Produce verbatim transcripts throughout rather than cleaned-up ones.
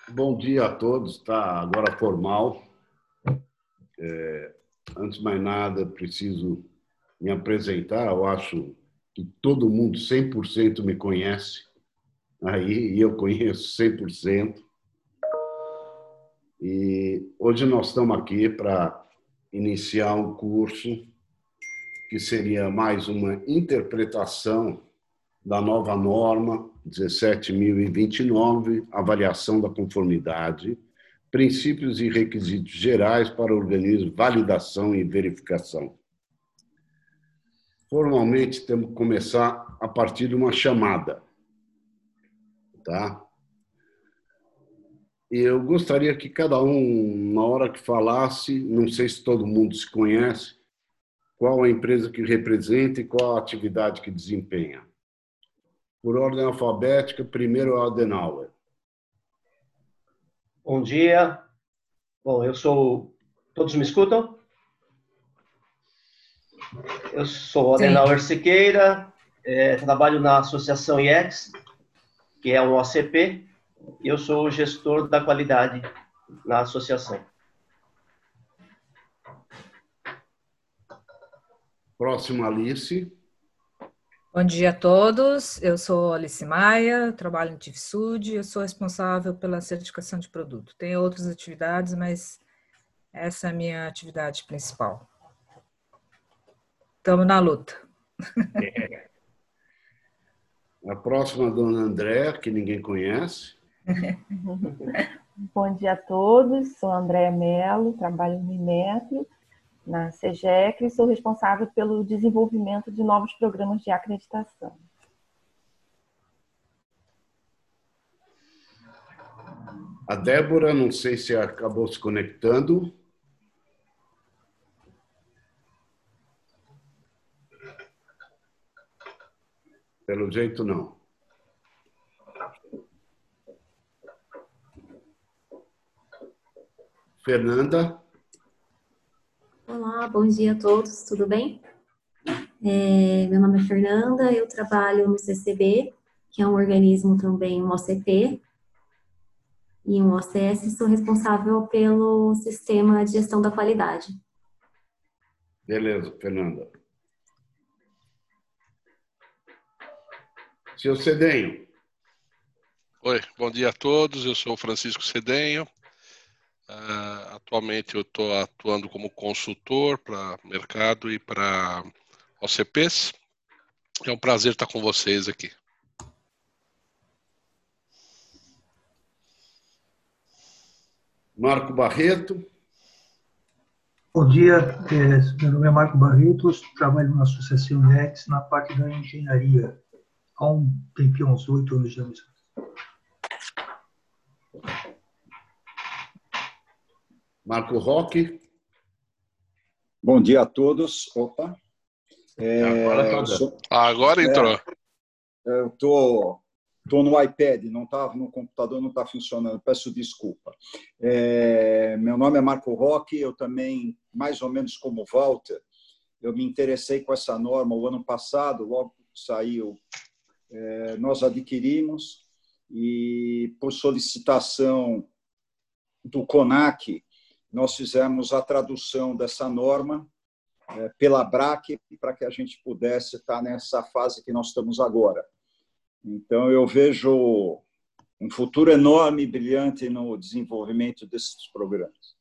Bom dia a todos, tá agora formal. É, antes de mais nada, preciso me apresentar. Eu acho que todo mundo cem por cento me conhece, aí, e eu conheço cem por cento. E hoje nós estamos aqui para iniciar um curso que seria mais uma interpretação da nova norma dezessete mil e vinte e nove, avaliação da conformidade, princípios e requisitos gerais para organismo, validação e verificação. Formalmente, temos que começar a partir de uma chamada. Tá? E eu gostaria que cada um, na hora que falasse, não sei se todo mundo se conhece, qual a empresa que representa e qual a atividade que desempenha. Por ordem alfabética, primeiro é o Adenauer. Bom dia. Bom, eu sou... Todos me escutam? Eu sou Adenauer Siqueira, é, trabalho na Associação I E X, que é um O C P, e eu sou o gestor da qualidade na associação. Próximo, Alice. Bom dia a todos, eu sou Alice Maia, trabalho no TIFSUD, eu sou responsável pela certificação de produto. Tenho outras atividades, mas essa é a minha atividade principal. Estamos na luta. É. A próxima, a dona Andréa, que ninguém conhece. Bom dia a todos, sou Andréa Mello, trabalho no Inmetro, na SEGEC, e sou responsável pelo desenvolvimento de novos programas de acreditação. A Débora, não sei se acabou se conectando. Pelo jeito, não. Fernanda. Olá, bom dia a todos, tudo bem? É, meu nome é Fernanda, eu trabalho no C C B, que é um organismo também, um O C P, e um O C S, sou responsável pelo sistema de gestão da qualidade. Beleza, Fernanda. Seu Cedenho. Oi, bom dia a todos, eu sou o Francisco Cedenho. Uh, atualmente eu estou atuando como consultor para mercado e para O C Ps. É um prazer estar com vocês aqui. Marco Barreto. Bom dia, é, meu nome é Marco Barreto, trabalho na Associação I E X na parte da engenharia. Há um tempinho, uns oito anos já. Marco Roque. Bom dia a todos. Opa. É, agora, sou, agora entrou. É, eu estou tô, tô no iPad, não tá, no computador não está funcionando, peço desculpa. É, meu nome é Marco Roque, eu também, mais ou menos como Walter, eu me interessei com essa norma o ano passado, logo que saiu, é, nós adquirimos e, por solicitação do CONAC, nós fizemos a tradução dessa norma é, pela BRAC para que a gente pudesse estar nessa fase que nós estamos agora. Então, eu vejo um futuro enorme e brilhante no desenvolvimento desses programas.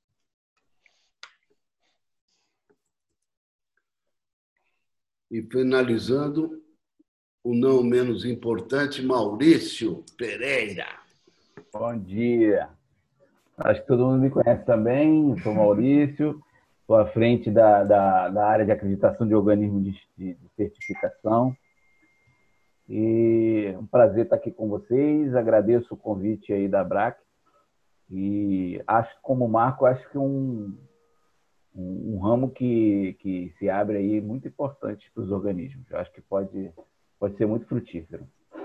E finalizando, o não menos importante, Maurício Pereira. Bom dia. Acho que todo mundo me conhece também, eu sou Maurício, estou à frente da, da, da área de acreditação de organismos de, de, de certificação. E é um prazer estar aqui com vocês, agradeço o convite aí da BRAC. E acho, como Marco, acho que um, um, um ramo que, que se abre aí muito importante para os organismos. Eu acho que pode, pode ser muito frutífero.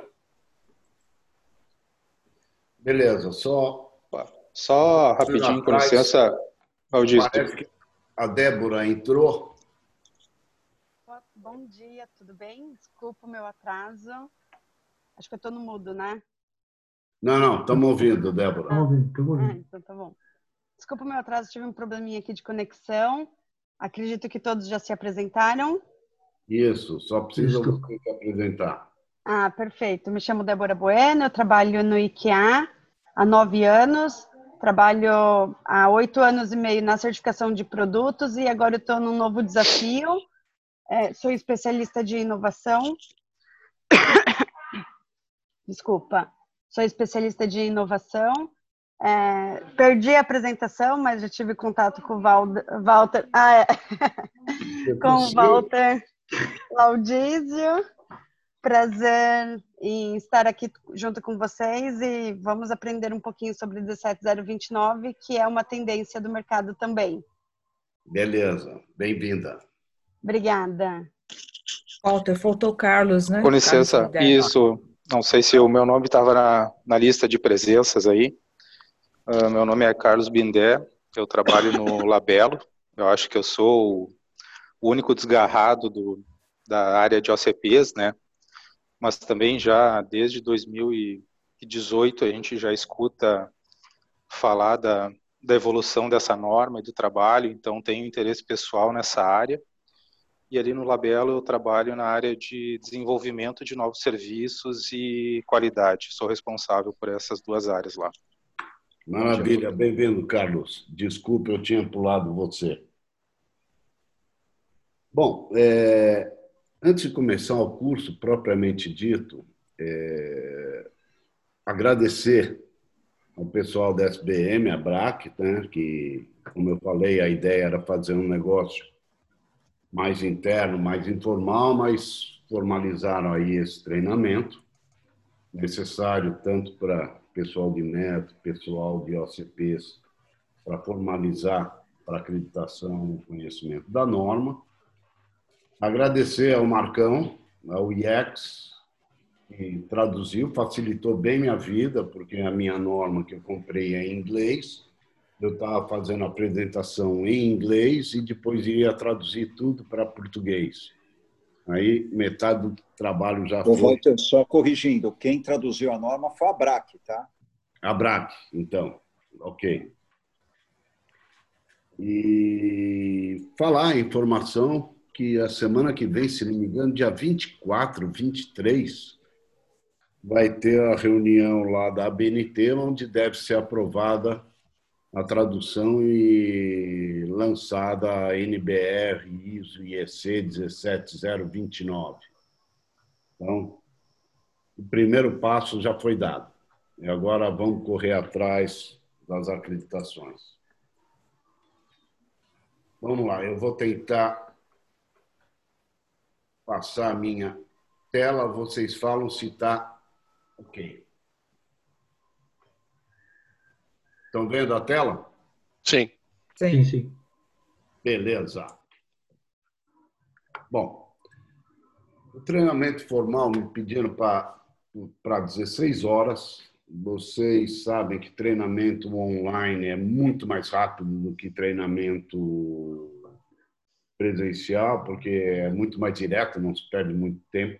Beleza, só... Só rapidinho, com licença, Valdir. Parece que a Débora entrou. Bom dia, tudo bem? Desculpa o meu atraso. Acho que eu estou no mudo, né? Não, não, estamos ouvindo, Débora. Estamos ouvindo, estamos ouvindo. Ah, então tá bom. Desculpa o meu atraso, tive um probleminha aqui de conexão. Acredito que todos já se apresentaram. Isso, só precisa Isso. você se apresentar. Ah, perfeito. Me chamo Débora Bueno, eu trabalho no IKEA há nove anos, trabalho há oito anos e meio na certificação de produtos e agora estou num novo desafio. É, sou especialista de inovação. Desculpa. Sou especialista de inovação. É, perdi a apresentação, mas já tive contato com o Valda, Walter, ah, é. com o Walter Laudísio. Prazer em estar aqui junto com vocês e vamos aprender um pouquinho sobre dezessete zero vinte e nove, que é uma tendência do mercado também. Beleza, bem-vinda. Obrigada. Walter, faltou o Carlos, né? Com licença, Carlos isso, não sei se o meu nome estava na, na lista de presenças aí. Uh, meu nome é Carlos Bindé, eu trabalho no Labelo, eu acho que eu sou o único desgarrado do, da área de O C Ps, né? Mas também já desde dois mil e dezoito a gente já escuta falar da, da evolução dessa norma e do trabalho, então tenho interesse pessoal nessa área. E ali no Labelo eu trabalho na área de desenvolvimento de novos serviços e qualidade. Sou responsável por essas duas áreas lá. Maravilha, bem-vindo, Carlos. Desculpe, eu tinha pulado você. Bom, é... antes de começar o curso propriamente dito, é... agradecer ao pessoal da S B M, a BRAC, né, que, como eu falei, a ideia era fazer um negócio mais interno, mais informal, mas formalizaram aí esse treinamento, necessário tanto para pessoal de método, pessoal de O C Ps, para formalizar para acreditação e conhecimento da norma. Agradecer ao Marcão, ao I E X, que traduziu, facilitou bem minha vida, porque a minha norma que eu comprei é em inglês. Eu estava fazendo a apresentação em inglês e depois iria traduzir tudo para português. Aí metade do trabalho já foi. Walter, só corrigindo, quem traduziu a norma foi a BRAC, tá? A BRAC, então. Ok. E falar a informação que a semana que vem, se não me engano, dia vinte e quatro, vinte e três, vai ter a reunião lá da A B N T, onde deve ser aprovada a tradução e lançada a N B R, I S O e E C dezessete zero vinte e nove. Então, o primeiro passo já foi dado. E agora vamos correr atrás das acreditações. Vamos lá, eu vou tentar passar a minha tela, vocês falam se está ok. Estão vendo a tela? Sim. Sim, sim. Beleza. Bom, o treinamento formal me pediram para para dezesseis horas. Vocês sabem que treinamento online é muito mais rápido do que treinamento presencial, porque é muito mais direto, não se perde muito tempo.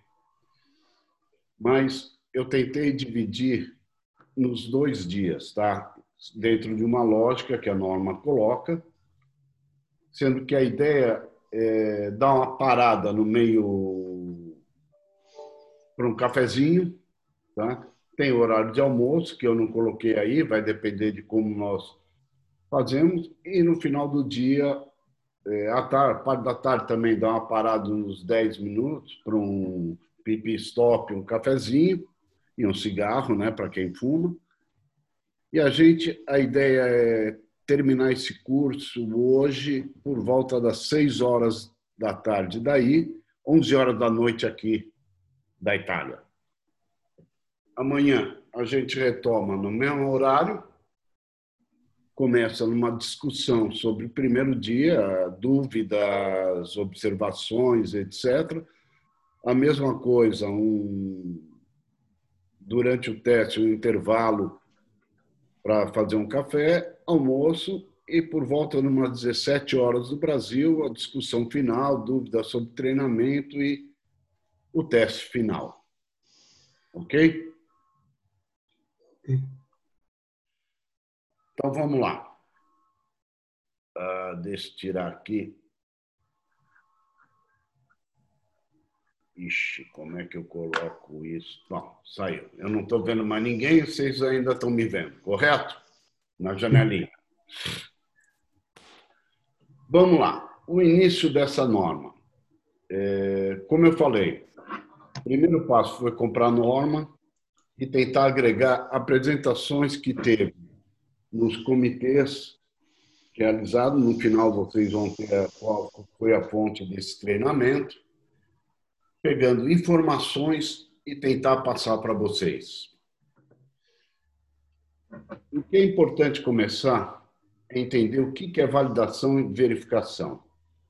Mas eu tentei dividir nos dois dias, tá? Dentro de uma lógica que a norma coloca, sendo que a ideia é dar uma parada no meio para um cafezinho, tá? Tem horário de almoço, que eu não coloquei aí, vai depender de como nós fazemos, e no final do dia, é, à tarde, parte da tarde também dá uma parada uns dez minutos para um pipi stop, um cafezinho e um cigarro, né, para quem fuma. E a gente, a ideia é terminar esse curso hoje por volta das seis horas da tarde daí, onze horas da noite aqui da Itália. Amanhã a gente retoma no mesmo horário, começa numa discussão sobre o primeiro dia, dúvidas, observações, etcétera. A mesma coisa, um, durante o teste, um intervalo para fazer um café, almoço, e por volta de umas dezessete horas do Brasil, a discussão final, dúvidas sobre treinamento e o teste final. Ok? Então, vamos lá. Uh, deixa eu tirar aqui. Ixi, como é que eu coloco isso? Bom, saiu. Eu não estou vendo mais ninguém, vocês ainda estão me vendo, correto? Na janelinha. Vamos lá. O início dessa norma. É, como eu falei, o primeiro passo foi comprar a norma e tentar agregar apresentações que teve nos comitês realizados. No final, vocês vão ter qual foi a fonte desse treinamento, pegando informações e tentar passar para vocês. O que é importante começar é entender o que é validação e verificação.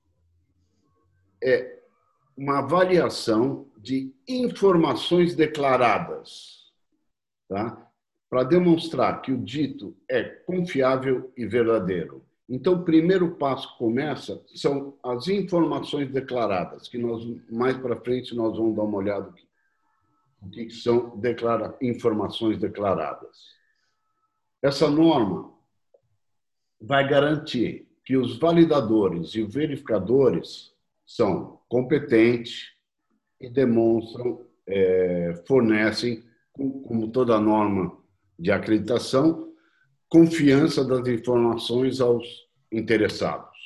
É uma avaliação de informações declaradas, tá? Para demonstrar que o dito é confiável e verdadeiro. Então, o primeiro passo que começa são as informações declaradas, que nós mais para frente nós vamos dar uma olhada aqui. O que são declara, informações declaradas. Essa norma vai garantir que os validadores e os verificadores são competentes e demonstram, é, fornecem, como toda norma de acreditação, confiança das informações aos interessados.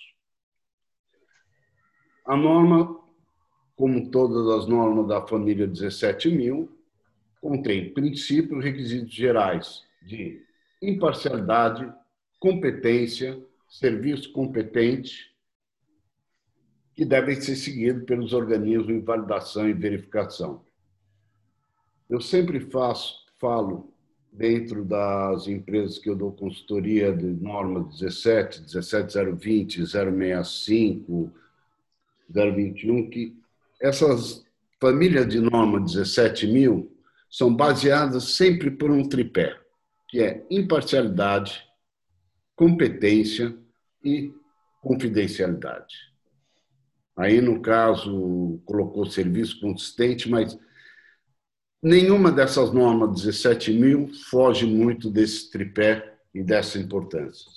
A norma, como todas as normas da família dezessete mil, contém princípios e requisitos gerais de imparcialidade, competência, serviço competente, que devem ser seguidos pelos organismos de validação e verificação. Eu sempre faço, falo, dentro das empresas que eu dou consultoria de norma dezessete, dezessete zero vinte, zero sessenta e cinco, zero vinte e um, que essas famílias de norma dezessete mil são baseadas sempre por um tripé, que é imparcialidade, competência e confidencialidade. Aí, no caso, colocou serviço consistente, mas nenhuma dessas normas dezessete mil foge muito desse tripé e dessa importância.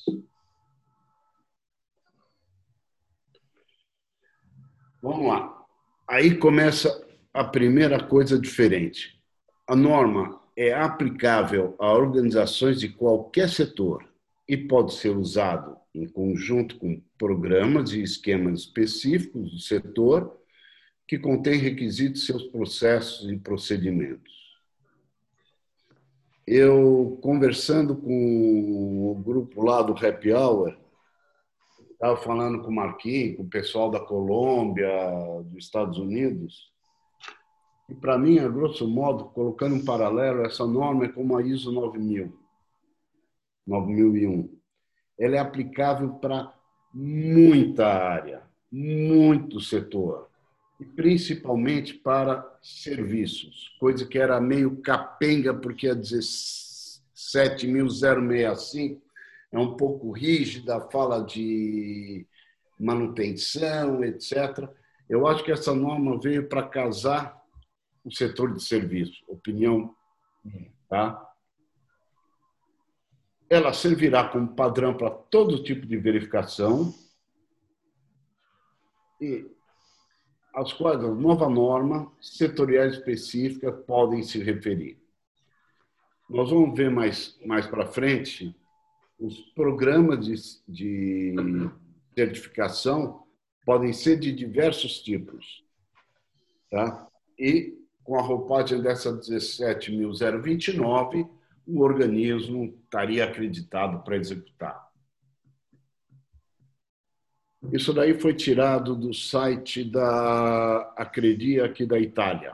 Vamos lá. Aí começa a primeira coisa diferente. A norma é aplicável a organizações de qualquer setor e pode ser usado em conjunto com programas e esquemas específicos do setor que contém requisitos, seus processos e procedimentos. Eu, conversando com o grupo lá do Happy Hour, estava falando com o Marquinhos, com o pessoal da Colômbia, dos Estados Unidos, e para mim, a grosso modo, colocando um paralelo, essa norma é como a ISO nove mil, nove mil e um. Ela é aplicável para muita área, muito setor, e principalmente para serviços, coisa que era meio capenga, porque a dezessete mil zero sessenta e cinco é um pouco rígida, fala de manutenção, etcétera. Eu acho que essa norma veio para casar o setor de serviço, opinião, tá? Ela servirá como padrão para todo tipo de verificação e às quais a nova norma setoriais específicas podem se referir. Nós vamos ver mais, mais para frente os programas de, de certificação podem ser de diversos tipos, tá? E com a roupagem dessa dezessete mil zero vinte e nove, o organismo estaria acreditado para executar. Isso daí foi tirado do site da Acredia, aqui da Itália.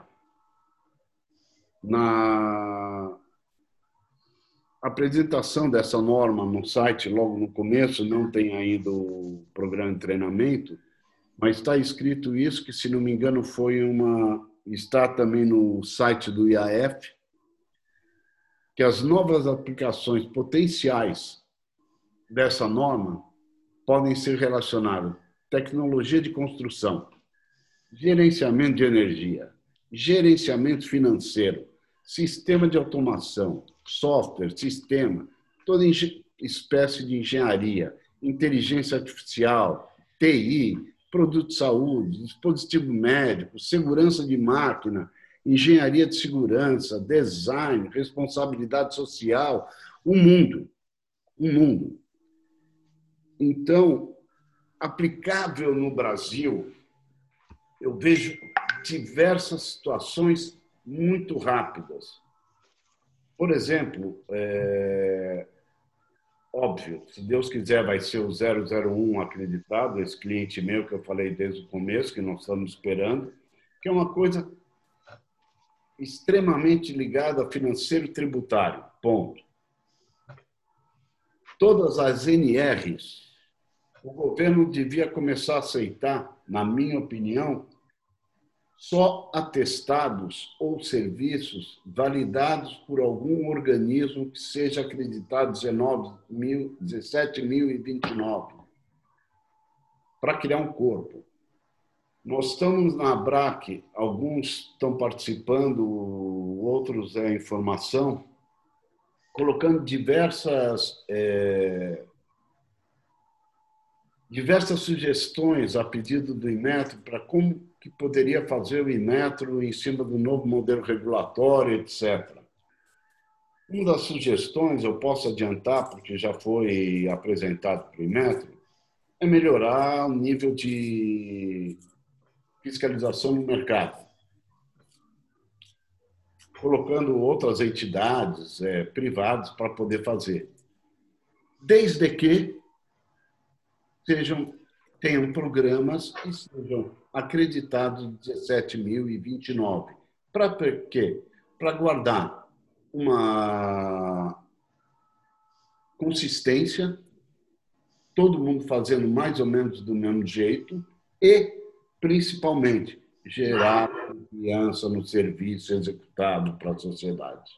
Na apresentação dessa norma no site, logo no começo, não tem ainda o programa de treinamento, mas está escrito isso, que, se não me engano, foi uma... está também no site do I A F, que as novas aplicações potenciais dessa norma podem ser relacionadas à tecnologia de construção, gerenciamento de energia, gerenciamento financeiro, sistema de automação, software, sistema, toda espécie de engenharia, inteligência artificial, T I, produto de saúde, dispositivo médico, segurança de máquina, engenharia de segurança, design, responsabilidade social, o mundo, o mundo. Então, aplicável no Brasil, eu vejo diversas situações muito rápidas. Por exemplo, é... óbvio, se Deus quiser, vai ser o zero zero um acreditado, esse cliente meu que eu falei desde o começo, que nós estamos esperando, que é uma coisa extremamente ligada a financeiro tributário, ponto. Todas as N Rs, o governo devia começar a aceitar, na minha opinião, só atestados ou serviços validados por algum organismo que seja acreditado dezessete mil e vinte e nove, para criar um corpo. Nós estamos na ABRAC, alguns estão participando, outros é informação, colocando diversas, é, diversas sugestões a pedido do Inmetro para como que poderia fazer o Inmetro em cima do novo modelo regulatório, etcétera. Uma das sugestões, eu posso adiantar, porque já foi apresentado para o Inmetro, é melhorar o nível de fiscalização no mercado, colocando outras entidades é, privadas para poder fazer, desde que sejam, tenham programas que sejam acreditados dezessete mil e vinte e nove. Para quê? Para guardar uma consistência, todo mundo fazendo mais ou menos do mesmo jeito e, principalmente, gerar confiança no serviço executado para a sociedade.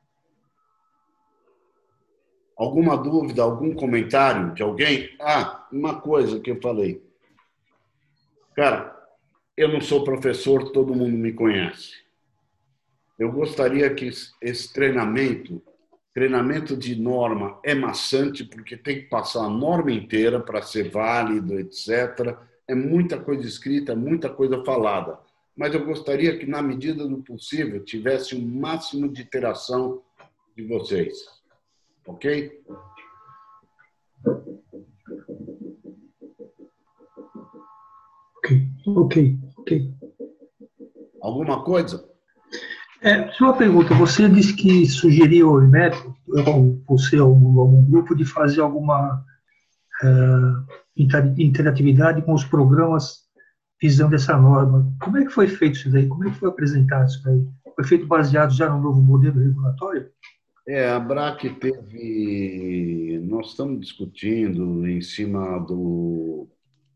Alguma dúvida, algum comentário de alguém? Ah, uma coisa que eu falei. Cara, eu não sou professor, todo mundo me conhece. Eu gostaria que esse treinamento, treinamento de norma é maçante, porque tem que passar a norma inteira para ser válido, etcétera. É muita coisa escrita, muita coisa falada. Mas eu gostaria que, na medida do possível, tivesse o máximo de interação de vocês. Ok? Ok, ok, ok. Alguma coisa? É, só uma pergunta. Você disse que sugeriu ao Inmetro, você ou algum grupo, de fazer alguma uh, interatividade com os programas visando essa norma. Como é que foi feito isso daí? Como é que foi apresentado isso daí? Foi feito baseado já no novo modelo regulatório? É, a ABRAC teve... Nós estamos discutindo em cima do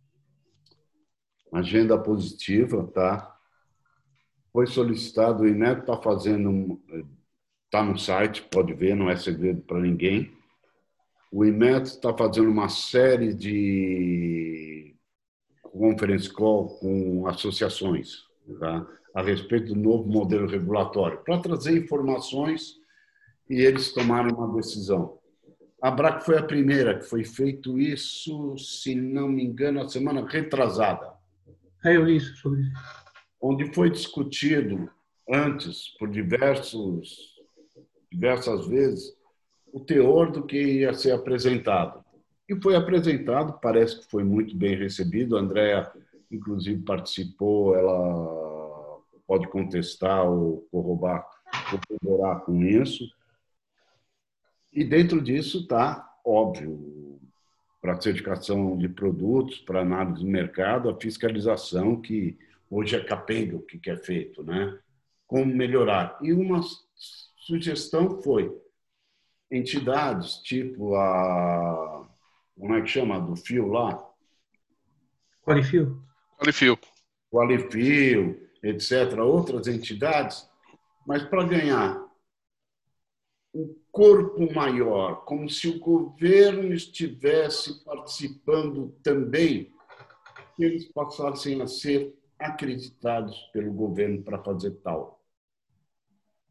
agenda positiva, tá? Foi solicitado, o Inmetro está fazendo, está no site, pode ver, não é segredo para ninguém. O Inmetro está fazendo uma série de conference call com associações, tá? A respeito do novo modelo regulatório, para trazer informações e eles tomarem uma decisão. A ABRAC foi a primeira que foi feito isso, se não me engano, a semana retrasada. É, eu li isso sobre isso. Onde foi discutido antes, por diversos, diversas vezes, o teor do que ia ser apresentado. E foi apresentado, parece que foi muito bem recebido. A Andrea, inclusive, participou, ela pode contestar ou corroborar, corroborar com isso. E dentro disso está, óbvio, para a certificação de produtos, para análise do mercado, a fiscalização, que hoje é capenga o que é feito, né? Como melhorar. E uma sugestão foi entidades tipo a... Como é que chama? Do fio lá? Qualifio. Qualifio. Qualifio, etcétera. Outras entidades, mas para ganhar um corpo maior, como se o governo estivesse participando também, que eles passassem a ser acreditados pelo governo para fazer tal.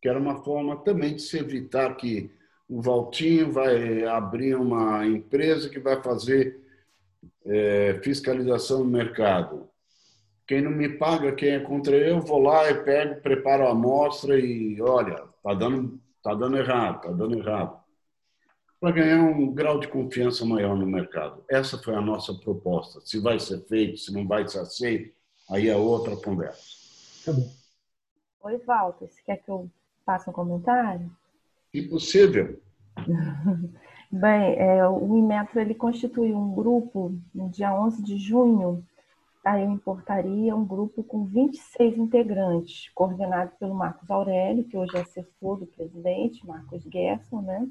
que era uma forma também de se evitar que o Valtinho vai abrir uma empresa que vai fazer é, fiscalização no mercado. Quem não me paga, quem é contra eu, vou lá e pego, preparo a amostra e, olha, está dando, tá dando errado, está dando errado. Para ganhar um grau de confiança maior no mercado. Essa foi a nossa proposta. Se vai ser feito, se não vai ser aceito, aí é outra conversa. Tá bom. Oi, Walter, você quer que eu faça um comentário? Impossível. Bem, é, o Inmetro ele constituiu um grupo no dia onze de junho, tá? Eu importaria um grupo com vinte e seis integrantes, coordenado pelo Marcos Aurélio, que hoje é assessor do presidente, Marcos Gerson, né?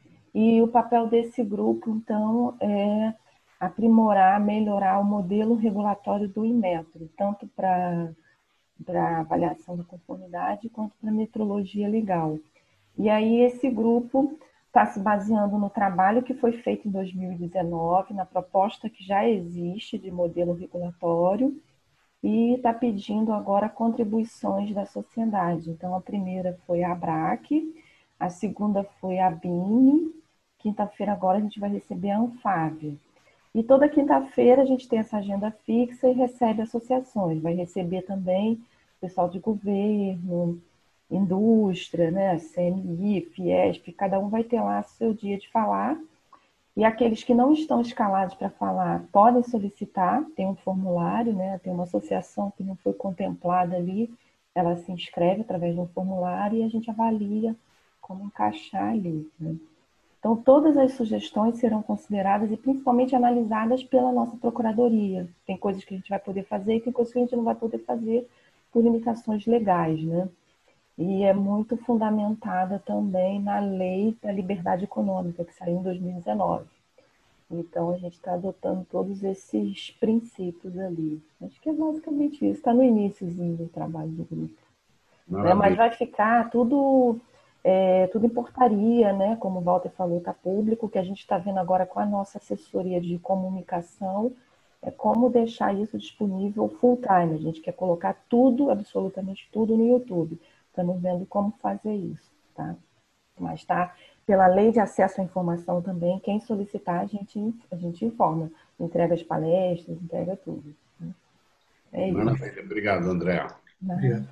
E o papel desse grupo, então, é aprimorar, melhorar o modelo regulatório do Inmetro, tanto para para avaliação da conformidade quanto para metrologia legal. E aí esse grupo está se baseando no trabalho que foi feito em dois mil e dezenove, na proposta que já existe de modelo regulatório, e está pedindo agora contribuições da sociedade. Então, a primeira foi a ABRAC, a segunda foi a BIME, quinta-feira agora a gente vai receber a ANFAV. E toda quinta-feira a gente tem essa agenda fixa e recebe associações. Vai receber também pessoal de governo, indústria, né, C M I, Fiesp, cada um vai ter lá seu dia de falar. E aqueles que não estão escalados para falar podem solicitar, tem um formulário, né, tem uma associação que não foi contemplada ali, ela se inscreve através de um formulário e a gente avalia como encaixar ali, né? Então, todas as sugestões serão consideradas e principalmente analisadas pela nossa procuradoria. Tem coisas que a gente vai poder fazer e tem coisas que a gente não vai poder fazer por limitações legais, né? E é muito fundamentada também na Lei da Liberdade Econômica, que saiu em dois mil e dezenove. Então, a gente está adotando todos esses princípios ali. Acho que é basicamente isso. Está no iníciozinho do trabalho do grupo. Né? Mas vai ficar tudo... É, tudo em portaria, né? Como o Walter falou, está público. O que a gente está vendo agora com a nossa assessoria de comunicação é como deixar isso disponível full time. A gente quer colocar tudo, absolutamente tudo, no YouTube. Estamos vendo como fazer isso, tá? Mas tá pela lei de acesso à informação também, quem solicitar, a gente, a gente informa. Entrega as palestras, entrega tudo. Né? É isso. Maravilha. Obrigado, André. Obrigado.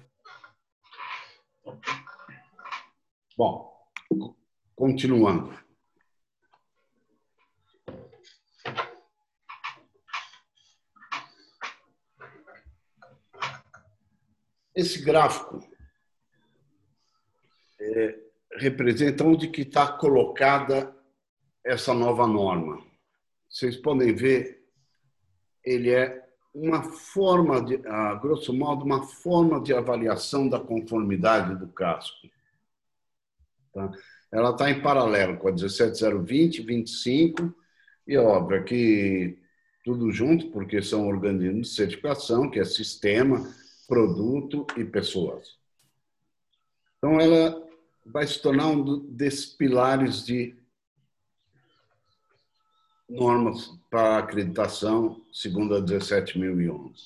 Bom, continuando. Esse gráfico é, representa onde que está colocada essa nova norma. Vocês podem ver, ele é uma forma, de, a grosso modo, uma forma de avaliação da conformidade do casco. Tá? Ela está em paralelo com a dezessete mil vinte, vinte e cinco, e óbvio que tudo junto, porque são organismos de certificação, que é sistema, produto e pessoas. Então, ela vai se tornar um desses pilares de normas para acreditação, segundo a dezessete mil e onze.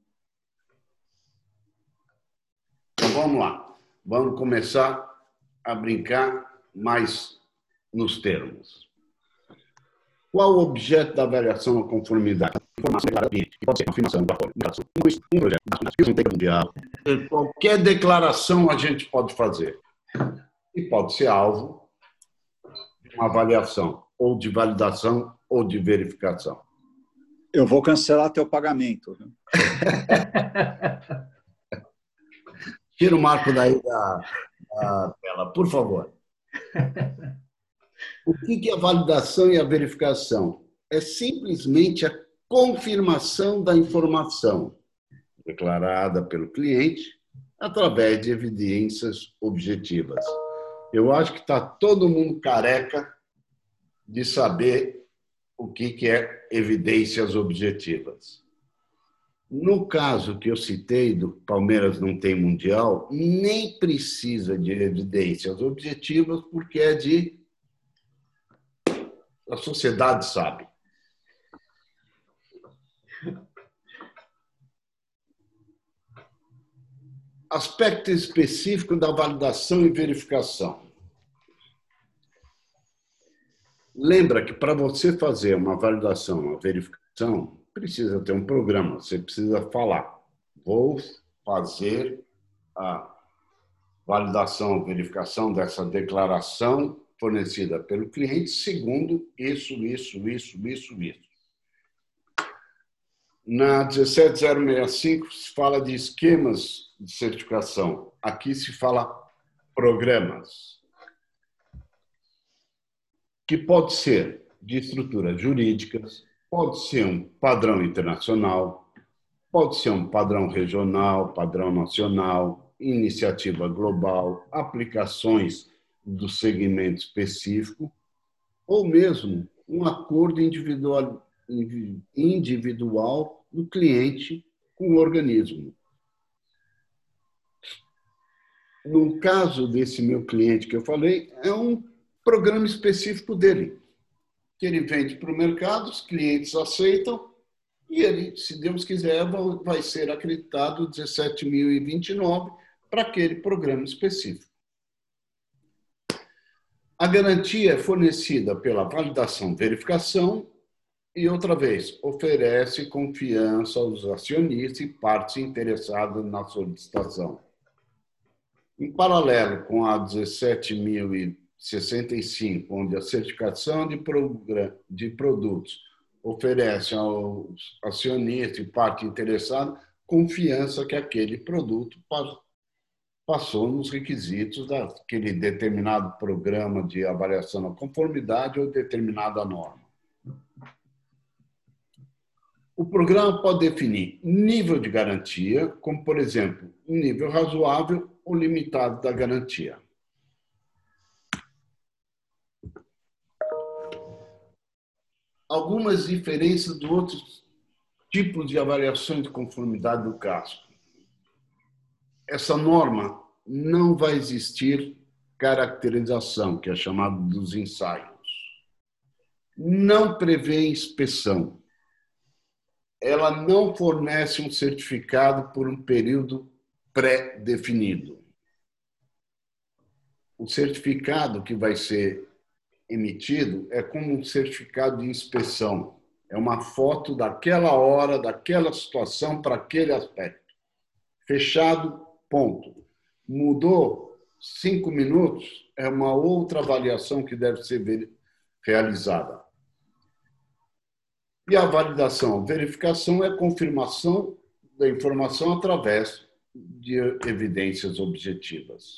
Então, vamos lá. Vamos começar a brincar mais nos termos. Qual o objeto da avaliação à conformidade? Informação claramente, que pode ser confirmação, um projeto, um texto mundial. Qualquer declaração a gente pode fazer. E pode ser alvo de uma avaliação, ou de validação, ou de verificação. Eu vou cancelar teu pagamento. Tira o marco daí da, da tela, por favor. O que é a validação e a verificação? É simplesmente a confirmação da informação declarada pelo cliente através de evidências objetivas. Eu acho que está todo mundo careca de saber o que é evidências objetivas. No caso que eu citei do Palmeiras não tem mundial, nem precisa de evidências objetivas, porque é de... a sociedade sabe. aspecto específico da validação e verificação. Lembra que para você fazer uma validação, uma verificação, precisa ter um programa, você precisa falar, vou fazer a validação, verificação dessa declaração fornecida pelo cliente segundo isso, isso, isso, isso, isso. Na dezessete zero sessenta e cinco se fala de esquemas de certificação. Aqui se fala programas, que pode ser de estruturas jurídicas, pode ser um padrão internacional, pode ser um padrão regional, padrão nacional, iniciativa global, aplicações do segmento específico, ou mesmo um acordo individual, individual do cliente com o organismo. No caso desse meu cliente que eu falei, é um programa específico dele, que ele vende para o mercado, os clientes aceitam, e ele, se Deus quiser, vai ser acreditado dezessete mil e vinte e nove para aquele programa específico. A garantia é fornecida pela validação, verificação e, outra vez, oferece confiança aos acionistas e partes interessadas na solicitação. Em paralelo com a dezessete mil e sessenta e cinco, onde a certificação de, de produtos oferece aos acionistas e parte interessada confiança que aquele produto passou nos requisitos daquele determinado programa de avaliação da conformidade ou determinada norma. O programa pode definir nível de garantia, como, por exemplo, um nível razoável ou limitado da garantia. Algumas diferenças de outros tipos de avaliação de conformidade do casco. Essa norma não vai existir caracterização, que é chamado dos ensaios. Não prevê inspeção. Ela não fornece um certificado por um período pré-definido. O certificado que vai ser emitido é como um certificado de inspeção. É uma foto daquela hora, daquela situação, para aquele aspecto. Fechado, ponto. Mudou cinco minutos, é uma outra avaliação que deve ser realizada. E a validação, verificação é confirmação da informação através de evidências objetivas.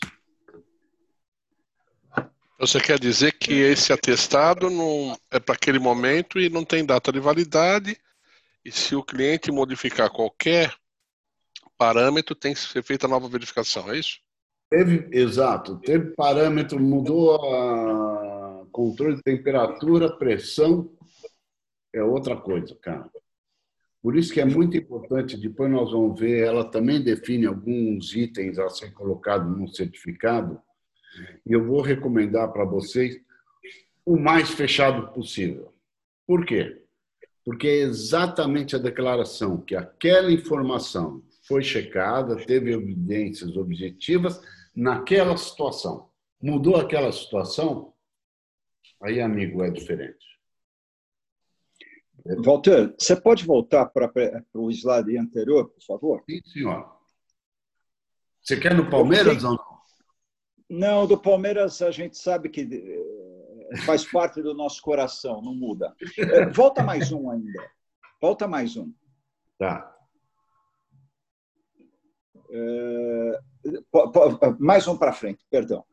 Você quer dizer que esse atestado não é para aquele momento e não tem data de validade, e se o cliente modificar qualquer parâmetro, tem que ser feita a nova verificação, é isso? Teve, exato. Teve parâmetro, mudou a controle de temperatura, pressão, é outra coisa, cara. Por isso que é muito importante, depois nós vamos ver, ela também define alguns itens a ser colocado no certificado, e eu vou recomendar para vocês o mais fechado possível. Por quê? Porque é exatamente a declaração que aquela informação foi checada, teve evidências objetivas naquela situação. Mudou aquela situação, aí, amigo, é diferente. Walter, você pode voltar para o slide anterior, por favor? Sim, senhor. Você quer no Palmeiras ou não? Não, do Palmeiras a gente sabe que faz parte do nosso coração, não muda. Volta mais um ainda. Volta mais um. Tá. É, mais um para frente, perdão.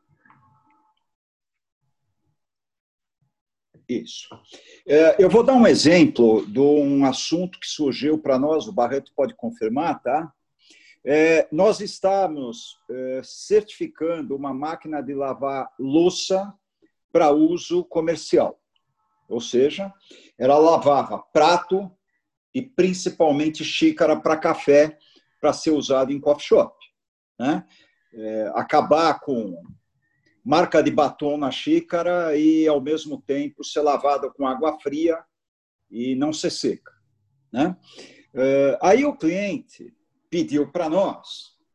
Isso. É, eu vou dar um exemplo de um assunto que surgiu para nós, o Barreto pode confirmar, tá? É, nós estamos é, certificando uma máquina de lavar louça para uso comercial. Ou seja, ela lavava prato e principalmente xícara para café para ser usado em coffee shop, né? É, acabar com marca de batom na xícara e, ao mesmo tempo, ser lavada com água fria e não ser seca, né? É, aí o cliente pediu para nós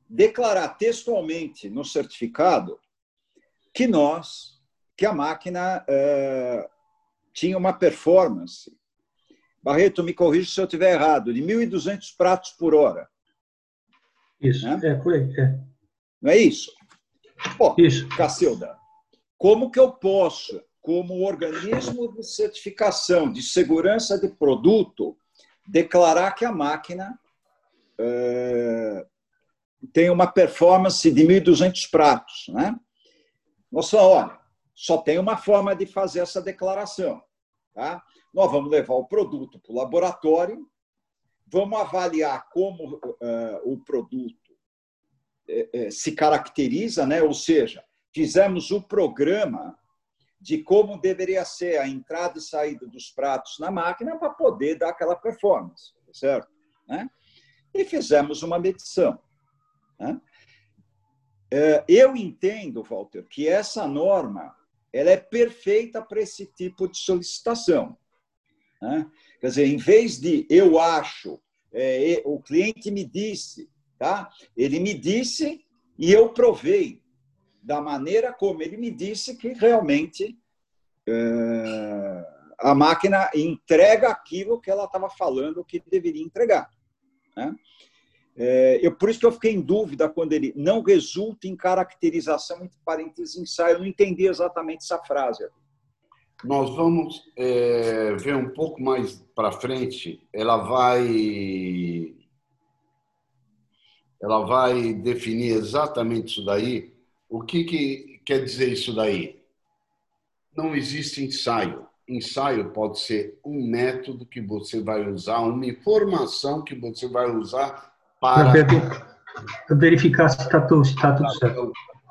declarar textualmente no certificado que nós, que a máquina é, tinha uma performance, Barreto, me corrija se eu estiver errado, de mil e duzentos pratos por hora. Isso, né? É por aí. É. Não é isso? Bom, isso. Cacilda, como que eu posso, como organismo de certificação de segurança de produto, declarar que a máquina é, tem uma performance de mil e duzentos pratos, né? Nós falamos, olha, só tem uma forma de fazer essa declaração, tá? Nós vamos levar o produto para o laboratório, vamos avaliar como uh, o produto uh, uh, se caracteriza, né? Ou seja, fizemos o programa de como deveria ser a entrada e saída dos pratos na máquina para poder dar aquela performance, certo? Né? E fizemos uma medição. Né? Eu entendo, Walter, que essa norma ela é perfeita para esse tipo de solicitação. Né? Quer dizer, em vez de eu acho, é, o cliente me disse, tá? Ele me disse e eu provei da maneira como ele me disse que realmente é, a máquina entrega aquilo que ela estava falando que deveria entregar. Né? É, eu, por isso que eu fiquei em dúvida quando ele não resulta em caracterização, entre parênteses, ensaio. Eu não entendi exatamente essa frase. Nós vamos é, ver um pouco mais para frente. Ela vai, ela vai definir exatamente isso daí. O que, que quer dizer isso daí? Não existe ensaio. Ensaio pode ser um método que você vai usar, uma informação que você vai usar para verificar se está tudo, se tá tudo certo.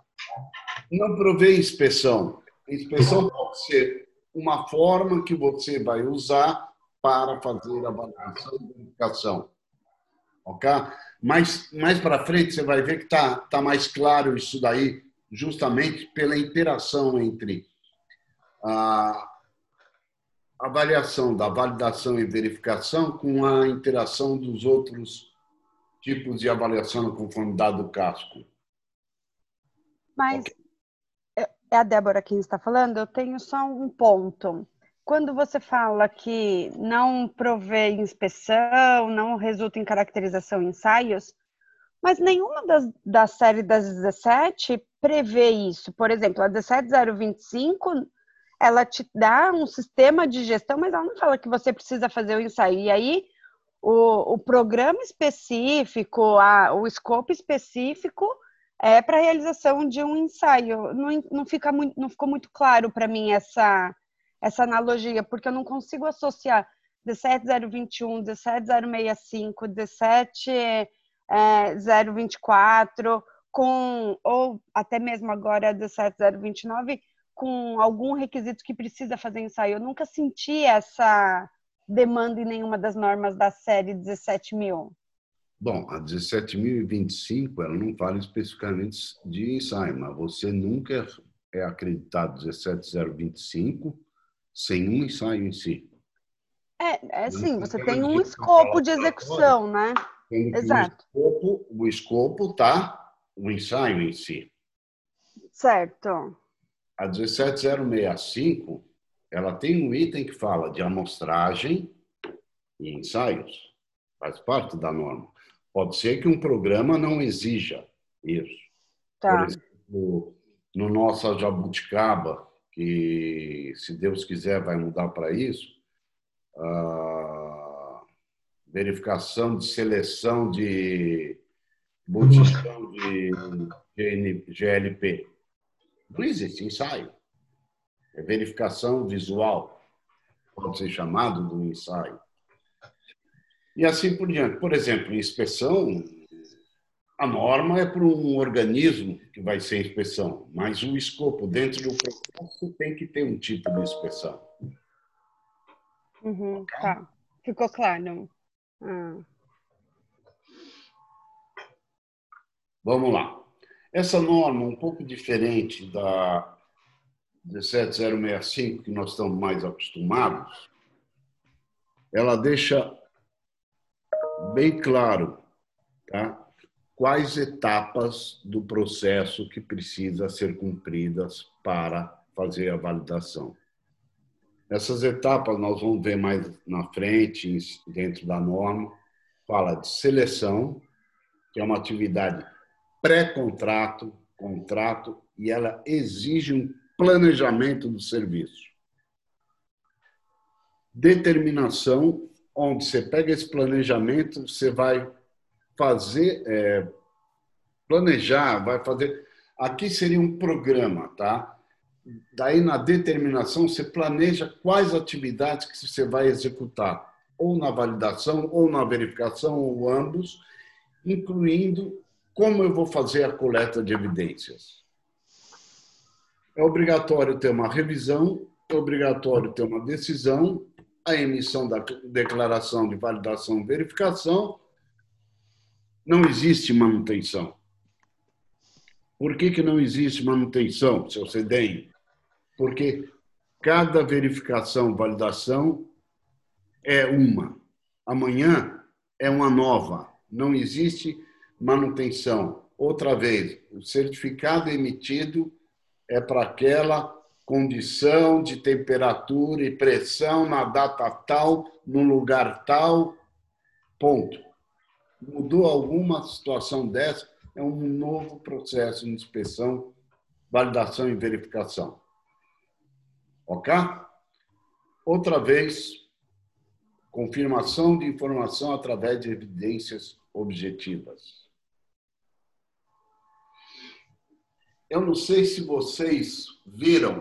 Não provê inspeção. Inspeção pode ser uma forma que você vai usar para fazer a avaliação e verificação. Ok? Mas mais para frente você vai ver que está tá mais claro isso daí, justamente pela interação entre a avaliação da validação e verificação com a interação dos outros tipos de avaliação da conformidade do casco. Mas okay. É a Débora quem está falando, eu tenho só um ponto. Quando você fala que não provê inspeção, não resulta em caracterização em ensaios, mas nenhuma das, da série das dezessete prevê isso. Por exemplo, a dezessete zero vinte e cinco, ela te dá um sistema de gestão, mas ela não fala que você precisa fazer o ensaio. E aí, o, o programa específico, a, o escopo específico é para a realização de um ensaio. Não, não, fica muito, não ficou muito claro para mim essa, essa analogia, porque eu não consigo associar dezessete zero vinte e um, dezessete zero sessenta e cinco, dezessete zero vinte e quatro, com, ou até mesmo agora dezessete zero vinte e nove, com algum requisito que precisa fazer ensaio. Eu nunca senti essa demanda em nenhuma das normas da série dezessete mil. Bom, a dezessete mil e vinte e cinco, ela não fala especificamente de ensaio, mas você nunca é acreditado dezessete zero vinte e cinco sem um ensaio em si. É, é sim, você tem um escopo de execução, né? Exato. O escopo, o escopo tá o ensaio em si. Certo. A dezessete zero sessenta e cinco, ela tem um item que fala de amostragem e ensaios. Faz parte da norma. Pode ser que um programa não exija isso. Tá. Por exemplo, no nosso Jabuticaba, que, se Deus quiser, vai mudar para isso, a verificação de seleção de botijão de G L P. Não existe ensaio. É verificação visual. Pode ser chamado de ensaio. E assim por diante. Por exemplo, em inspeção, a norma é para um organismo que vai ser inspeção, mas o escopo dentro do processo tem que ter um tipo de inspeção. Uhum, tá. Ficou claro. Ah. Vamos lá. Essa norma, um pouco diferente da dezessete zero sessenta e cinco, que nós estamos mais acostumados, ela deixa bem claro, tá? quais etapas do processo que precisa ser cumpridas para fazer a validação. Essas etapas nós vamos ver mais na frente, dentro da norma. Fala de seleção, que é uma atividade pré-contrato, contrato, e ela exige um planejamento do serviço. Determinação, onde você pega esse planejamento, você vai fazer, é, planejar, vai fazer... Aqui seria um programa, tá? Daí, na determinação, você planeja quais atividades que você vai executar, ou na validação, ou na verificação, ou ambos, incluindo como eu vou fazer a coleta de evidências. É obrigatório ter uma revisão, é obrigatório ter uma decisão, a emissão da declaração de validação e verificação. Não existe manutenção. Por que que não existe manutenção, seu Cedenho? Porque cada verificação, validação é uma. Amanhã é uma nova. Não existe manutenção. Outra vez, o certificado emitido é para aquela condição de temperatura e pressão na data tal, no lugar tal, ponto. Mudou alguma situação dessa, é um novo processo de inspeção, validação e verificação. Ok? Outra vez, confirmação de informação através de evidências objetivas. Eu não sei se vocês viram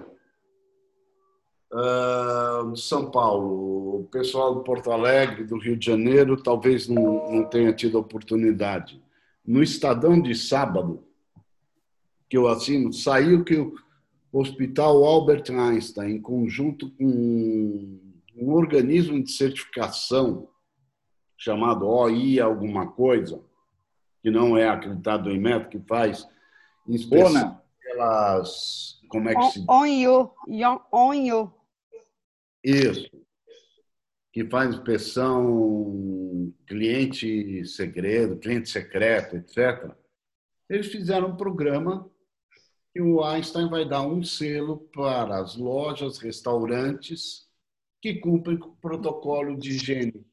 uh, de São Paulo, o pessoal do Porto Alegre, do Rio de Janeiro, talvez não, não tenha tido oportunidade. No Estadão de sábado, que eu assino, saiu que o Hospital Albert Einstein, em conjunto com um organismo de certificação chamado O I alguma coisa, que não é acreditado em método, que faz inspeção pelas... Como é que se diz? O N U. Isso. Que faz inspeção cliente segredo, cliente secreto, etcétera. Eles fizeram um programa e o Einstein vai dar um selo para as lojas, restaurantes que cumprem com o protocolo de higiene.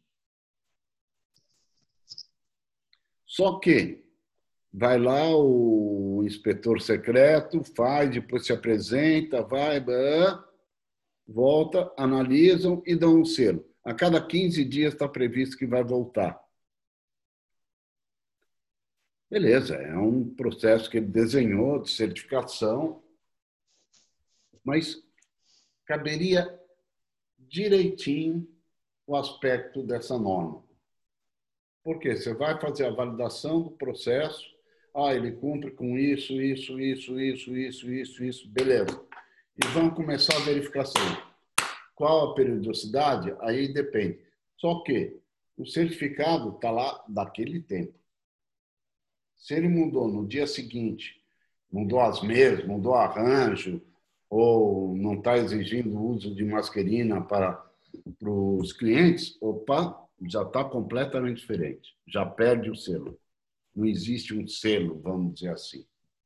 Só que vai lá o inspetor secreto, faz, depois se apresenta, vai, volta, analisam e dão um selo. A cada quinze dias está previsto que vai voltar. Beleza, é um processo que ele desenhou de certificação, mas caberia direitinho o aspecto dessa norma. Por quê? Você vai fazer a validação do processo, ah, ele cumpre com isso, isso, isso, isso, isso, isso, isso, beleza. E vamos começar a verificação. Qual a periodicidade? Aí depende. Só que o certificado está lá daquele tempo. Se ele mudou no dia seguinte, mudou as mesas, mudou arranjo, ou não está exigindo o uso de mascarina para, para os clientes, opa, já está completamente diferente. Já perde o selo. Não existe um selo, vamos dizer assim.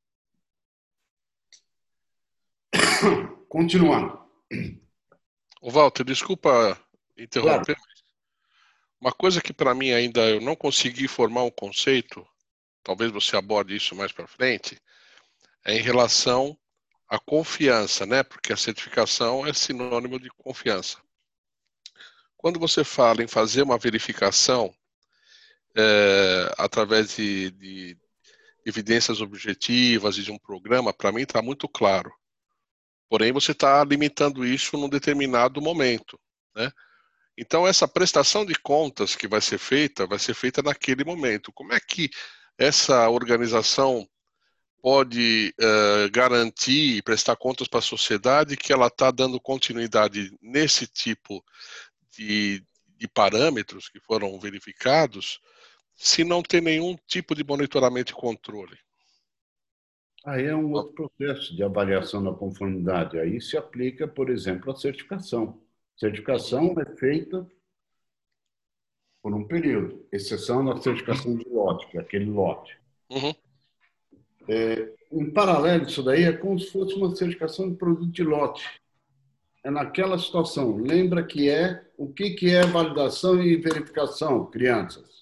Continuando. Ô Walter, desculpa interromper. Claro. Uma coisa que para mim ainda eu não consegui formar um conceito, talvez você aborde isso mais para frente, é em relação à confiança, né? Porque a certificação é sinônimo de confiança. Quando você fala em fazer uma verificação é, através de, de evidências objetivas e de um programa, para mim está muito claro. Porém, você está limitando isso num determinado momento, né? Então, essa prestação de contas que vai ser feita, vai ser feita naquele momento. Como é que essa organização pode uh, garantir e prestar contas para a sociedade que ela está dando continuidade nesse tipo de, de parâmetros que foram verificados, se não tem nenhum tipo de monitoramento e controle? Aí é um outro processo de avaliação da conformidade. Aí se aplica, por exemplo, a certificação. Certificação é feita por um período, exceção da certificação de lote, que é aquele lote. Uhum. É, em paralelo, isso daí é como se fosse uma certificação de produto de lote. É naquela situação. Lembra que é o que, que é validação e verificação, crianças?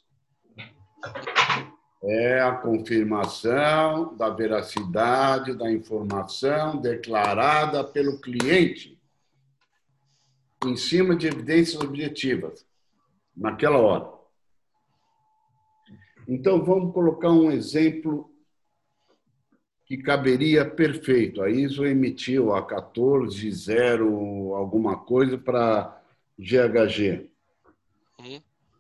É a confirmação da veracidade da informação declarada pelo cliente em cima de evidências objetivas, naquela hora. Então, vamos colocar um exemplo que caberia perfeito. A I S O emitiu a quatorze zero alguma coisa para G H G. Uhum.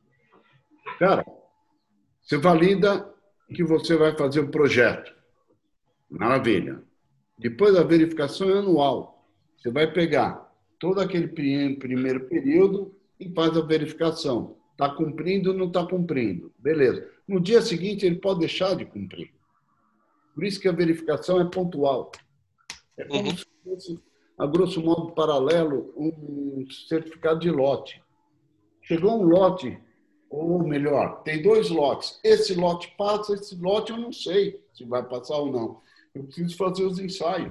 Cara, você valida que você vai fazer o projeto. Maravilha. Depois a verificação é anual. Você vai pegar todo aquele primeiro período e faz a verificação. Está cumprindo ou não está cumprindo? Beleza. No dia seguinte, ele pode deixar de cumprir. Por isso que a verificação é pontual. É como uhum. se fosse, a grosso modo, paralelo, um certificado de lote. Chegou um lote, ou melhor, tem dois lotes. Esse lote passa, esse lote eu não sei se vai passar ou não. Eu preciso fazer os ensaios.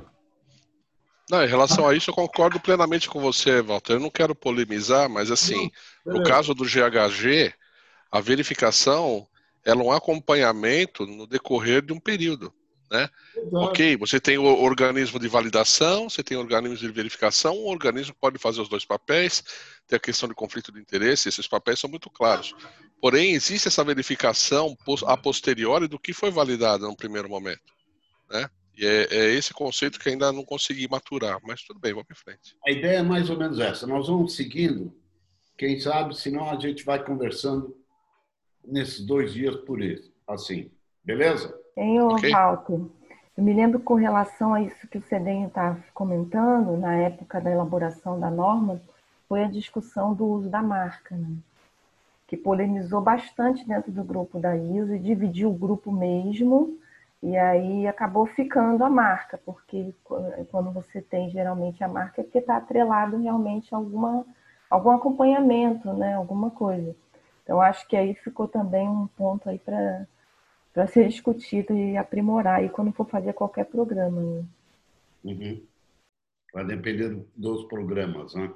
Não, em relação a isso, eu concordo plenamente com você, Walter. Eu não quero polemizar, mas assim, não, no caso do G H G, a verificação ela é um acompanhamento no decorrer de um período. Né? Ok, você tem o organismo de validação, você tem o organismo de verificação, o organismo pode fazer os dois papéis, tem a questão de conflito de interesse, esses papéis são muito claros. Porém, existe essa verificação a posteriori do que foi validado no primeiro momento. Né? E é, é esse conceito que ainda não consegui maturar, mas tudo bem, vamos em frente. A ideia é mais ou menos essa, nós vamos seguindo, quem sabe, senão a gente vai conversando nesses dois dias por isso, assim, beleza? Senhor okay. Walter, eu me lembro com relação a isso que o Cedenho está comentando, na época da elaboração da norma, foi a discussão do uso da marca, né? Que polemizou bastante dentro do grupo da I S O e dividiu o grupo mesmo, e aí acabou ficando a marca, porque quando você tem geralmente a marca é porque está atrelado realmente a alguma, algum acompanhamento, né? Alguma coisa. Então, acho que aí ficou também um ponto aí para para ser discutido e aprimorar aí quando for fazer qualquer programa. Né? Uhum. Vai depender dos programas, né?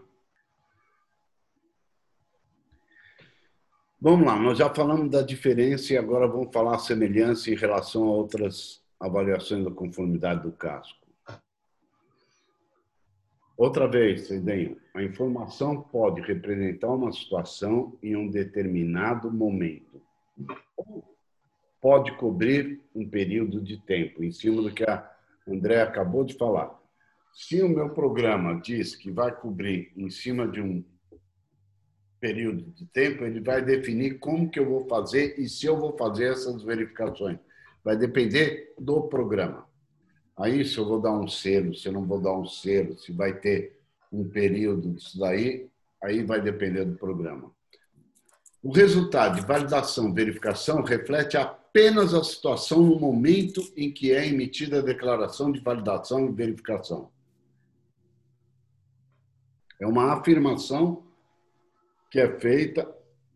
Vamos lá, nós já falamos da diferença e agora vamos falar a semelhança em relação a outras avaliações da conformidade do casco. Outra vez, Cedenho, a informação pode representar uma situação em um determinado momento. Pode cobrir um período de tempo, em cima do que a André acabou de falar. Se o meu programa diz que vai cobrir em cima de um período de tempo, ele vai definir como que eu vou fazer e se eu vou fazer essas verificações. Vai depender do programa. Aí, se eu vou dar um selo, se eu não vou dar um selo, se vai ter um período disso daí, aí vai depender do programa. O resultado de validação e verificação reflete apenas a situação no momento em que é emitida a declaração de validação e verificação. É uma afirmação que é feita,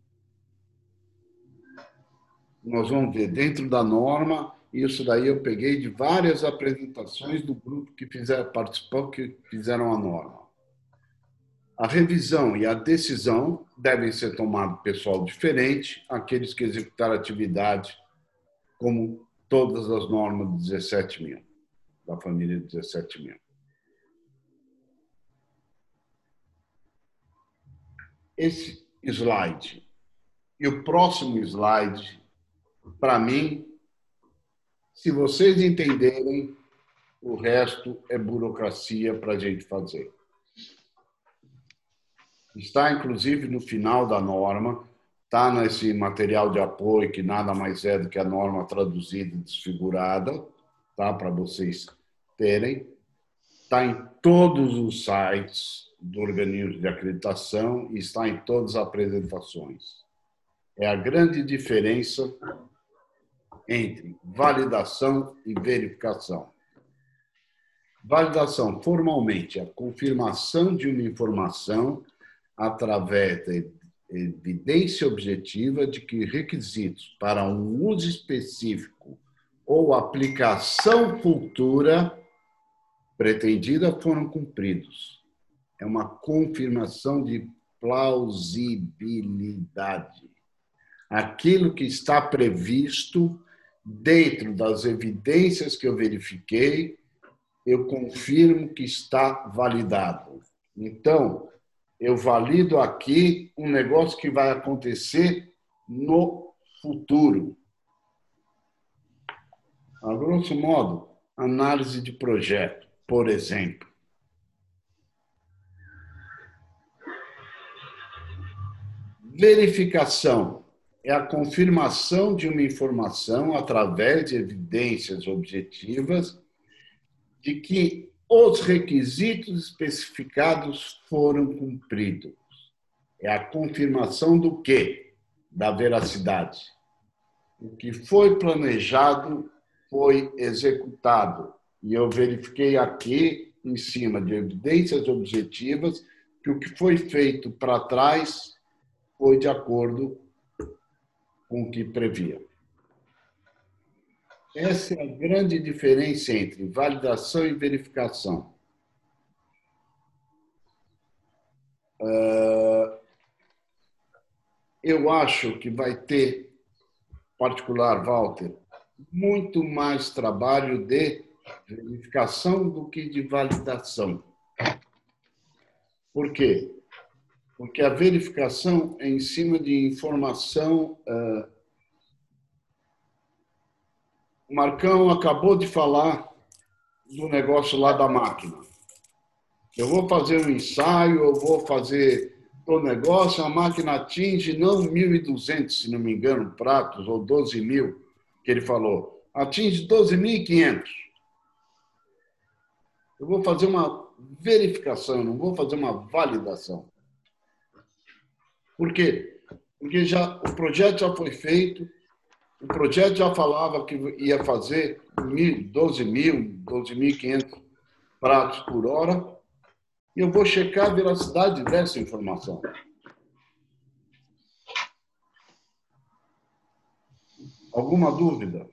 nós vamos ver dentro da norma, isso daí eu peguei de várias apresentações do grupo que fizeram, participou, que fizeram a norma. A revisão e a decisão devem ser tomadas por pessoal diferente, aqueles que executaram atividade como todas as normas de dezessete mil, da família de dezessete mil. Esse slide e o próximo slide, para mim, se vocês entenderem, o resto é burocracia para a gente fazer. Está, inclusive, no final da norma, está nesse material de apoio, que nada mais é do que a norma traduzida e desfigurada, tá? Para vocês terem. Está em todos os sites do organismo de acreditação e está em todas as apresentações. É a grande diferença entre validação e verificação. Validação, formalmente, é a confirmação de uma informação através da evidência objetiva de que requisitos para um uso específico ou aplicação futura pretendida foram cumpridos. É uma confirmação de plausibilidade. Aquilo que está previsto dentro das evidências que eu verifiquei, eu confirmo que está validado. Então, eu valido aqui um negócio que vai acontecer no futuro. A grosso modo, análise de projeto, por exemplo. Verificação é a confirmação de uma informação através de evidências objetivas de que os requisitos especificados foram cumpridos. É a confirmação do quê? Da veracidade. O que foi planejado foi executado. E eu verifiquei aqui, em cima de evidências objetivas, que o que foi feito para trás foi de acordo com o que previa. Essa é a grande diferença entre validação e verificação. Eu acho que vai ter, particular, Walter, muito mais trabalho de verificação do que de validação. Por quê? Porque a verificação é em cima de informação. O Marcão acabou de falar do negócio lá da máquina. Eu vou fazer um ensaio, eu vou fazer o negócio, a máquina atinge não mil e duzentos, se não me engano, pratos, ou doze mil, que ele falou. Atinge doze mil e quinhentos. Eu vou fazer uma verificação, não vou fazer uma validação. Por quê? Porque já, o projeto já foi feito, o projeto já falava que ia fazer doze mil, doze mil e quinhentos pratos por hora, e eu vou checar a veracidade dessa informação. Alguma dúvida?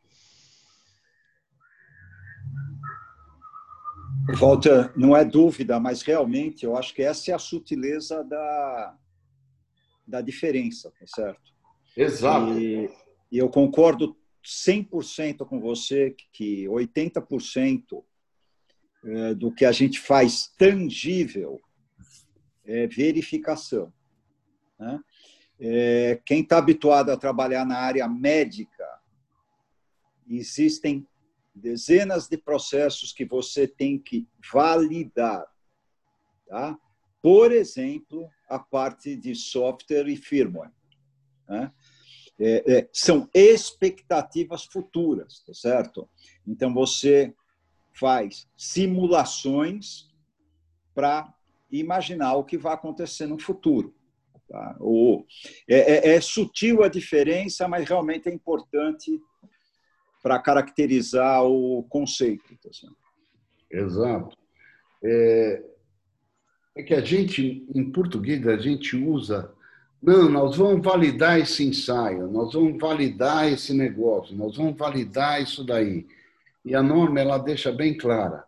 Walter, não é dúvida, mas realmente eu acho que essa é a sutileza da, da diferença, tá certo? Exato. E, e eu concordo cem por cento com você que oitenta por cento do que a gente faz tangível é verificação, né? É, quem está habituado a trabalhar na área médica, existem dezenas de processos que você tem que validar, tá? Por exemplo, a parte de software e firmware, né? É, é, são expectativas futuras, tá certo? Então, você faz simulações para imaginar o que vai acontecer no futuro. Tá? Ou, é, é, é sutil a diferença, mas realmente é importante para caracterizar o conceito. Tá certo? Exato. É, é que a gente, em português, a gente usa... Não, nós vamos validar esse ensaio, nós vamos validar esse negócio, nós vamos validar isso daí. E a norma, ela deixa bem clara.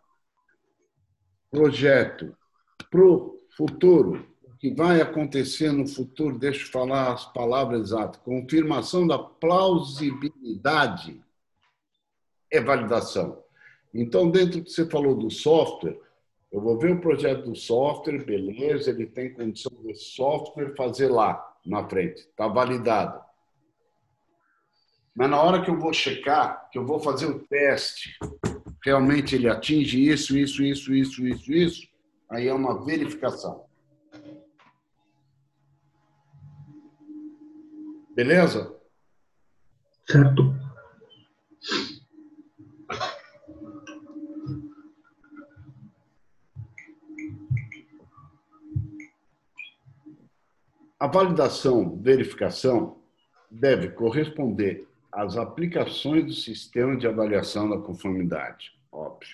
Projeto para o futuro, o que vai acontecer no futuro, deixa eu falar as palavras exatas, confirmação da plausibilidade é validação. Então, dentro do que você falou do software, eu vou ver o projeto do software, beleza, ele tem condição de software fazer lá, na frente, está validado. Mas na hora que eu vou checar, que eu vou fazer o teste, realmente ele atinge isso, isso, isso, isso, isso, isso, aí é uma verificação. Beleza? Certo. A validação, verificação, deve corresponder às aplicações do sistema de avaliação da conformidade, óbvio.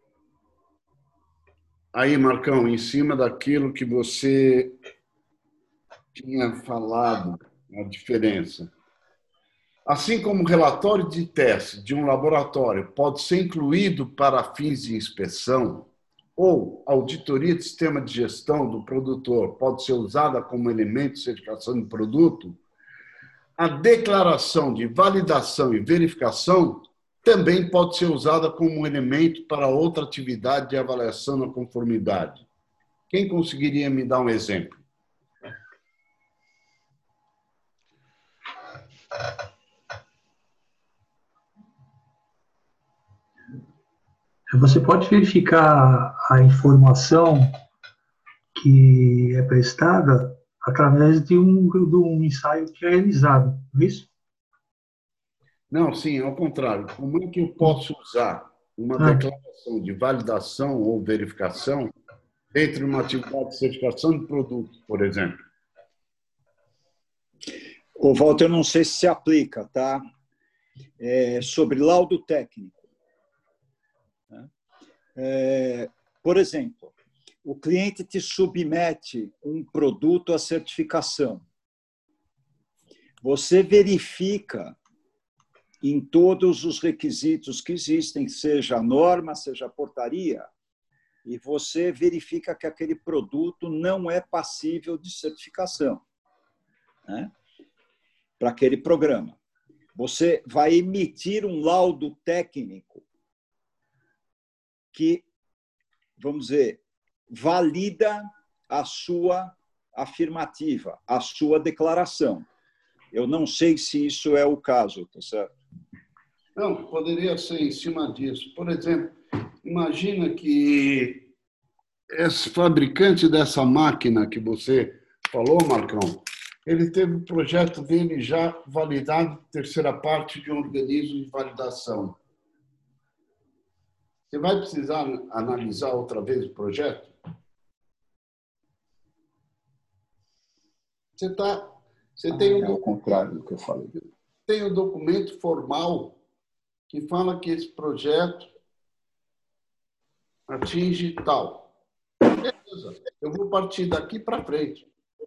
Aí, Marcão, em cima daquilo que você tinha falado, a diferença. Assim como o relatório de teste de um laboratório pode ser incluído para fins de inspeção, ou auditoria de sistema de gestão do produtor pode ser usada como elemento de certificação de produto, a declaração de validação e verificação também pode ser usada como elemento para outra atividade de avaliação da conformidade. Quem conseguiria me dar um exemplo? Você pode verificar a informação que é prestada através de um, de um ensaio que é realizado, não é isso? Não, sim, ao contrário. Como é que eu posso usar uma Ah. declaração de validação ou verificação entre uma atividade de certificação de produto, por exemplo? O Walter, eu não sei se se aplica, tá? É sobre laudo técnico. É, por exemplo, o cliente te submete um produto à certificação. Você verifica em todos os requisitos que existem, seja a norma, seja a portaria, e você verifica que aquele produto não é passível de certificação, né, para aquele programa. Você vai emitir um laudo técnico que, vamos dizer, valida a sua afirmativa, a sua declaração. Eu não sei se isso é o caso, tá certo? Não, poderia ser em cima disso. Por exemplo, imagina que esse fabricante dessa máquina que você falou, Marcão, ele teve o projeto dele já validado, terceira parte de um organismo de validação. Você vai precisar analisar outra vez o projeto? Você, tá, você Ah, tem um é o contrário do que eu falei. Tem um documento formal que fala que esse projeto atinge tal. Beleza, eu vou partir daqui para frente.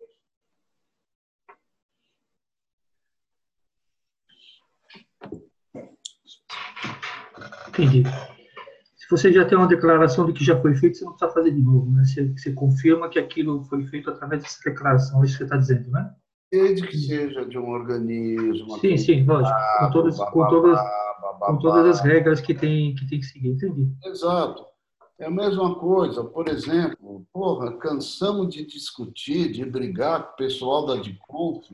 Entendi. Se você já tem uma declaração do que já foi feito, você não precisa fazer de novo, né? Você, você confirma que aquilo foi feito através dessa declaração, é isso que você está dizendo, né? Desde que seja de um organismo... Sim, sim, lógico. Com todas, com todas, com todas as regras que tem, que tem que seguir, entendi. Exato. É a mesma coisa. Por exemplo, porra, cansamos de discutir, de brigar com o pessoal da Diconf.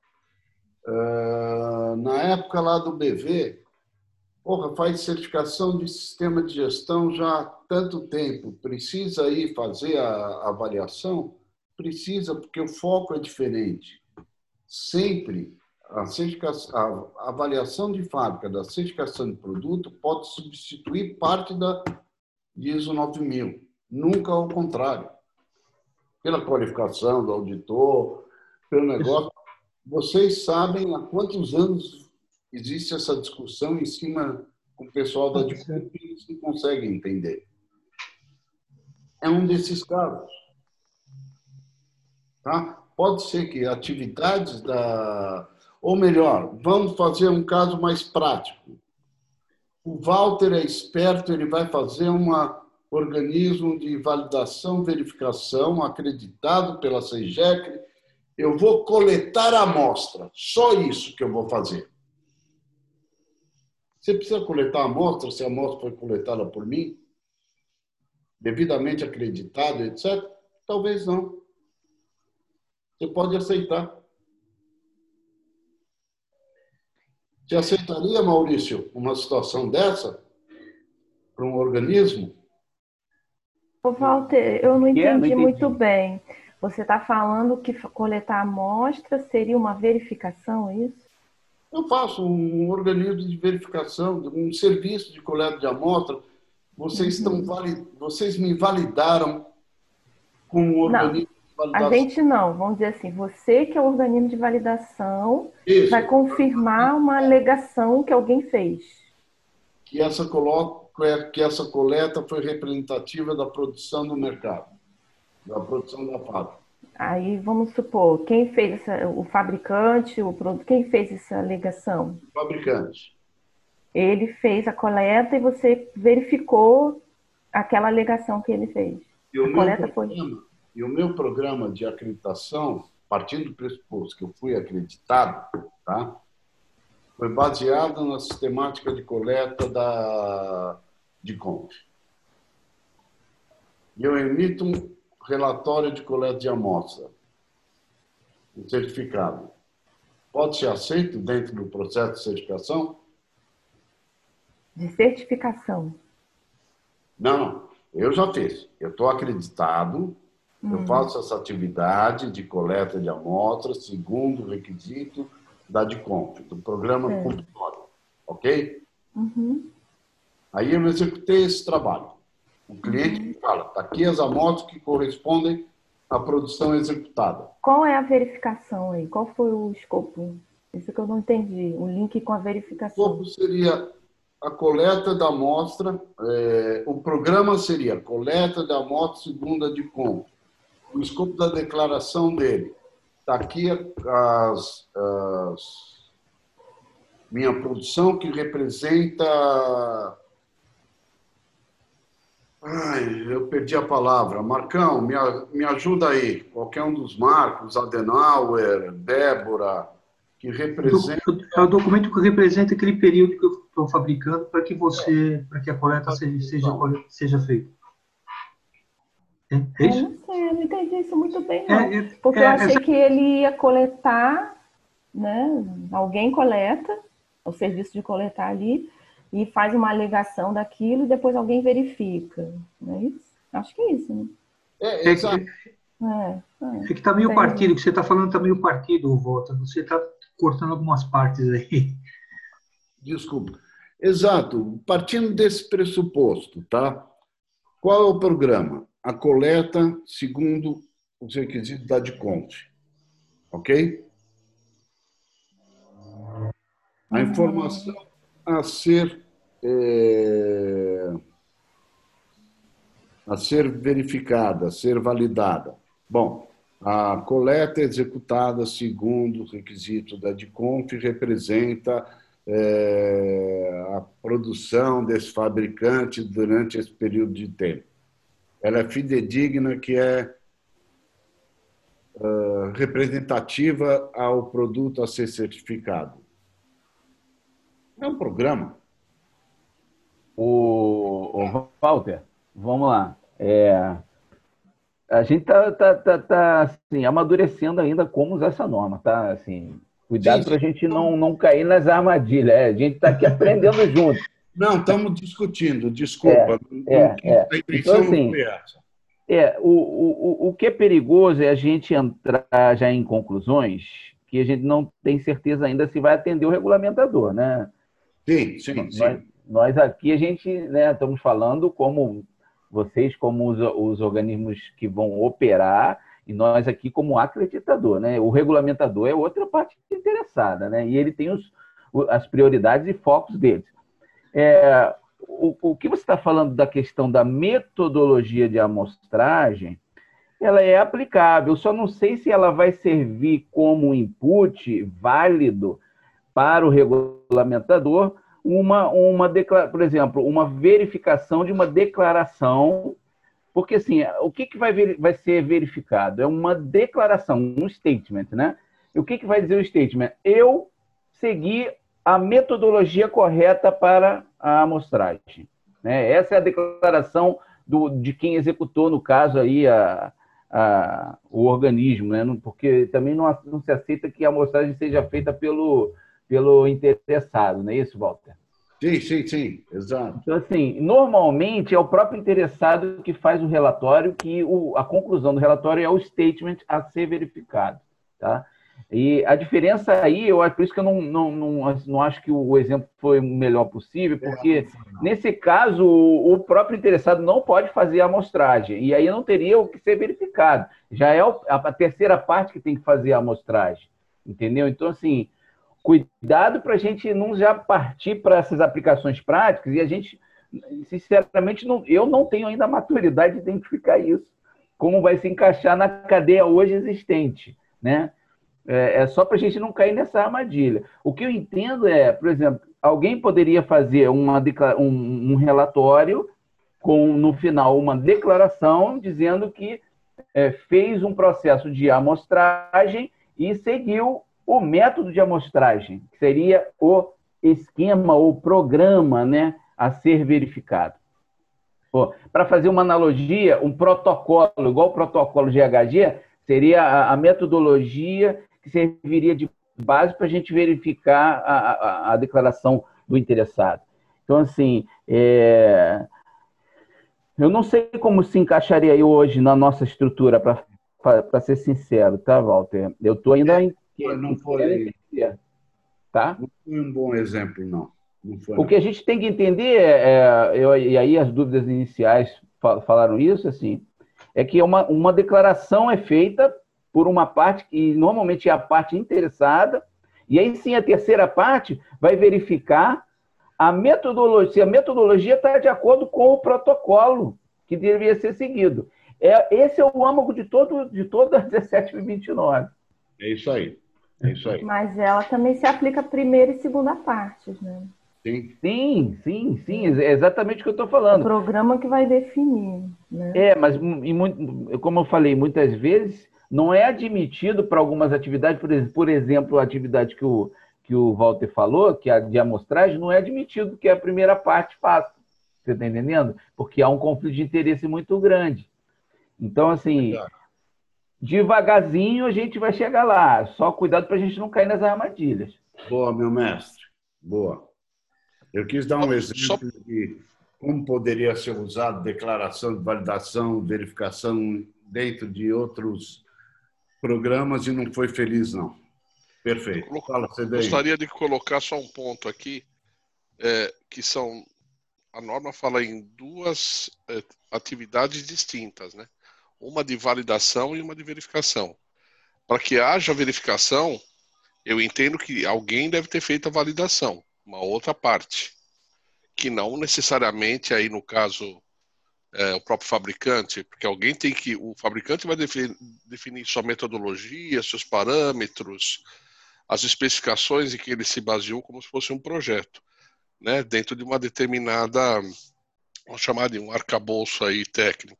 Uh, na época lá do B V, porra, faz certificação de sistema de gestão já há tanto tempo. Precisa ir fazer a avaliação? Precisa, porque o foco é diferente. Sempre a, certificação, a avaliação de fábrica da certificação de produto pode substituir parte da I S O nove mil. Nunca ao contrário. Pela qualificação do auditor, pelo negócio. Vocês sabem há quantos anos existe essa discussão em cima com o pessoal da Diconf que eles não conseguem entender. É um desses casos. Tá? Pode ser que atividades da... Ou melhor, vamos fazer um caso mais prático. O Walter é esperto, ele vai fazer um organismo de validação, verificação, acreditado pela SEGECRE. Eu vou coletar a amostra, só isso que eu vou fazer. Você precisa coletar a amostra, se a amostra foi coletada por mim, devidamente acreditada, etcétera? Talvez não. Você pode aceitar. Você aceitaria, Maurício, uma situação dessa para um organismo? Ô, Walter, eu não Que é? Não entendi entendi. muito bem. Você está falando que coletar amostra seria uma verificação, é isso? Eu faço um organismo de verificação, um serviço de coleta de amostra. Vocês, Uhum. estão vali... Vocês me validaram com um organismo de validação. A gente não, vamos dizer assim, você que é o organismo de validação Isso. vai confirmar uma alegação que alguém fez. Que essa, colo... que essa coleta foi representativa da produção do mercado, da produção da fábrica. Aí vamos supor, quem fez essa, o fabricante, o produto, quem fez essa alegação? O fabricante. Ele fez a coleta e você verificou aquela alegação que ele fez. E o a meu coleta programa, foi... e o meu programa de acreditação, partindo do pressuposto que eu fui acreditado, tá? Foi baseado na sistemática de coleta da de Conf. E eu emito um relatório de coleta de amostra, um certificado. Pode ser aceito dentro do processo de certificação? De certificação. Não, eu já fiz. Eu estou acreditado, hum. eu faço essa atividade de coleta de amostras segundo o requisito da D C O N F, do programa é. compulsório. Ok? Uhum. Aí eu executei esse trabalho. O cliente me fala, está aqui as amostras que correspondem à produção executada. Qual é a verificação aí? Qual foi o escopo? Isso que eu não entendi, o link com a verificação. O escopo seria a coleta da amostra, é, o programa seria coleta da amostra segundo a D C O N F. O escopo da declaração dele. Está aqui as, as, minha produção que representa... Ai, eu perdi a palavra. Marcão, me, me ajuda aí. Qualquer um dos Marcos, Adenauer, Débora, que representa... É o documento que representa aquele período que eu estou fabricando para que você, para que a coleta seja, seja, seja feita. É, é isso? Eu não sei, eu não entendi isso muito bem, não. É, é, Porque é, eu achei essa... que ele ia coletar, né? Alguém coleta, o serviço de coletar ali, e faz uma alegação daquilo e depois alguém verifica. Não é isso? Acho que é isso, né? É, é, exato. É, é, é, é que está meio entendi. partido, o que você está falando está meio partido, Volta. Você está cortando algumas partes aí. Desculpa. Exato. Partindo desse pressuposto, tá? Qual é o programa? A coleta segundo os requisitos da D C O N F. Ok? A informação a ser, é, a ser verificada, a ser validada. Bom, a coleta executada segundo os requisitos da D C O N F representa é, a produção desse fabricante durante esse período de tempo. Ela é fidedigna, que é uh, representativa ao produto a ser certificado. É um programa. O, o Walter, vamos lá. É, a gente está tá, tá, tá, assim, amadurecendo ainda como usar essa norma, tá? Assim, cuidado para a gente não, não cair nas armadilhas. É, a gente está aqui aprendendo junto. Não, estamos discutindo, desculpa. É, é, é. A intenção então, assim, não foi essa. É, o, o, o que é perigoso é a gente entrar já em conclusões que a gente não tem certeza ainda se vai atender o regulamentador, né? Sim, sim, nós, sim. Nós aqui, a gente, né, estamos falando como vocês, como os, os organismos que vão operar, e nós aqui como acreditador, né? O regulamentador é outra parte interessada, né? E ele tem os, as prioridades e focos deles. É, o, o que você está falando da questão da metodologia de amostragem, ela é aplicável, só não sei se ela vai servir como input válido para o regulamentador, uma, uma por exemplo, uma verificação de uma declaração, porque assim, o que, que vai, ver, vai ser verificado? É uma declaração, um statement, né? E o que, que vai dizer o statement? Eu segui a metodologia correta para a amostragem, né? Essa é a declaração do, de quem executou, no caso, aí, a, a, o organismo, né? Porque também não, não se aceita que a amostragem seja feita pelo, pelo interessado, não é isso, Walter? Sim, sim, sim, exato. Então, assim, normalmente é o próprio interessado que faz o relatório, que o, a conclusão do relatório é o statement a ser verificado, tá? E a diferença aí, eu acho, por isso que eu não, não, não, não acho que o exemplo foi o melhor possível, porque nesse caso o próprio interessado não pode fazer a amostragem, e aí não teria o que ser verificado. Já é a terceira parte que tem que fazer a amostragem, entendeu? Então, assim, cuidado para a gente não já partir para essas aplicações práticas, e a gente, sinceramente, não, eu não tenho ainda a maturidade de identificar isso como vai se encaixar na cadeia hoje existente, né? É, é só para a gente não cair nessa armadilha. O que eu entendo é, por exemplo, alguém poderia fazer uma, um, um relatório com, no final, uma declaração dizendo que é, fez um processo de amostragem e seguiu o método de amostragem, que seria o esquema ou programa, né, a ser verificado. Para fazer uma analogia, um protocolo, igual o protocolo G H G, seria a, a metodologia que serviria de base para a gente verificar a, a, a declaração do interessado. Então, assim, é... eu não sei como se encaixaria aí hoje na nossa estrutura, para ser sincero, tá, Walter? Eu estou ainda... É, em... não foi, tá? Não foi um bom exemplo, não. Não foi, o não. que a gente tem que entender, é, eu, e aí as dúvidas iniciais falaram isso, assim, é que uma, uma declaração é feita por uma parte, que normalmente é a parte interessada, e aí sim a terceira parte vai verificar a metodologia, se a metodologia está de acordo com o protocolo que deveria ser seguido. É, esse é o âmago de, todo, de toda a dezessete mil e vinte e nove. É isso aí. É isso aí. Mas ela também se aplica a primeira e segunda partes, né? Sim, sim, sim, sim, é exatamente o que eu estou falando. O programa que vai definir, né? É, mas e muito, como eu falei, muitas vezes não é admitido para algumas atividades, por exemplo, por exemplo, a atividade que o, que o Walter falou, que é a de amostragem, não é admitido que a primeira parte faça. Você está entendendo? Porque há um conflito de interesse muito grande. Então, assim, devagarzinho a gente vai chegar lá. Só cuidado para a gente não cair nas armadilhas. Boa, meu mestre. Boa. Eu quis dar um exemplo de como poderia ser usado declaração de validação, verificação dentro de outros programas e não foi feliz, não. Perfeito. Fala, Cedenho. Gostaria de colocar só um ponto aqui, é, que são... A norma fala em duas é, atividades distintas, né? Uma de validação e uma de verificação. Para que haja verificação, eu entendo que alguém deve ter feito a validação, uma outra parte, que não necessariamente, aí no caso, é, o próprio fabricante, porque alguém tem que... O fabricante vai definir, definir sua metodologia, seus parâmetros, as especificações em que ele se baseou como se fosse um projeto, né, dentro de uma determinada, vamos chamar de um arcabouço aí técnico.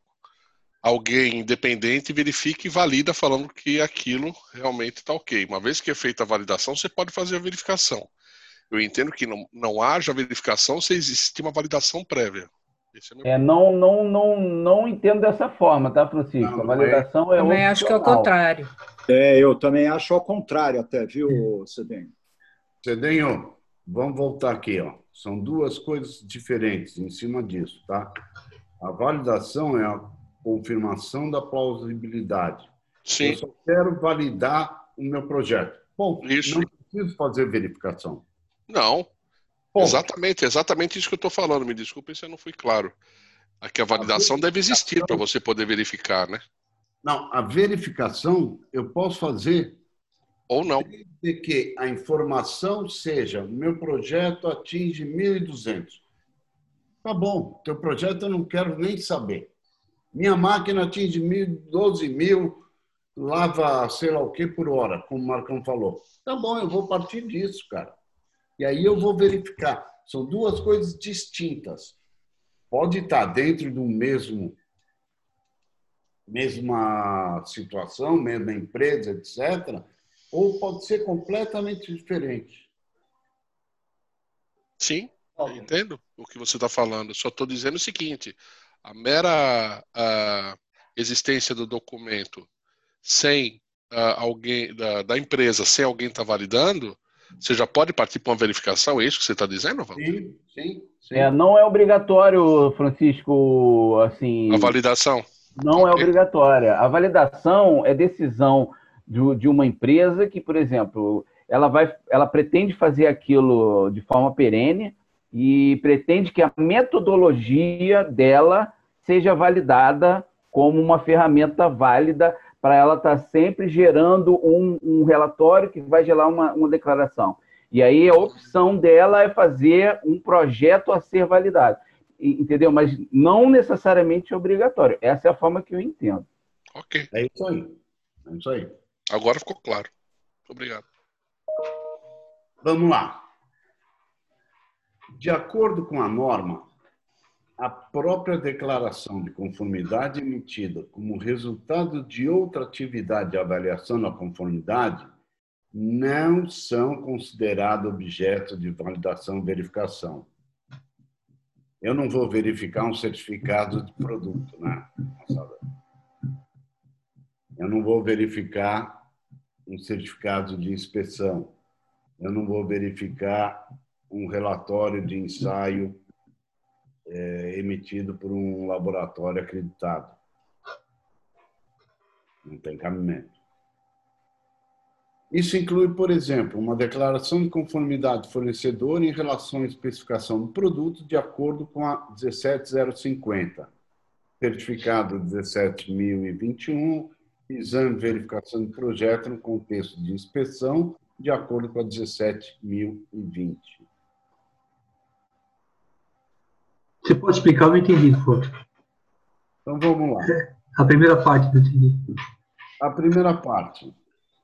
Alguém independente verifica e valida falando que aquilo realmente está ok. Uma vez que é feita a validação, você pode fazer a verificação. Eu entendo que não, não haja verificação se existe uma validação prévia. Esse é meu... é, não, não, não, não entendo dessa forma, tá, Francisco? Não, a validação é, é também opcional. Acho que é o contrário. É, eu também acho ao contrário até, viu, Cedenho? Cedenho, vamos voltar aqui, ó. São duas coisas diferentes em cima disso, tá? A validação é a confirmação da plausibilidade. Sim. Eu só quero validar o meu projeto. Bom, isso. Não preciso fazer verificação. Não. Bom, exatamente, exatamente isso que eu estou falando. Me desculpem se eu não fui claro. Aqui a validação a deve existir para você poder verificar, né? Não, a verificação eu posso fazer ou não. Desde que a informação seja, meu projeto atinge mil e duzentos. Tá bom, teu projeto eu não quero nem saber. Minha máquina atinge doze mil, lava sei lá o que por hora, como o Marcão falou. Tá bom, eu vou partir disso, cara. E aí eu vou verificar. São duas coisas distintas. Pode estar dentro do mesmo, mesma situação, mesma empresa, etcétera, ou pode ser completamente diferente. Sim, eu entendo o que você está falando. Só estou dizendo o seguinte, a mera a existência do documento sem a, alguém da, da empresa, sem alguém estar tá validando, você já pode partir para uma verificação, é isso que você está dizendo, Walter? Sim, sim, sim. É, não é obrigatório, Francisco, assim... A validação? Não é obrigatória. A validação é decisão de, de uma empresa que, por exemplo, ela, vai, ela pretende fazer aquilo de forma perene e pretende que a metodologia dela seja validada como uma ferramenta válida para ela estar sempre gerando um, um relatório que vai gerar uma, uma declaração. E aí a opção dela é fazer um projeto a ser validado. Entendeu? Mas não necessariamente é obrigatório. Essa é a forma que eu entendo. Ok. É isso aí. É isso aí. Agora ficou claro. Obrigado. Vamos lá. De acordo com a norma, a própria declaração de conformidade emitida como resultado de outra atividade de avaliação da conformidade não são considerados objeto de validação e verificação. Eu não vou verificar um certificado de produto, né? Eu não vou verificar um certificado de inspeção. Eu não vou verificar um relatório de ensaio é, emitido por um laboratório acreditado. Não tem cabimento. Isso inclui, por exemplo, uma declaração de conformidade do fornecedor em relação à especificação do produto de acordo com a dezessete zero cinquenta, certificado dezessete mil e vinte e um, exame de verificação de projeto no contexto de inspeção de acordo com a dezessete mil e vinte. Você pode explicar? Eu não entendi, por favor. Então, vamos lá. A primeira parte eu entendi. A primeira parte.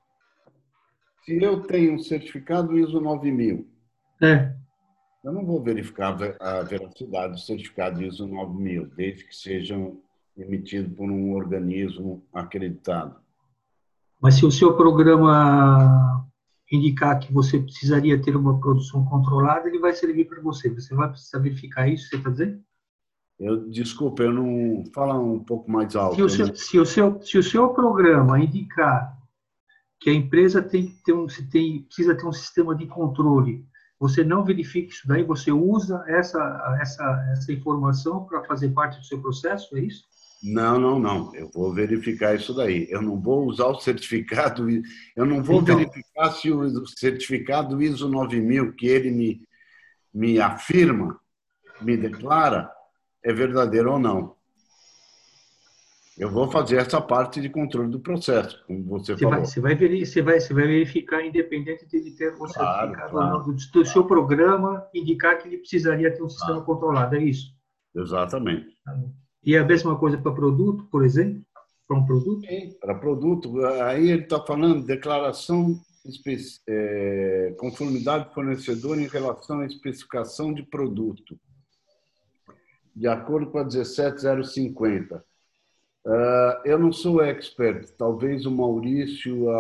Se eu tenho um certificado ISO nove mil, é. eu não vou verificar a veracidade do certificado ISO nove mil, desde que sejam emitidos por um organismo acreditado. Mas se o seu programa indicar que você precisaria ter uma produção controlada, ele vai servir para você. Você vai precisar verificar isso, você está dizendo? Eu, desculpa, eu não... Fala um pouco mais alto. Se o seu, não... se o seu, se o seu programa indicar que a empresa tem que ter um, tem, precisa ter um sistema de controle, você não verifica isso daí, você usa essa, essa, essa informação para fazer parte do seu processo, é isso? Não, não, não. Eu vou verificar isso daí. Eu não vou usar o certificado, eu não vou então, verificar se o certificado ISO nove mil que ele me, me afirma, me declara, é verdadeiro ou não. Eu vou fazer essa parte de controle do processo, como você, você falou. Vai, você, vai ver, você, vai, você vai verificar, independente de ele ter um claro, certificado claro, ou não, do, do seu programa indicar que ele precisaria ter um sistema claro. controlado, é isso? Exatamente. E é a mesma coisa para produto, por exemplo? Para um produto? Para produto, aí ele está falando declaração, é, conformidade do fornecedor em relação à especificação de produto, de acordo com a dezessete zero cinquenta. Uh, eu não sou expert, talvez o Maurício,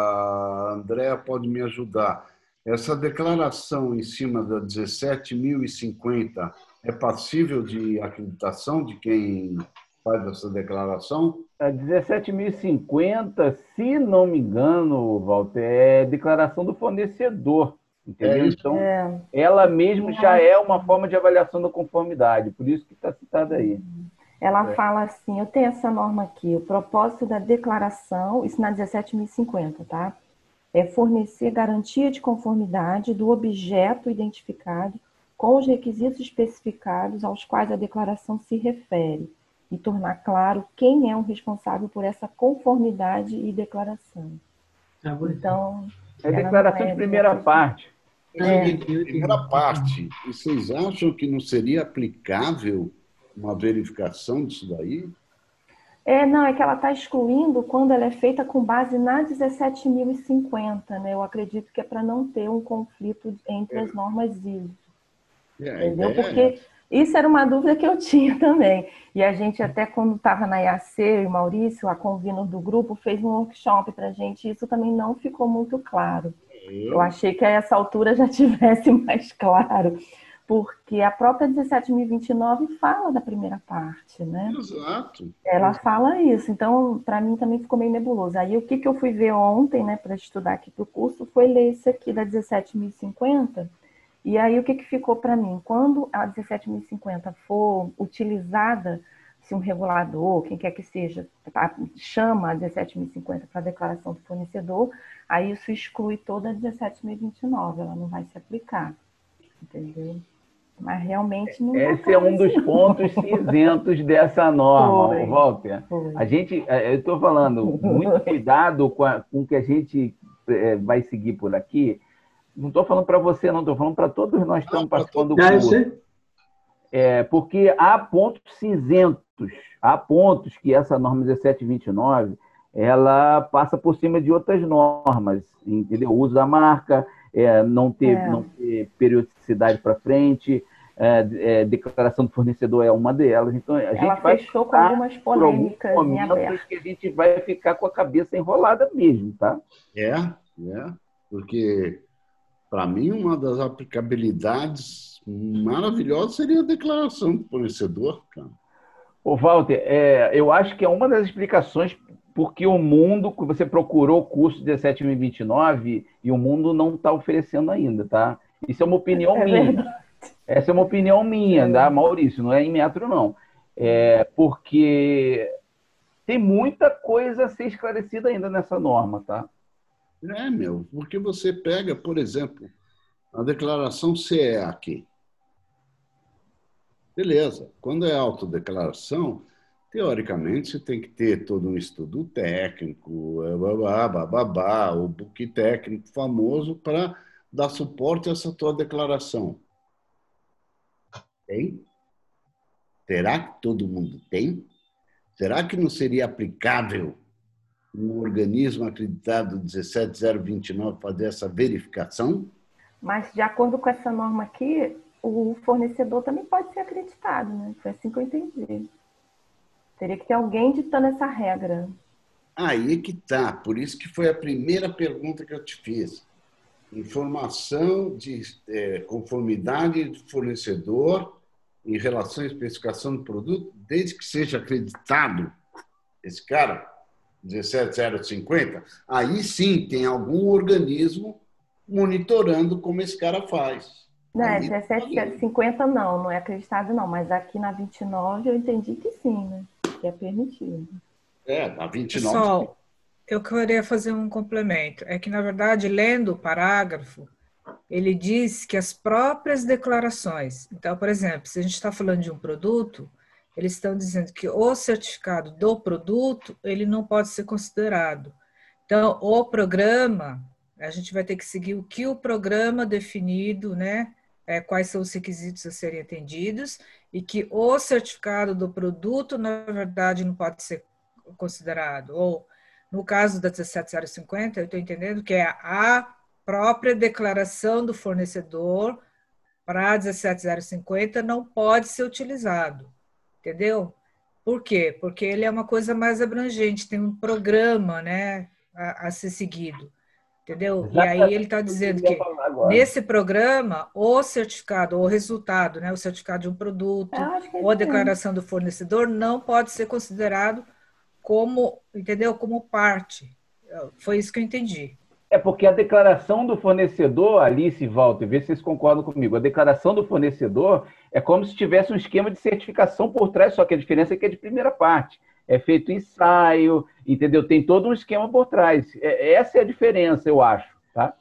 a Andréa pode me ajudar. Essa declaração em cima da dezessete mil e cinquenta é passível de acreditação de quem faz essa declaração? A dezessete mil e cinquenta, se não me engano, Walter, é declaração do fornecedor, entendeu? É então, é. ela mesmo já é uma forma de avaliação da conformidade, por isso que está citada aí. Ela é. fala assim, eu tenho essa norma aqui, o propósito da declaração, isso na dezessete mil e cinquenta, tá? É fornecer garantia de conformidade do objeto identificado com os requisitos especificados aos quais a declaração se refere e tornar claro quem é o responsável por essa conformidade e declaração. Ah, então, é declaração é de primeira de... parte. É. Primeira parte. E vocês acham que não seria aplicável uma verificação disso daí? É, não, é que ela está excluindo quando ela é feita com base na dezessete mil e cinquenta, né? Eu acredito que é para não ter um conflito entre é. as normas ISO. É, entendeu? Porque isso era uma dúvida que eu tinha também. E a gente até quando estava na I A C, o Maurício, a convino do grupo, fez um workshop para a gente, e isso também não ficou muito claro. Eu, eu achei que a essa altura já tivesse mais claro. Porque a própria dezessete mil e vinte e nove fala da primeira parte, né? Exato. Ela fala isso. Então, para mim também ficou meio nebuloso. Aí, o que, que eu fui ver ontem, né, para estudar aqui para o curso, foi ler esse aqui da dezessete mil e cinquenta. E aí, o que, que ficou para mim? Quando a dezessete mil e cinquenta for utilizada, se um regulador, quem quer que seja, chama a dezessete mil e cinquenta para a declaração do fornecedor, aí isso exclui toda a dezessete mil e vinte e nove. Ela não vai se aplicar. Entendeu? Mas realmente não. Esse é um dos pontos cinzentos dessa norma, foi, Walter. Foi. A gente, eu estou falando, muito cuidado com, a, com o que a gente é, vai seguir por aqui. Não estou falando para você, não, estou falando para todos nós que estamos participando do curso. É, porque há pontos cinzentos pontos, há pontos que essa norma dezessete vinte e nove ela passa por cima de outras normas, entendeu? O uso da marca, é, não, ter, é. não ter periodicidade para frente, é, é, declaração do fornecedor é uma delas. Então, a ela gente vai fechou com algumas polêmicas em aberto. Que a gente vai ficar com a cabeça enrolada mesmo, tá? É, é, porque para mim uma das aplicabilidades maravilhosas seria a declaração do fornecedor, cara. Ô, Walter, é, eu acho que é uma das explicações porque o mundo, você procurou o curso dezessete mil e vinte e nove e o mundo não está oferecendo ainda, tá? Isso é uma opinião é minha. Verdade. Essa é uma opinião minha, é. tá, Maurício? Não é em metro, não. É porque tem muita coisa a ser esclarecida ainda nessa norma, tá? É, meu, porque você pega, por exemplo, a declaração C E A aqui. Beleza, quando é autodeclaração, teoricamente você tem que ter todo um estudo técnico, babá, babá, o book técnico famoso para dar suporte a essa tua declaração. Tem? Será que todo mundo tem? Será que não seria aplicável um organismo acreditado dezessete zero vinte e nove fazer essa verificação? Mas, de acordo com essa norma aqui, o fornecedor também pode ser acreditado, né? Foi assim que eu entendi. Teria que ter alguém ditando essa regra. Aí que tá. Por isso que foi a primeira pergunta que eu te fiz. Informação de é, conformidade do fornecedor em relação à especificação do produto, desde que seja acreditado esse cara, dezessete zero cinquenta, aí sim tem algum organismo monitorando como esse cara faz. Não, dezessete zero cinquenta não, não é acreditado não, mas aqui na vinte e nove eu entendi que sim, né? Que é permitido. É, na vinte e nove. Pessoal, eu queria fazer um complemento. É que, na verdade, lendo o parágrafo, ele diz que as próprias declarações... Então, por exemplo, se a gente está falando de um produto, eles estão dizendo que o certificado do produto, ele não pode ser considerado. Então, o programa, a gente vai ter que seguir o que o programa definido, né? É, quais são os requisitos a serem atendidos, e que o certificado do produto, na verdade, não pode ser considerado. Ou, no caso da dezessete zero cinquenta, eu estou entendendo que é a própria declaração do fornecedor para dezessete zero cinquenta não pode ser utilizado. Entendeu? Por quê? Porque ele é uma coisa mais abrangente, tem um programa, né, a, a ser seguido. Entendeu? Exatamente. E aí ele está dizendo que nesse programa, o certificado, o resultado, né, o certificado de um produto, ou a declaração do fornecedor não pode ser considerado como, entendeu? Como parte. Foi isso que eu entendi. É porque a declaração do fornecedor, Alice e Walter, vê se vocês concordam comigo, a declaração do fornecedor é como se tivesse um esquema de certificação por trás, só que a diferença é que é de primeira parte. É feito ensaio, entendeu? Tem todo um esquema por trás. É, essa é a diferença, eu acho. Tá?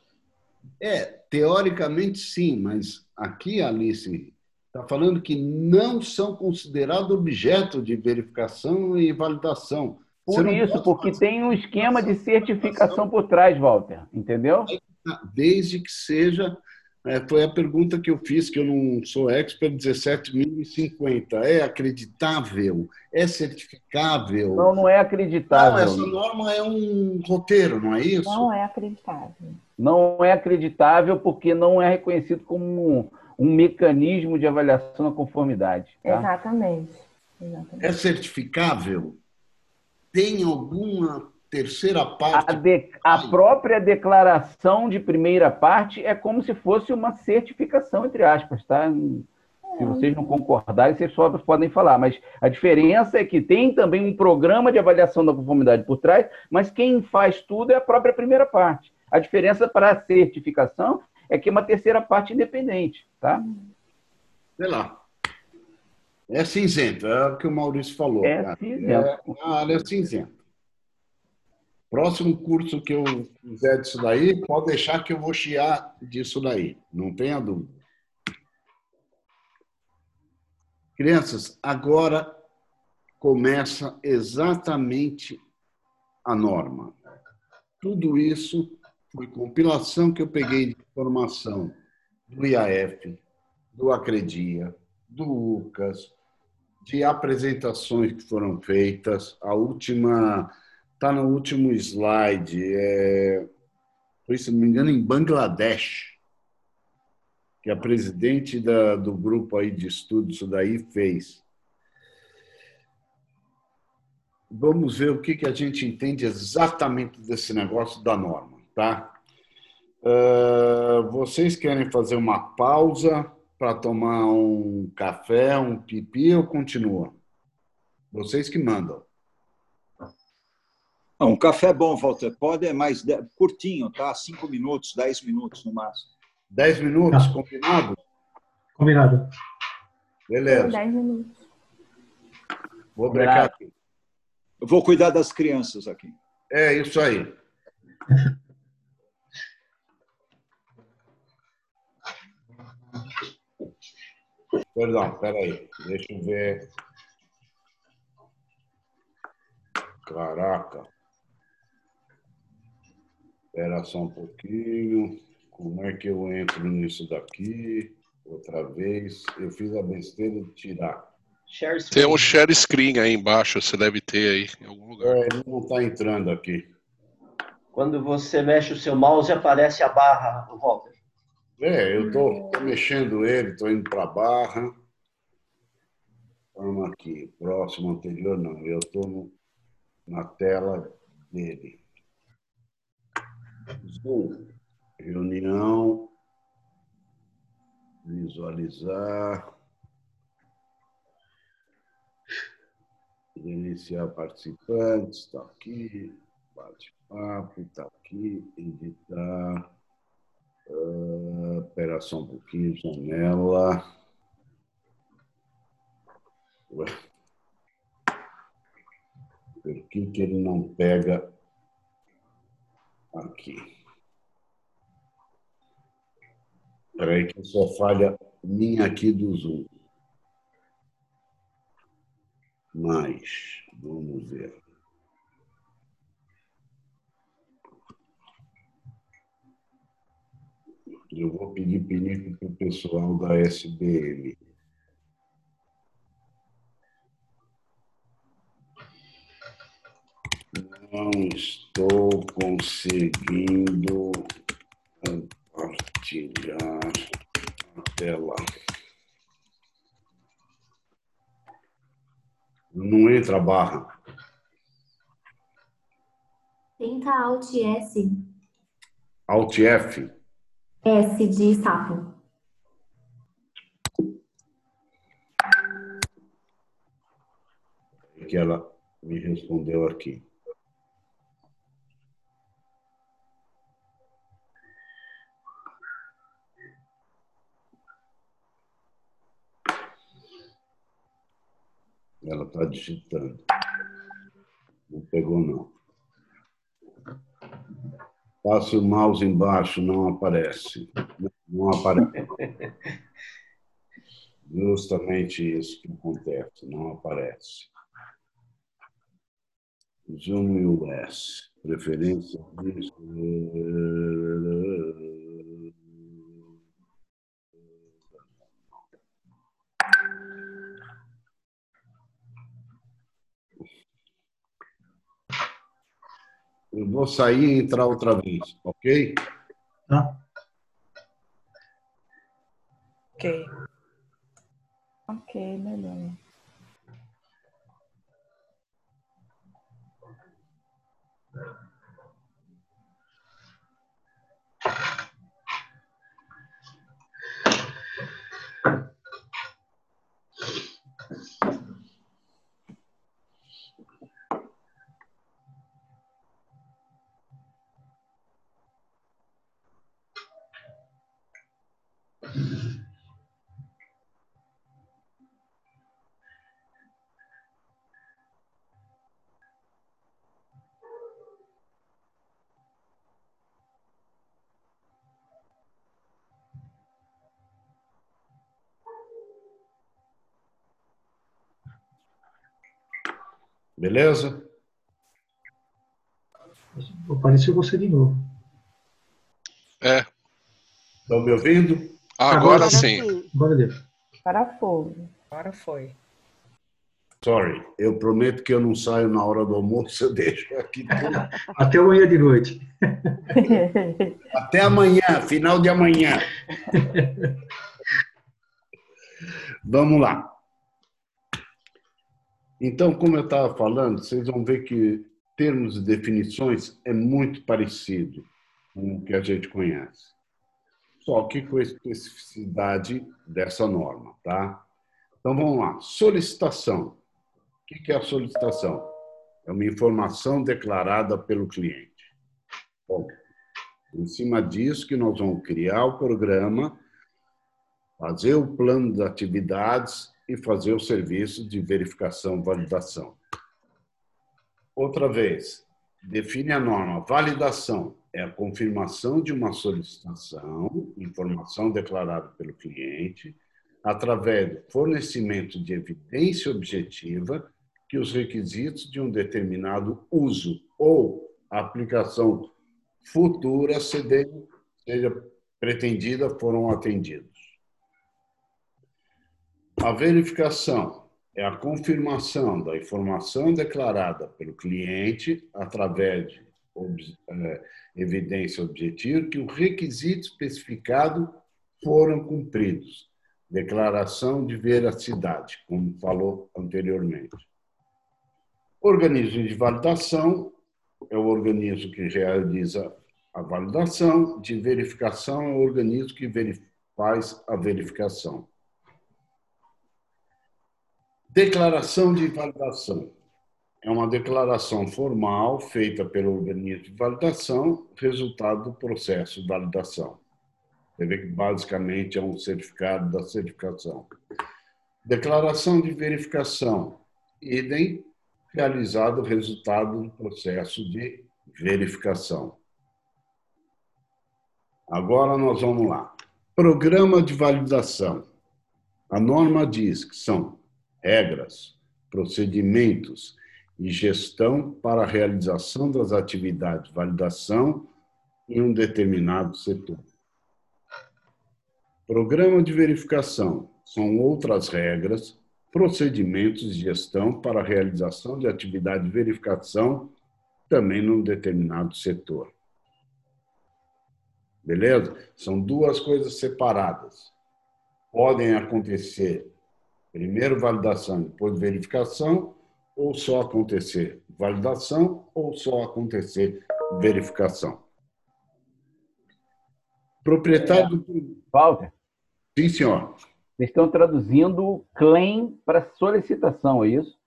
É, teoricamente sim, mas aqui, Alice, está falando que não são considerados objeto de verificação e validação. Por isso, porque tem um esquema de certificação por trás, Walter, entendeu? Desde que seja... É, foi a pergunta que eu fiz, que eu não sou expert, dezessete mil e cinquenta. É acreditável? É certificável? Não, não é acreditável. Não, essa norma é um roteiro, não é isso? Não é acreditável. Não é acreditável porque não é reconhecido como um, um mecanismo de avaliação da conformidade. Tá? Exatamente. Exatamente. É certificável? Tem alguma... terceira parte... A, de, a própria declaração de primeira parte é como se fosse uma certificação, entre aspas, tá? Se vocês não concordarem, vocês só podem falar, mas a diferença é que tem também um programa de avaliação da conformidade por trás, mas quem faz tudo é a própria primeira parte. A diferença para a certificação é que é uma terceira parte independente, tá? Sei lá. É cinzento, é o que o Maurício falou. É cara. cinzento. É, a área é cinzenta. Próximo curso que eu fizer disso daí, pode deixar que eu vou chiar disso daí. Não tenha dúvida. Crianças, agora começa exatamente a norma. Tudo isso foi compilação que eu peguei de informação do I A F, do Acredia, do U C A S, de apresentações que foram feitas. A última está no último slide. É, foi, se não me engano, em Bangladesh, que a presidente da, do grupo aí de estudo isso daí fez. Vamos ver o que, que a gente entende exatamente desse negócio da norma, tá? Uh, vocês querem fazer uma pausa para tomar um café, um pipi ou continua? Vocês que mandam. Um café bom, Walter. Pode é mais de... curtinho, tá? Cinco minutos, dez minutos no máximo. Dez minutos, Tá. combinado? Combinado. Beleza. dez minutos. Vou brecar aqui. Eu vou cuidar das crianças aqui. É isso aí. Perdão, peraí. Deixa eu ver. Caraca. Espera só um pouquinho. Como é que eu entro nisso daqui? Outra vez. Eu fiz a besteira de tirar. Share Tem screen. um share screen aí embaixo, você deve ter aí em algum lugar. É, ele não está entrando aqui. Quando você mexe o seu mouse, aparece a barra, Walter. É, eu estou mexendo ele, estou indo para a barra. Vamos aqui. Próximo, anterior, não. Eu estou na tela dele. Zoom. Reunião. Visualizar. Iniciar participantes, está aqui. Bate-papo, está aqui. Editar. Uh, espera só um pouquinho, janela. Ué. Por que que ele não pega aqui? Espera aí que só falha minha aqui do Zoom. Mas, vamos ver. Eu vou pedir pinico para o pessoal da S B M. Não estou conseguindo compartilhar a tela. Não entra a barra. Tenta Alt S. Alt F. S de sapo. Que ela me respondeu aqui. Ela está digitando. Não pegou, não. Passe o mouse embaixo, não aparece. Não aparece. Justamente isso que acontece, não aparece. Zoom U S. Preferência disso. Eu vou sair e entrar outra vez, ok? Tá? Ok. Ok, melhor. Beleza? Apareceu você de novo. É. Estão me ouvindo? Agora Agora sim. Agora deu. Para fogo. Agora foi. Sorry, eu prometo que eu não saio na hora do almoço, eu deixo aqui tudo. Até amanhã de noite. Até amanhã, final de amanhã. Vamos lá. Então, como eu estava falando, vocês vão ver que termos e definições é muito parecido com o que a gente conhece. Só que com a especificidade dessa norma, tá? Então, vamos lá. Solicitação. O que é a solicitação? É uma informação declarada pelo cliente. Bom, em cima disso que nós vamos criar o programa, fazer o plano de atividades e fazer o serviço de verificação e validação. Outra vez, define a norma. Validação é a confirmação de uma solicitação, informação declarada pelo cliente, através do fornecimento de evidência objetiva que os requisitos de um determinado uso ou aplicação futura seja pretendida foram atendidos. A verificação é a confirmação da informação declarada pelo cliente através de evidência objetiva que o requisito especificado foram cumpridos. Declaração de veracidade, como falou anteriormente. Organismo de validação é o organismo que realiza a validação, de verificação é o organismo que faz a verificação. Declaração de validação é uma declaração formal feita pelo organismo de validação, resultado do processo de validação. Você vê que basicamente é um certificado da certificação. Declaração de verificação, idem, realizado o resultado do processo de verificação. Agora nós vamos lá. Programa de validação. A norma diz que são regras, procedimentos e gestão para a realização das atividades de validação em um determinado setor. Programa de verificação são outras regras, procedimentos e gestão para a realização de atividade de verificação também num determinado setor. Beleza? São duas coisas separadas. Podem acontecer primeiro validação, depois verificação, ou só acontecer validação, ou só acontecer verificação. Proprietário do... Walter? Sim, senhor. Vocês estão traduzindo claim para solicitação, é isso?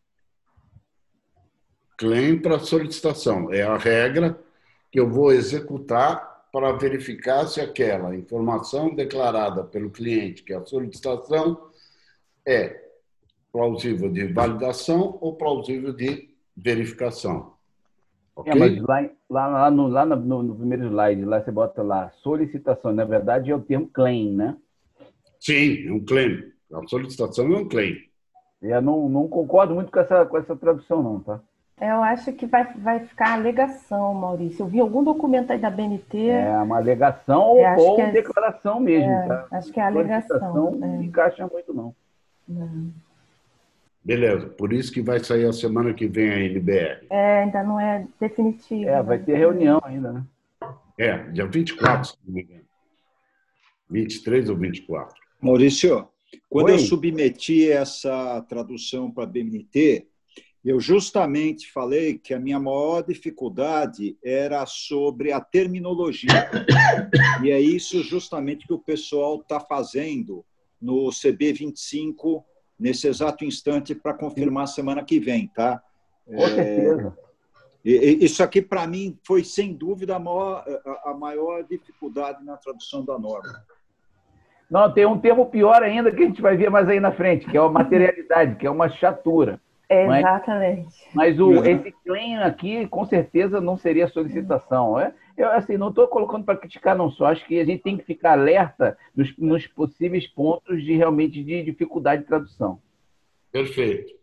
Claim para solicitação. É a regra que eu vou executar para verificar se aquela informação declarada pelo cliente, que é a solicitação, é plausível de validação ou plausível de verificação. Okay? É, mas lá, lá, lá, no, lá no, no primeiro slide, lá você bota lá solicitação. Na verdade, é o termo claim, né? Sim, é um claim. A solicitação é um claim. Eu não, não concordo muito com essa, com essa tradução, não, tá? Eu acho que vai, vai ficar alegação, Maurício. Eu vi algum documento aí da B N T. É uma alegação ou, ou é, declaração mesmo, é, tá? Acho que é alegação. Não é. encaixa muito, não. não. Beleza, por isso que vai sair a semana que vem a N B R. É, ainda não é definitivo. É, vai ter reunião ainda, né? É, dia vinte e quatro, se não me engano. vinte e três ou vinte e quatro. Maurício, quando Oi? eu submeti essa tradução para a B N T, eu justamente falei que a minha maior dificuldade era sobre a terminologia. E é isso justamente que o pessoal está fazendo no C B vinte e cinco, nesse exato instante, para confirmar a semana que vem, tá? Com certeza. É, isso aqui, para mim, foi, sem dúvida, a maior, a maior dificuldade na tradução da norma. Não, tem um termo pior ainda que a gente vai ver mais aí na frente, que é a materialidade, que é uma chatura. Exatamente. Mas, mas o, esse claim aqui, com certeza, não seria solicitação. É, eu assim, não estou colocando para criticar, não. Só acho que a gente tem que ficar alerta nos, nos possíveis pontos de realmente de dificuldade de tradução. Perfeito.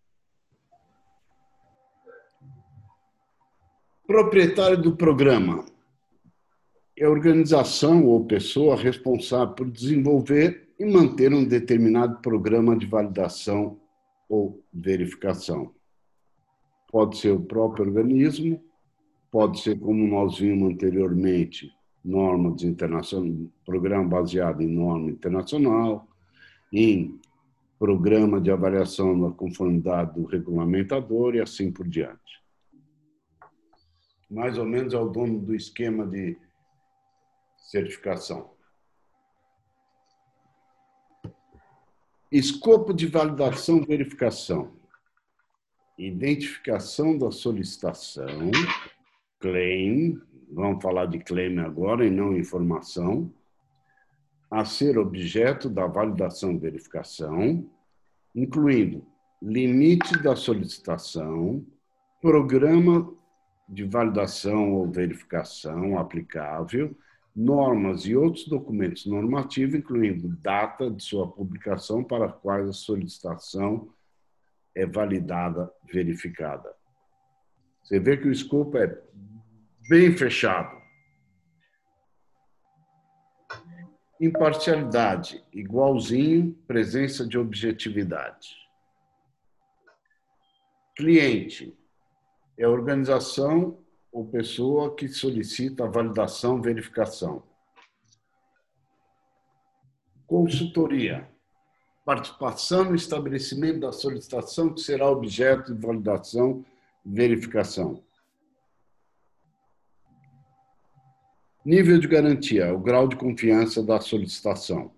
Proprietário do programa é a organização ou pessoa responsável por desenvolver e manter um determinado programa de validação ou verificação. Pode ser o próprio organismo, pode ser, como nós vimos anteriormente, normas internacionais, programa baseado em norma internacional, em programa de avaliação da conformidade do regulamentador e assim por diante. Mais ou menos é o dono do esquema de certificação. Escopo de validação e verificação. Identificação da solicitação, claim, vamos falar de claim agora e não informação, a ser objeto da validação e verificação, incluindo limite da solicitação, programa de validação ou verificação aplicável, normas e outros documentos normativos, incluindo data de sua publicação para as quais a solicitação é validada, verificada. Você vê que o escopo é bem fechado. Imparcialidade, igualzinho, presença de objetividade. Cliente é a organização ou pessoa que solicita a validação, verificação. Consultoria, participação no estabelecimento da solicitação que será objeto de validação e verificação. Nível de garantia, o grau de confiança da solicitação.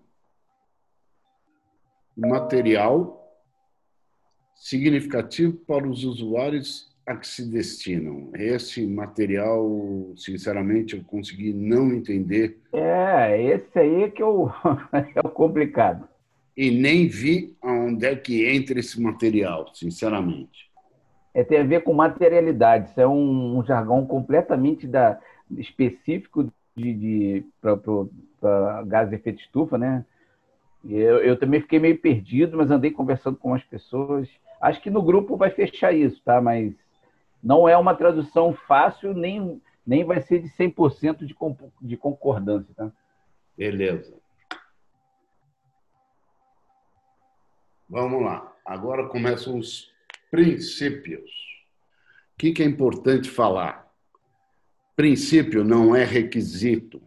Material significativo para os usuários a que se destinam. Esse material, sinceramente, eu consegui não entender. É, esse aí que é o, é o complicado. E nem vi aonde é que entra esse material, sinceramente. É, tem a ver com materialidade. Isso é um, um jargão completamente da, específico de, de, para gás de efeito de estufa, né? Eu, eu também fiquei meio perdido, mas andei conversando com as pessoas. Acho que no grupo vai fechar isso, tá? Mas não é uma tradução fácil, nem, nem vai ser de cem por cento de, de concordância, tá? Beleza. Vamos lá. Agora começam os princípios. O que é importante falar? Princípio não é requisito.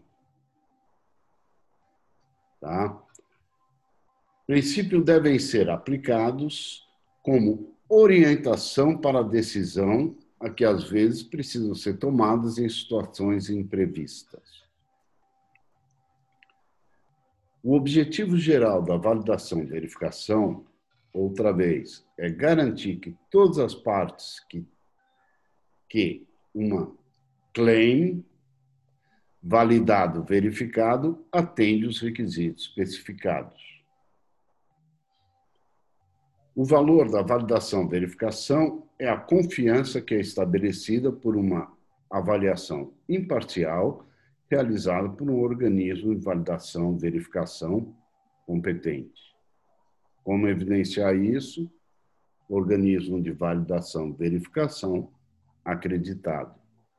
Tá? Princípios devem ser aplicados como orientação para a decisão a que às vezes precisam ser tomadas em situações imprevistas. O objetivo geral da validação e verificação, outra vez, é garantir que todas as partes que, que uma claim validado, verificado, atende os requisitos especificados. O valor da validação e verificação é a confiança que é estabelecida por uma avaliação imparcial realizada por um organismo de validação e verificação competente. Como evidenciar isso? Organismo de validação e verificação acreditado.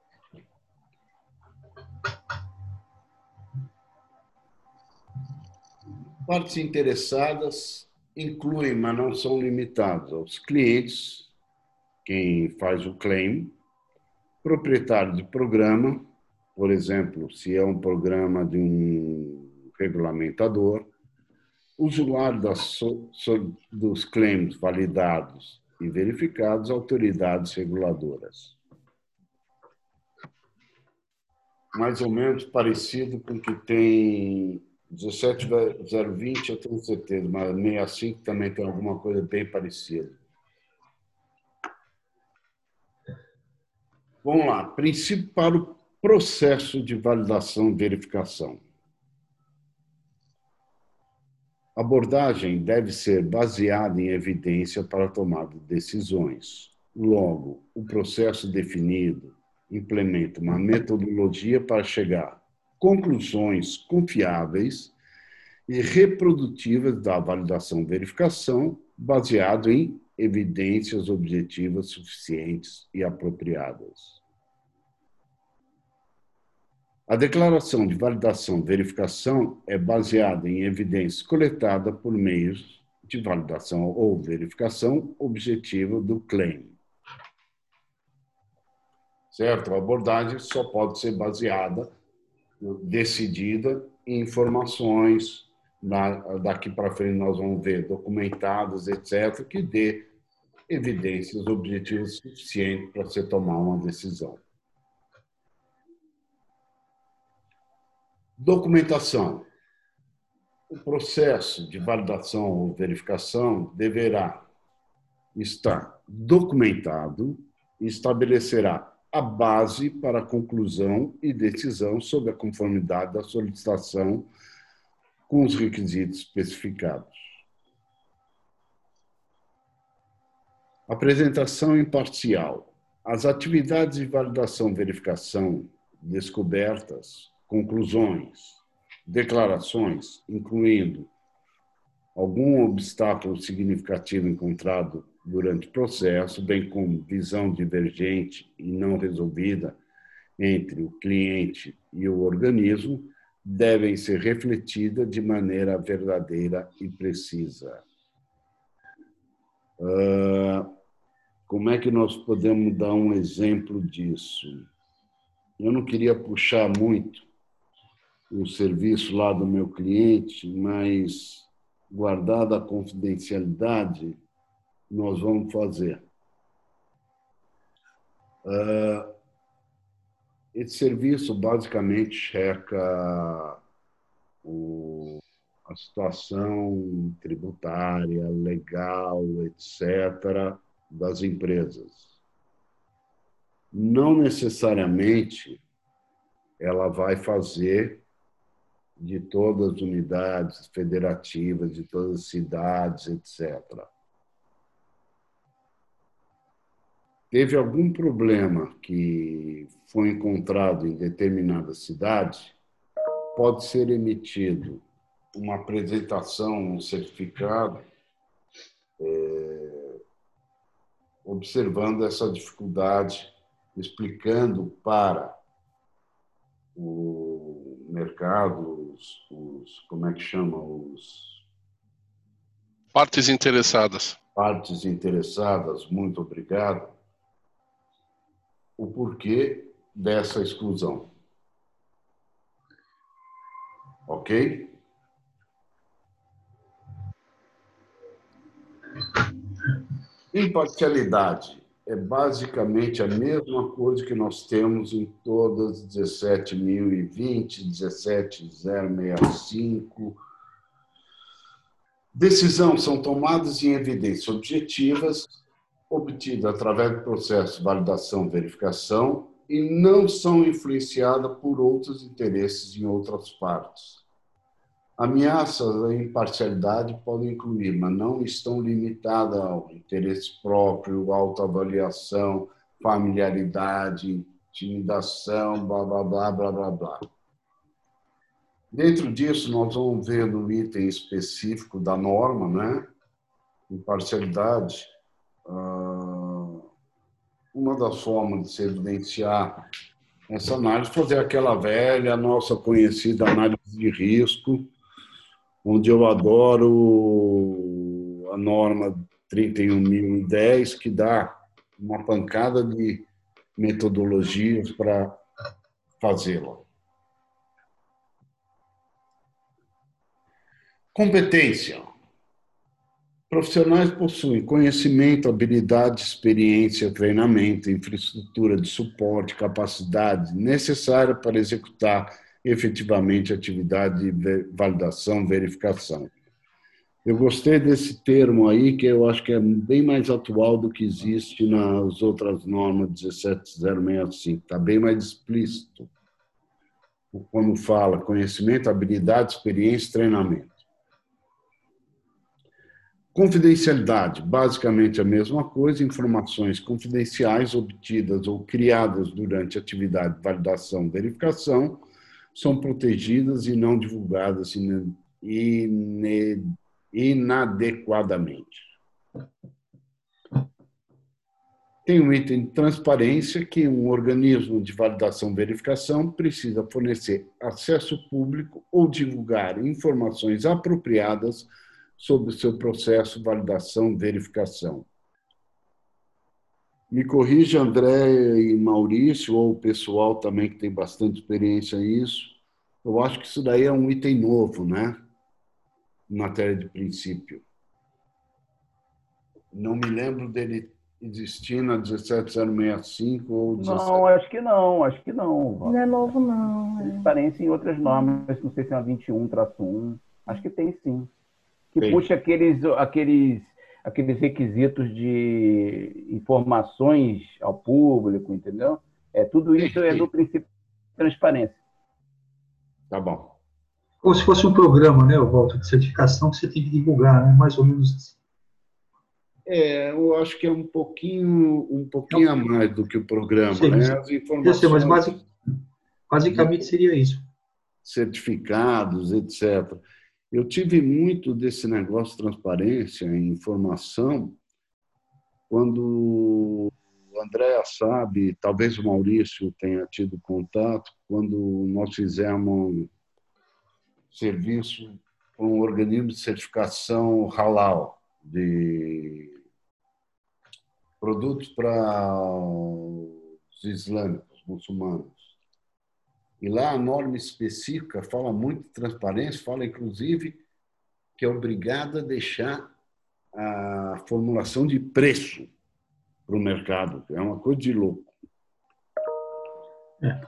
Partes interessadas incluem, mas não são limitados aos clientes, quem faz o claim, proprietário de programa, por exemplo, se é um programa de um regulamentador, usuário das, so, so, dos claims validados e verificados, autoridades reguladoras. Mais ou menos parecido com o que tem dezessete zero vinte, eu tenho certeza, mas sessenta e cinco também tem alguma coisa bem parecida. Vamos lá. Princípio para o processo de validação e verificação. A abordagem deve ser baseada em evidência para a tomada de decisões. Logo, o processo definido implementa uma metodologia para chegar a conclusões confiáveis e reprodutivas da validação e verificação, baseado em evidências objetivas suficientes e apropriadas. A declaração de validação e verificação é baseada em evidências coletadas por meio de validação ou verificação objetiva do claim. Certo? A abordagem só pode ser baseada, decidida em informações, daqui para frente nós vamos ver documentadas, etcétera, que dê evidências objetivas suficientes para você tomar uma decisão. Documentação. O processo de validação ou verificação deverá estar documentado e estabelecerá a base para a conclusão e decisão sobre a conformidade da solicitação com os requisitos especificados. Apresentação imparcial. As atividades de validação, verificação, descobertas, conclusões, declarações, incluindo algum obstáculo significativo encontrado durante o processo, bem como visão divergente e não resolvida entre o cliente e o organismo, devem ser refletidas de maneira verdadeira e precisa. Uh, como é que nós podemos dar um exemplo disso? Eu não queria puxar muito o serviço lá do meu cliente, mas, guardada a confidencialidade, nós vamos fazer. Uh, esse serviço basicamente checa o, a situação tributária, legal, etcétera, das empresas. Não necessariamente ela vai fazer de todas as unidades federativas, de todas as cidades, etcétera. Teve algum problema que foi encontrado em determinada cidade, pode ser emitido uma apresentação, um certificado, é, observando essa dificuldade, explicando para o mercado, os, os como é que chama, os... Partes interessadas. Partes interessadas, muito obrigado. O porquê dessa exclusão. Ok? Imparcialidade é basicamente a mesma coisa que nós temos em todas dezessete mil e vinte, dezessete mil sessenta e cinco. Decisões são tomadas em evidências objetivas, obtidas através do processo de validação, verificação, e não são influenciadas por outros interesses em outras partes. Ameaças à imparcialidade podem incluir, mas não estão limitadas ao interesse próprio, autoavaliação, familiaridade, intimidação, blá, blá, blá, blá, blá, blá. Dentro disso, nós vamos ver no item específico da norma, né? Imparcialidade. Uma das formas de se evidenciar essa análise é fazer aquela velha, nossa conhecida análise de risco, onde eu adoro a norma trinta e um mil e dez, que dá uma pancada de metodologias para fazê-la. Competência. Profissionais possuem conhecimento, habilidade, experiência, treinamento, infraestrutura de suporte, capacidade necessária para executar efetivamente a atividade de validação, verificação. Eu gostei desse termo aí, que eu acho que é bem mais atual do que existe nas outras normas dezessete mil sessenta e cinco. Está bem mais explícito. Quando fala conhecimento, habilidade, experiência, treinamento. Confidencialidade, basicamente a mesma coisa, informações confidenciais obtidas ou criadas durante a atividade de validação e verificação são protegidas e não divulgadas inadequadamente. Tem um item de transparência que um organismo de validação e verificação precisa fornecer acesso público ou divulgar informações apropriadas sobre o seu processo, validação, verificação. Me corrija, André e Maurício, ou o pessoal também que tem bastante experiência nisso. Eu acho que isso daí é um item novo, né? Em matéria de princípio. Não me lembro dele existir na dezessete mil sessenta e cinco ou dezessete. Não, acho que não, acho que não. Não é novo, não. Ele aparece em outras normas, não sei se é uma vinte e um traço um. Acho que tem sim. Que Tem. puxa aqueles, aqueles, aqueles requisitos de informações ao público, entendeu? É, tudo isso Sim, é sim. do princípio de transparência. Tá bom. Como se fosse um programa, né, Walter, de certificação que você tem que divulgar, né? Mais ou menos assim. É, eu acho que é um pouquinho, um pouquinho a mais do que o programa, Sim, né? sim. As Eu sei, informações, mas basic, basicamente seria isso. certificados, etcétera. Eu tive muito desse negócio de transparência e informação quando o André sabe, talvez o Maurício tenha tido contato, quando nós fizemos serviço para um organismo de certificação halal, de produtos para os islâmicos, muçulmanos. E lá a norma específica fala muito de transparência, fala inclusive que é obrigada a deixar a formulação de preço para o mercado. É uma coisa de louco. É.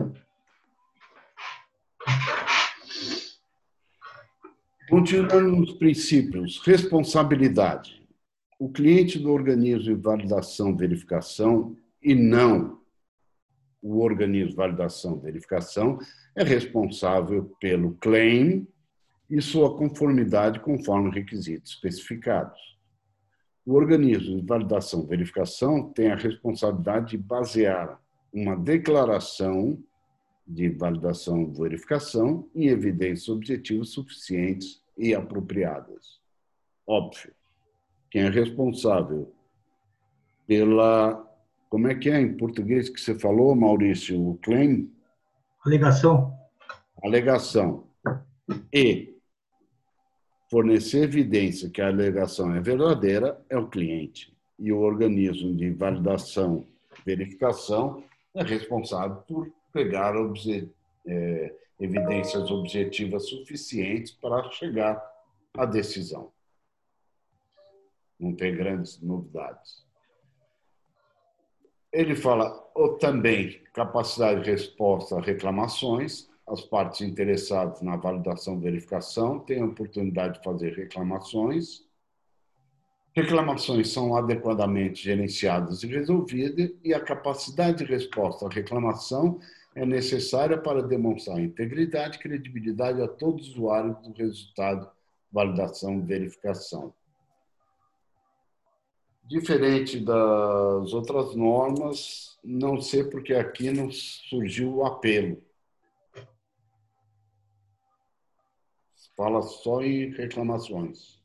Continuando nos princípios, responsabilidade. O cliente do organismo de validação e verificação e não o organismo de validação e verificação é responsável pelo claim e sua conformidade conforme os requisitos especificados. O organismo de validação e verificação tem a responsabilidade de basear uma declaração de validação e verificação em evidências objetivas suficientes e apropriadas. Óbvio. Quem é responsável pela... Como é que é em português que você falou, Maurício? O claim? Alegação? Alegação. E fornecer evidência que a alegação é verdadeira é o cliente. E o organismo de validação e verificação é responsável por pegar obje, é, evidências objetivas suficientes para chegar à decisão. Não tem grandes novidades. Ele fala ou também capacidade de resposta a reclamações. As partes interessadas na validação e verificação têm a oportunidade de fazer reclamações. Reclamações são adequadamente gerenciadas e resolvidas, e a capacidade de resposta à reclamação é necessária para demonstrar integridade e credibilidade a todos os usuários do resultado de validação e verificação. Diferente das outras normas, não sei porque aqui não surgiu o apelo. Fala só em reclamações.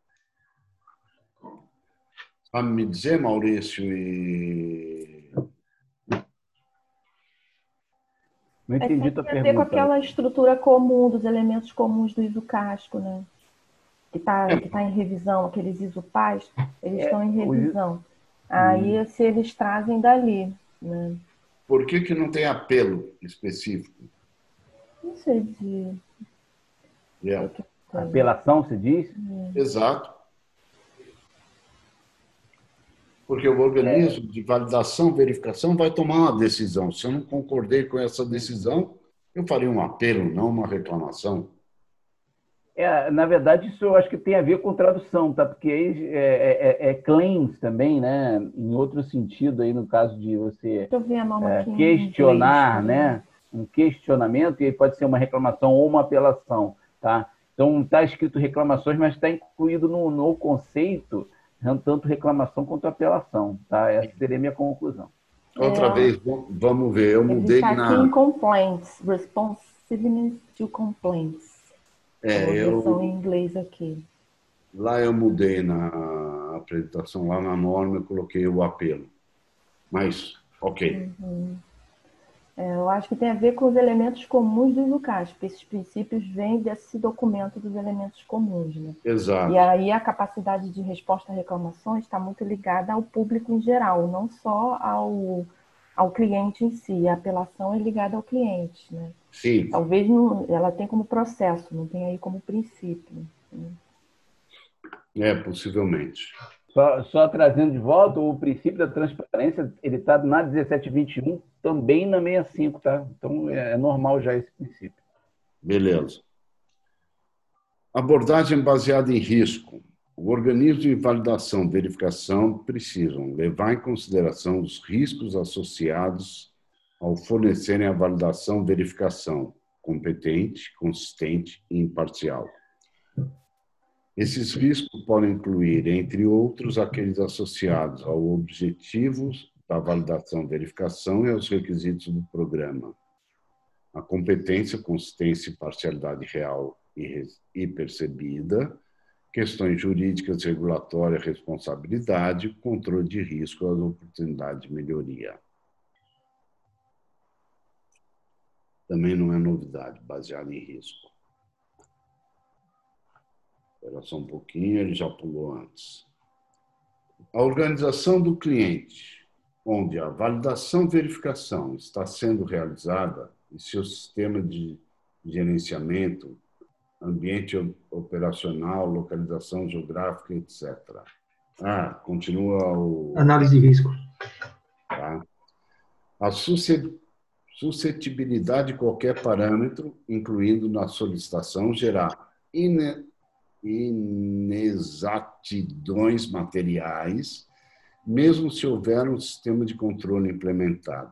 Sabe me dizer, Maurício e... Não entendi a tua pergunta. Tem a ver com aquela estrutura comum dos elementos comuns do isocasco, né? Que está que tá em revisão, aqueles isopais, eles é, estão em revisão. Aí, hum. se eles trazem dali, né? Por que que não tem apelo específico? Não sei dizer. Yeah. Apelação, você diz? É. Exato. Porque o organismo é. de validação, verificação vai tomar uma decisão. Se eu não concordei com essa decisão, eu faria um apelo, não uma reclamação. É, na verdade, isso eu acho que tem a ver com tradução, tá? Porque é, é, é claims também, né? Em outro sentido, aí no caso de você é, questionar, né? Um questionamento, e aí pode ser uma reclamação ou uma apelação, tá? Então, está escrito reclamações, mas está incluído no, no conceito tanto reclamação quanto apelação, tá? Essa seria a minha conclusão. Outra é, vez, vamos ver, eu mudei tá na... aqui em complaints, responsiveness to complaints. É, eu... em inglês aqui. Lá eu mudei na apresentação, lá na norma eu coloquei o apelo. Mas, ok. Uhum. É, eu acho que tem a ver com os elementos comuns do Educasp, porque esses princípios vêm desse documento dos elementos comuns, né? Exato. E aí a capacidade de resposta a reclamações está muito ligada ao público em geral, não só ao, ao cliente em si. A apelação é ligada ao cliente, né? Sim. Talvez não, ela tem como processo, não tem aí como princípio. Né? É, possivelmente. Só, só trazendo de volta, o princípio da transparência, ele está na dezessete vinte e um, também na sessenta e cinco, tá? Então, é normal já esse princípio. Beleza. Abordagem baseada em risco. O organismo de validação e verificação precisam levar em consideração os riscos associados ao fornecerem a validação e verificação competente, consistente e imparcial. Esses riscos podem incluir, entre outros, aqueles associados aos objetivos da validação e verificação e aos requisitos do programa. A competência, consistência e parcialidade real e percebida, questões jurídicas, regulatórias, responsabilidade, controle de risco e as oportunidades de melhoria. Também não é novidade, baseado em risco. Espera só um pouquinho, ele já pulou antes. A organização do cliente, onde a validação e verificação está sendo realizada e seu sistema de gerenciamento, ambiente operacional, localização geográfica, etcétera. Ah, continua o... Análise de risco. Tá. A suscetibilidade de qualquer parâmetro, incluindo na solicitação, gerar ine... inexatidões materiais, mesmo se houver um sistema de controle implementado.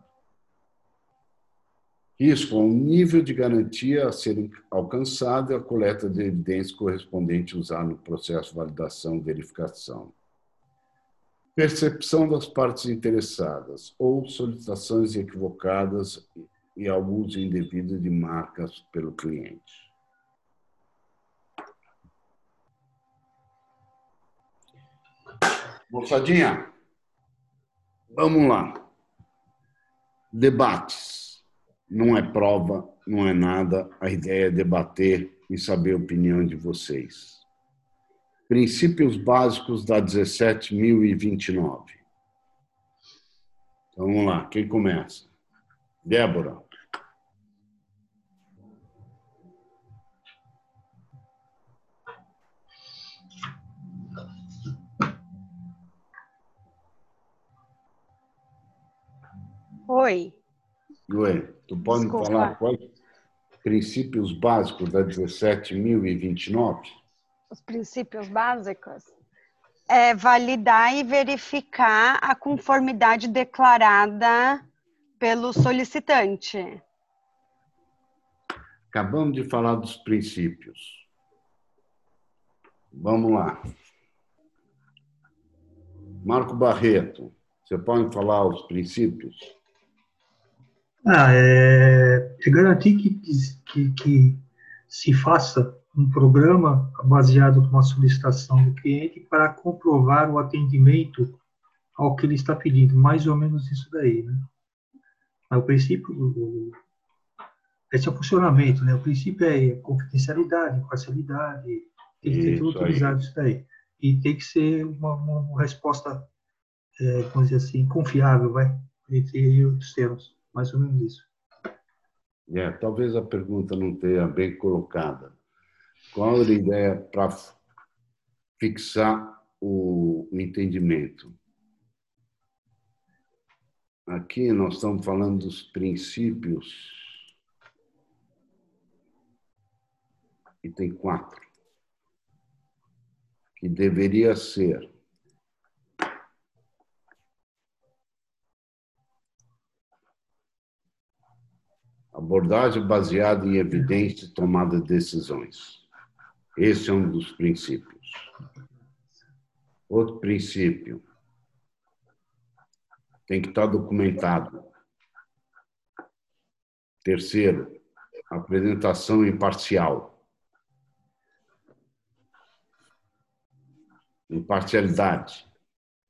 Risco, um nível de garantia a ser alcançado e a coleta de evidências correspondente usar no processo de validação e verificação. Percepção das partes interessadas ou solicitações equivocadas e ao uso indevido de marcas pelo cliente. Moçadinha, vamos lá. Debates. Não é prova, não é nada. A ideia é debater e saber a opinião de vocês. Princípios básicos da dezessete mil e vinte e nove. Então, vamos lá. Quem começa? Débora. Oi. Oi. Tu pode Desculpa. falar quais princípios básicos da dezessete mil e vinte e nove? Os princípios básicos é validar e verificar a conformidade declarada pelo solicitante. Acabamos de falar dos princípios. Vamos lá. Marco Barreto, você pode falar os princípios? Ah, é, é garantir que, que, que se faça um programa baseado numa solicitação do cliente para comprovar o atendimento ao que ele está pedindo, mais ou menos isso daí, né? Mas o princípio, o, esse é o funcionamento, né? O princípio é confidencialidade, imparcialidade, tem que ter tudo utilizado isso daí. E tem que ser uma, uma resposta, é, vamos dizer assim, confiável, vai, entre os termos. Mais ou menos isso. É, talvez a pergunta não tenha bem colocada. Qual era a ideia para fixar o entendimento? Aqui nós estamos falando dos princípios, e tem quatro, que deveria ser abordagem baseada em evidência e tomada de decisões. Esse é um dos princípios. Outro princípio. Tem que estar documentado. Terceiro, apresentação imparcial. Imparcialidade.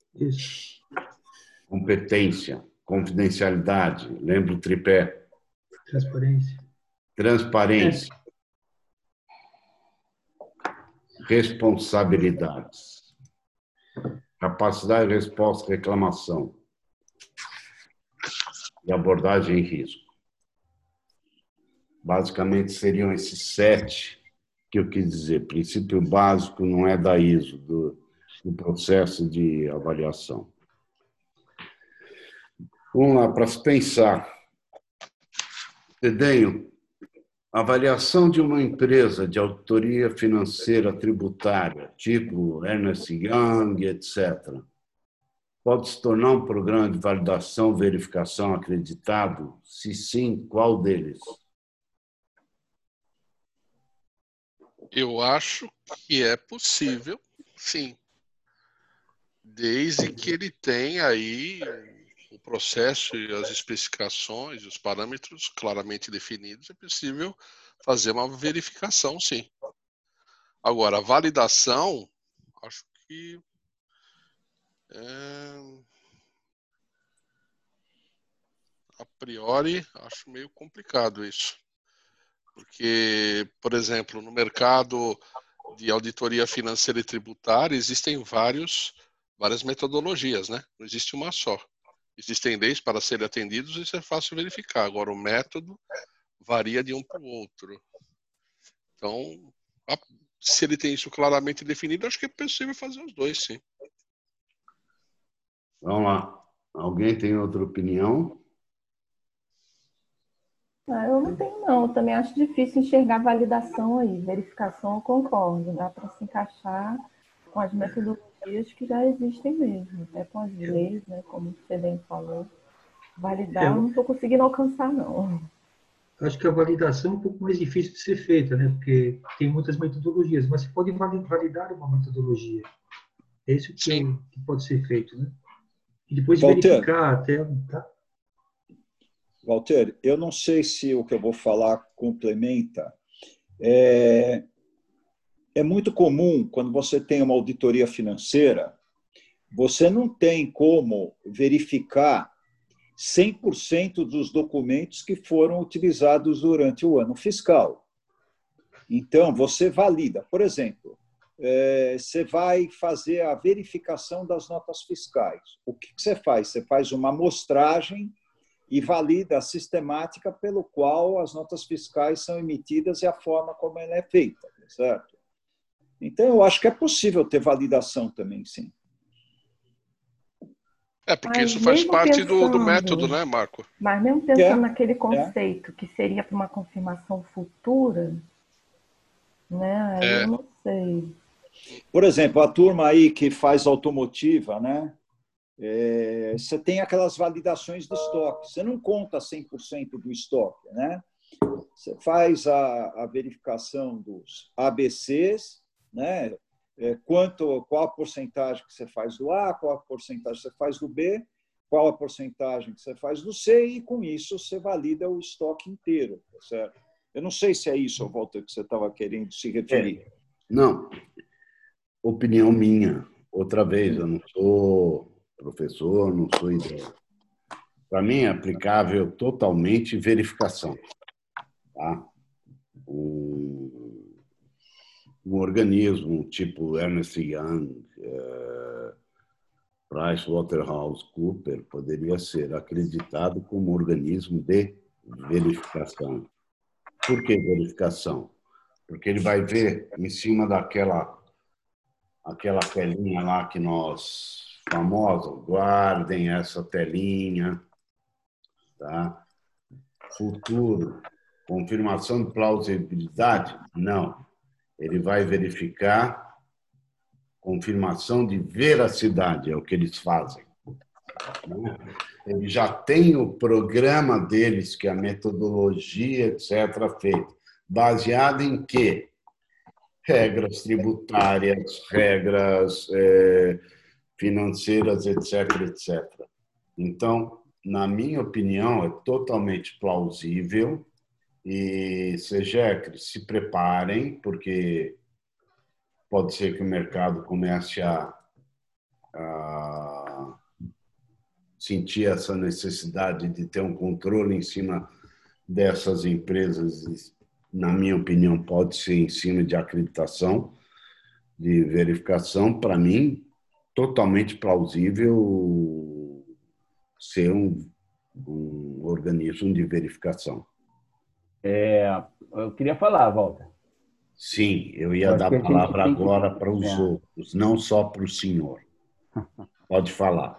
Isso. Competência. Confidencialidade. Lembra o tripé. Transparência. Transparência. Responsabilidades. Capacidade de resposta à reclamação. E abordagem em risco. Basicamente, seriam esses sete que eu quis dizer. Princípio básico não é da I S O, do, do processo de avaliação. Vamos lá, para se pensar. Cedenho, avaliação de uma empresa de auditoria financeira tributária, tipo Ernst and Young, etcétera, pode se tornar um programa de validação, verificação acreditado? Se sim, qual deles? Eu acho que é possível, sim. Desde que ele tenha aí o processo e as especificações, os parâmetros claramente definidos, é possível fazer uma verificação, sim. Agora, a validação, acho que é, a priori, acho meio complicado isso. Porque, por exemplo, no mercado de auditoria financeira e tributária, existem vários, várias metodologias, né? Não existe uma só. Existem leis para serem atendidos e isso é fácil verificar. Agora, o método varia de um para o outro. Então, se ele tem isso claramente definido, acho que é possível fazer os dois, sim. Vamos lá. Alguém tem outra opinião? Ah, eu não tenho, não. Eu também acho difícil enxergar validação aí. Verificação, eu concordo. Dá para se encaixar com as metodologias que já existem mesmo, até com as leis, né, como o Cedem falou. Validar, eu não estou conseguindo alcançar, não. Acho que a validação é um pouco mais difícil de ser feita, né? Porque tem muitas metodologias, mas você pode validar uma metodologia. É isso que, que pode ser feito, né? E depois Walter, verificar até... Tá? Walter, eu não sei se o que eu vou falar complementa. É, é muito comum, quando você tem uma auditoria financeira, você não tem como verificar cem por cento dos documentos que foram utilizados durante o ano fiscal. Então, você valida. Por exemplo, é, você vai fazer a verificação das notas fiscais. O que você faz? Você faz uma amostragem e valida a sistemática pelo qual as notas fiscais são emitidas e a forma como ela é feita, certo? Então, eu acho que é possível ter validação também, sim. É, porque Mas isso faz mesmo parte pensando, do, do método, né, Marco? Mas mesmo pensando É, naquele conceito que seria para uma confirmação futura, né? Aí É, eu não sei. Por exemplo, a turma aí que faz automotiva, né? É, você tem aquelas validações de estoque. Você não conta cem por cento do estoque, né? Você faz a, a verificação dos A B Cs, né? É, quanto, qual a porcentagem que você faz do A, qual a porcentagem que você faz do B, qual a porcentagem que você faz do C, e com isso você valida o estoque inteiro, tá certo? Eu não sei se é isso, Walter, que você estava querendo se referir. É. Não. Opinião minha. Outra vez, eu não sou professor, não sou ideia. Para mim, é aplicável totalmente verificação. Tá? Um, um organismo tipo Ernst and Young, é, PricewaterhouseCoopers, poderia ser acreditado como organismo de verificação. Por que verificação? Porque ele vai ver em cima daquela aquela telinha lá que nós, famosa, guardem essa telinha, tá? Futuro, confirmação de plausibilidade? Não. Ele vai verificar confirmação de veracidade, é o que eles fazem. Ele já tem o programa deles, que é a metodologia, etcétera, feita. Baseado em quê? Regras tributárias, regras é, financeiras, etc, etcétera. Então, na minha opinião, é totalmente plausível e, Segecre, se preparem, porque pode ser que o mercado comece a, a sentir essa necessidade de ter um controle em cima dessas empresas, na minha opinião, pode ser em cima de acreditação, de verificação. Para mim, totalmente plausível ser um, um organismo de verificação. É, eu queria falar, Walter. Sim, eu ia Eu dar acho a que a gente palavra tem que- agora para os É. outros, não só para o senhor. Pode falar.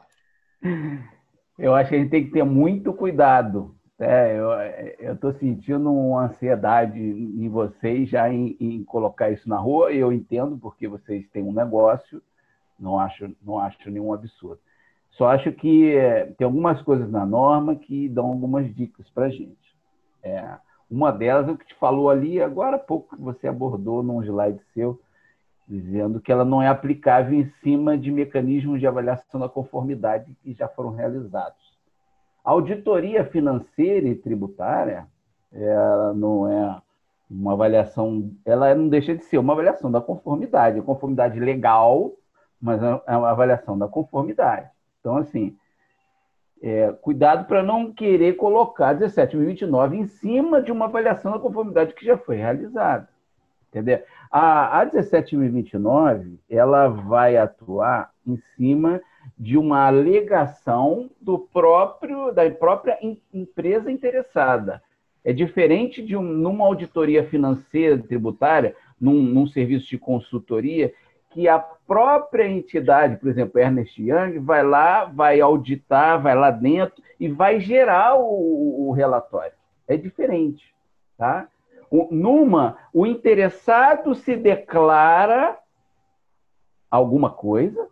Eu acho que a gente tem que ter muito cuidado. Né? Eu estou sentindo uma ansiedade em vocês já em, em colocar isso na rua. Eu entendo porque vocês têm um negócio, não acho, não acho nenhum absurdo. Só acho que é, tem algumas coisas na norma que dão algumas dicas para a gente. É, uma delas é o que te falou ali, agora há pouco que você abordou num slide seu, dizendo que ela não é aplicável em cima de mecanismos de avaliação da conformidade que já foram realizados. A auditoria financeira e tributária, ela não é uma avaliação, ela não deixa de ser uma avaliação da conformidade, a conformidade legal, mas é uma avaliação da conformidade. Então, assim, é, cuidado para não querer colocar dezessete mil e vinte e nove em cima de uma avaliação da conformidade que já foi realizada. Entendeu? A, a dezessete mil e vinte e nove, ela vai atuar em cima de uma alegação do próprio, da própria em, empresa interessada. É diferente de um, numa auditoria financeira tributária, num, num serviço de consultoria, que a própria entidade, por exemplo, Ernst Young, vai lá, vai auditar, vai lá dentro e vai gerar o, o relatório. É diferente, tá? Numa, o interessado se declara alguma coisa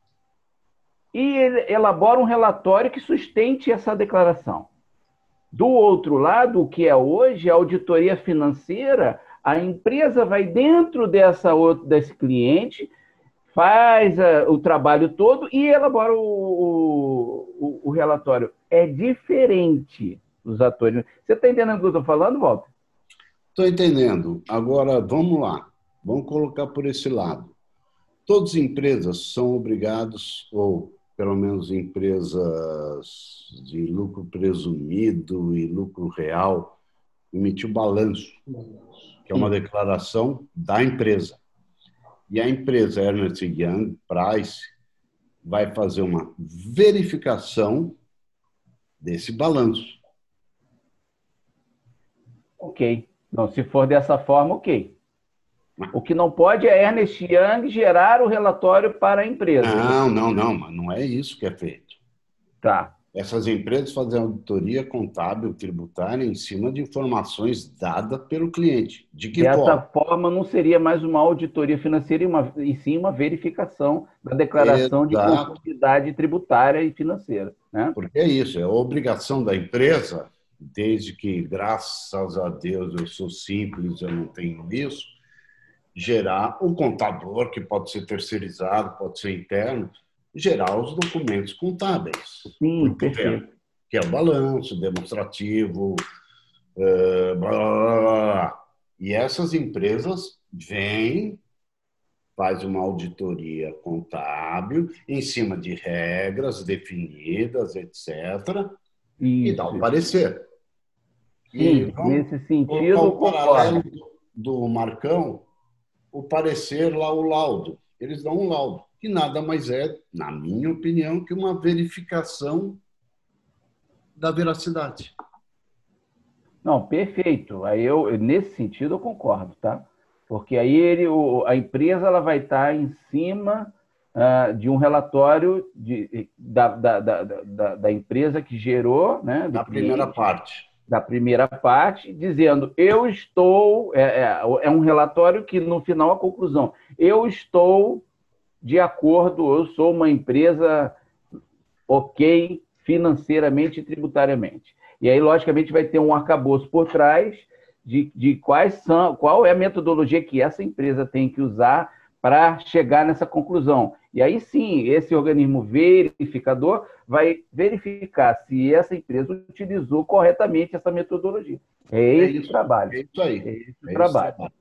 e ele elabora um relatório que sustente essa declaração. Do outro lado, o que é hoje, a auditoria financeira, a empresa vai dentro dessa outra, desse cliente, faz a, o trabalho todo e elabora o, o, o relatório. É diferente dos atores. Você está entendendo o que eu estou falando, Walter? Estou entendendo. Agora, vamos lá. Vamos colocar por esse lado. Todas as empresas são obrigadas, ou pelo menos empresas de lucro presumido e lucro real, emitir o balanço, que é uma declaração da empresa. E a empresa Ernst Young Price vai fazer uma verificação desse balanço. Ok. Então, se for dessa forma, ok. O que não pode é Ernst Young gerar o relatório para a empresa. Não, não, não, mas não é isso que é feito. Tá. Essas empresas fazem auditoria contábil tributária em cima de informações dadas pelo cliente. De que Dessa forma? forma, não seria mais uma auditoria financeira, e, uma, e sim uma verificação da declaração de Exato. conformidade tributária e financeira. Né? Porque é isso, é obrigação da empresa, desde que, graças a Deus, eu sou simples, eu não tenho isso, gerar um contador, que pode ser terceirizado, pode ser interno, gerar os documentos contábeis. Sim, Porque perfeito. é, que é o balanço demonstrativo, uh, blá, blá, blá, blá. E essas empresas vêm, faz uma auditoria contábil em cima de regras definidas, etcétera, Isso. e dá o parecer. Sim, E vamos nesse sentido, colocar o concordo. paralelo do Marcão, o parecer lá, o laudo. Eles dão um laudo, que nada mais é, na minha opinião, que uma verificação da veracidade. Não, perfeito. Aí eu, nesse sentido, eu concordo, tá? Porque aí ele, o, a empresa ela vai estar em cima uh, de um relatório de, da, da, da, da, da empresa que gerou, né? Do Da cliente, primeira parte. Da primeira parte, dizendo, eu estou... É, é, é um relatório que, no final, a conclusão, eu estou de acordo, eu sou uma empresa ok financeiramente e tributariamente. E aí, logicamente, vai ter um arcabouço por trás de, de quais são, qual é a metodologia que essa empresa tem que usar para chegar nessa conclusão. E aí, sim, esse organismo verificador vai verificar se essa empresa utilizou corretamente essa metodologia. É esse é isso, o trabalho. É isso aí. É esse o é trabalho. trabalho.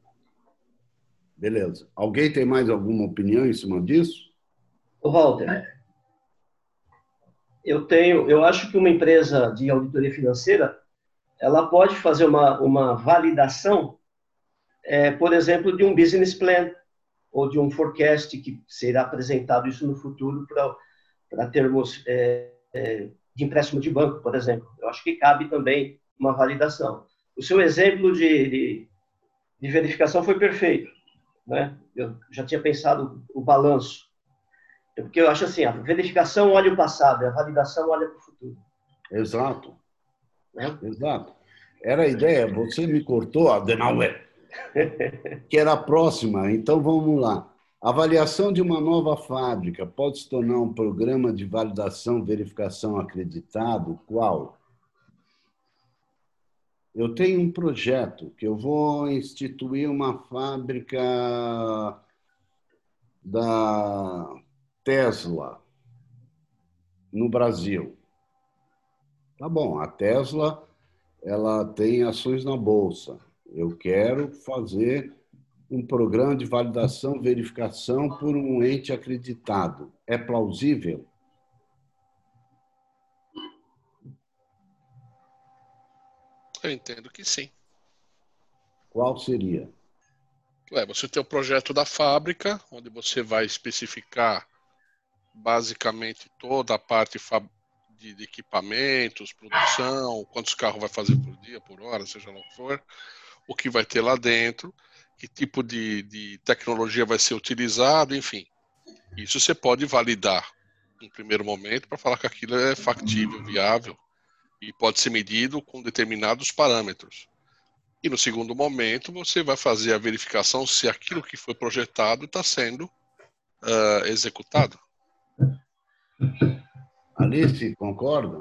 Beleza. Alguém tem mais alguma opinião em cima disso? Ô, Walter, eu tenho, eu acho que uma empresa de auditoria financeira, ela pode fazer uma, uma validação, é, por exemplo, de um business plan ou de um forecast que será apresentado isso no futuro para termos é, é, de empréstimo de banco, por exemplo. Eu acho que cabe também uma validação. O seu exemplo de, de, de verificação foi perfeito, né? Eu já tinha pensado o balanço. Porque eu acho assim, a verificação olha o passado, a validação olha para o futuro. Exato. Né? Exato. Era a ideia, você me cortou, Adenauer, que era a próxima. Então, vamos lá. Avaliação de uma nova fábrica pode se tornar um programa de validação, verificação acreditado? Qual? Eu tenho um projeto que eu vou instituir uma fábrica da Tesla no Brasil. Tá bom, a Tesla ela tem ações na bolsa. Eu quero fazer um programa de validação, verificação por um ente acreditado. É plausível? Eu entendo que sim. Qual seria? É, você tem o projeto da fábrica, onde você vai especificar basicamente toda a parte de, de equipamentos, produção, quantos carros vai fazer por dia, por hora, seja lá o que for, o que vai ter lá dentro, que tipo de, de tecnologia vai ser utilizado, enfim. Isso você pode validar em primeiro momento para falar que aquilo é factível, viável e pode ser medido com determinados parâmetros. E no segundo momento você vai fazer a verificação se aquilo que foi projetado está sendo uh, executado. Alice, concorda?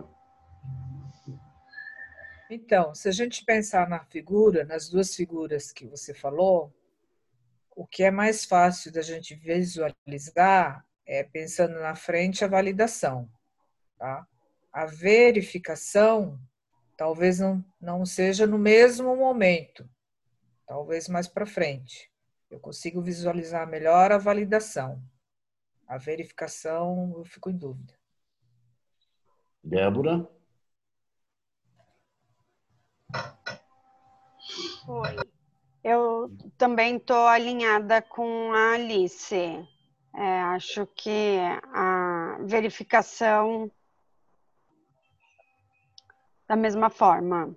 Então, se a gente pensar na figura, nas duas figuras que você falou, o que é mais fácil da gente visualizar é, pensando na frente, a validação. Tá? A verificação talvez não, não seja no mesmo momento, talvez mais para frente. Eu consigo visualizar melhor a validação. A verificação, eu fico em dúvida. Débora? Oi. Eu também estou alinhada com a Alice. É, acho que a verificação da mesma forma.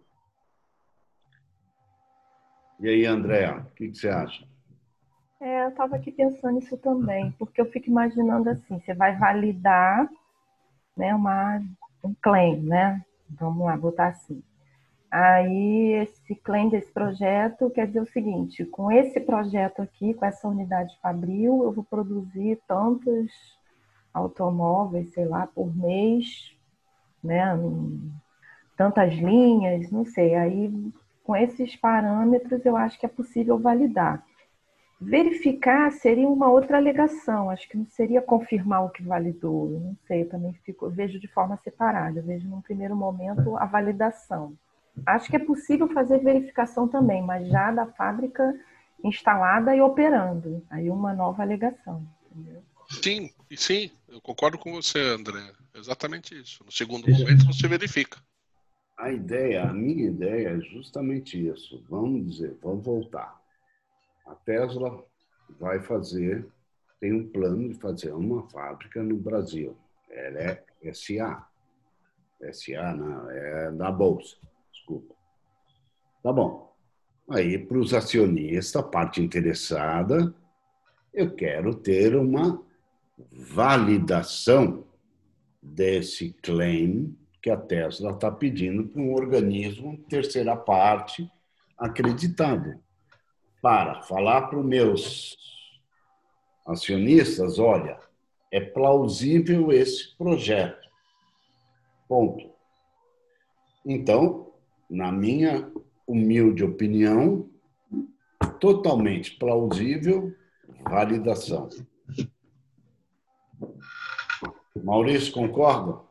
E aí, Andréa, o que, que você acha? É, eu estava aqui pensando nisso também, porque eu fico imaginando assim, você vai validar, né, uma, um claim, né? Vamos lá, botar assim. Aí, esse claim desse projeto quer dizer o seguinte, com esse projeto aqui, com essa unidade fabril, eu vou produzir tantos automóveis, sei lá, por mês, né? Tantas linhas, não sei. Aí, com esses parâmetros, eu acho que é possível validar. Verificar seria uma outra alegação, acho que não seria confirmar o que validou, eu não sei, eu também fico, eu vejo de forma separada, eu vejo num primeiro momento a validação. Acho que é possível fazer verificação também, mas já da fábrica instalada e operando, aí uma nova alegação. Entendeu? Sim, sim, eu concordo com você, André, exatamente isso. No segundo momento você verifica. A ideia, a minha ideia é justamente isso, vamos dizer, vamos voltar. A Tesla vai fazer, tem um plano de fazer uma fábrica no Brasil. Ela é S A. S A não, é da Bolsa, desculpa. Tá bom. Aí, para os acionistas, a parte interessada, eu quero ter uma validação desse claim que a Tesla está pedindo para um organismo terceira parte acreditado. Para falar para os meus acionistas, olha, é plausível esse projeto. Ponto. Então, na minha humilde opinião, totalmente plausível, validação. Maurício, concorda?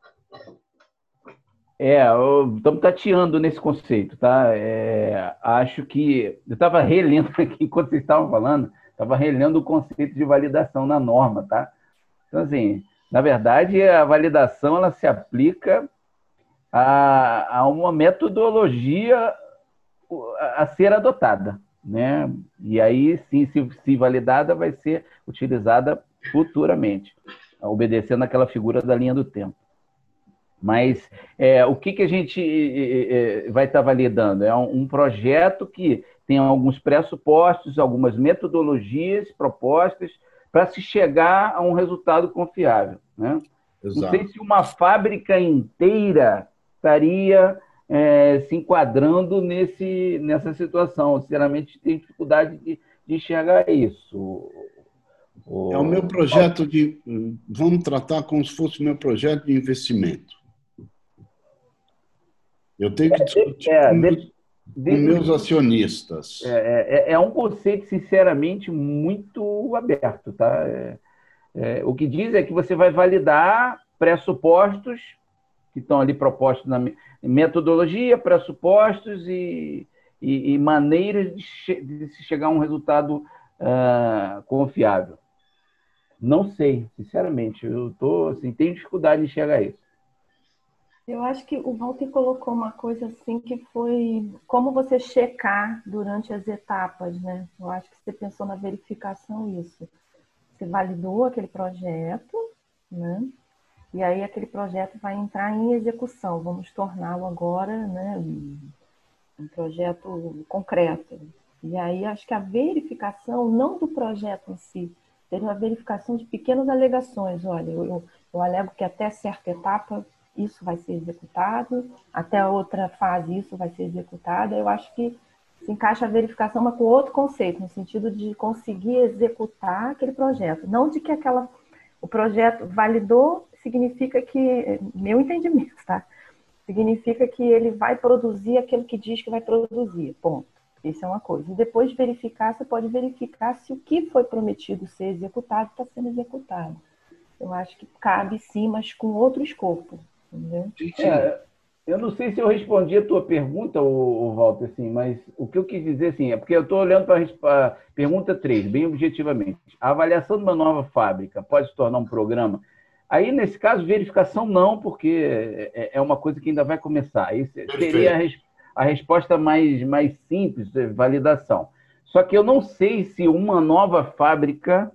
É, estamos tateando nesse conceito, tá? É, acho que... Eu estava relendo aqui, enquanto vocês estavam falando, estava relendo o conceito de validação na norma, tá? Então, assim, na verdade, a validação ela se aplica a, a uma metodologia a ser adotada, né? E aí, sim, se, se validada, vai ser utilizada futuramente, obedecendo aquela figura da linha do tempo. Mas é, o que, que a gente é, vai estar validando? É um, um projeto que tem alguns pressupostos, algumas metodologias propostas para se chegar a um resultado confiável, né? Exato. Não sei se uma fábrica inteira estaria é, se enquadrando nesse, nessa situação. Sinceramente, tenho dificuldade de, de enxergar isso. O... É o meu projeto de... Vamos tratar como se fosse o meu projeto de investimento. Eu tenho que discutir é, com, meus, de, com meus acionistas. É, é, é um conceito, sinceramente, muito aberto, tá? É, é, o que diz é que você vai validar pressupostos que estão ali propostos na metodologia, pressupostos e, e, e maneiras de, che de se chegar a um resultado uh, confiável. Não sei, sinceramente, eu tô, assim, tenho dificuldade de enxergar isso. Eu acho que o Walter colocou uma coisa assim que foi como você checar durante as etapas, né? Eu acho que você pensou na verificação isso. Você validou aquele projeto, né? E aí aquele projeto vai entrar em execução. Vamos torná-lo agora, né, um projeto concreto. E aí acho que a verificação, não do projeto em si, seria uma verificação de pequenas alegações. Olha, eu, eu alego que até certa etapa isso vai ser executado, até a outra fase isso vai ser executado. Eu acho que se encaixa a verificação, mas com outro conceito, no sentido de conseguir executar aquele projeto. Não de que aquela, o projeto validou, significa que, meu entendimento, tá? Significa que ele vai produzir aquilo que diz que vai produzir, ponto. Isso é uma coisa. E depois de verificar, você pode verificar se o que foi prometido ser executado está sendo executado. Eu acho que cabe sim, mas com outro escopo. É, eu não sei se eu respondi a tua pergunta, o Walter, assim, mas o que eu quis dizer assim, é porque eu estou olhando para a pergunta três, bem objetivamente. A avaliação de uma nova fábrica pode se tornar um programa? Aí, nesse caso, verificação não, porque é uma coisa que ainda vai começar. Isso seria a, res, a resposta mais, mais simples, validação. Só que eu não sei se uma nova fábrica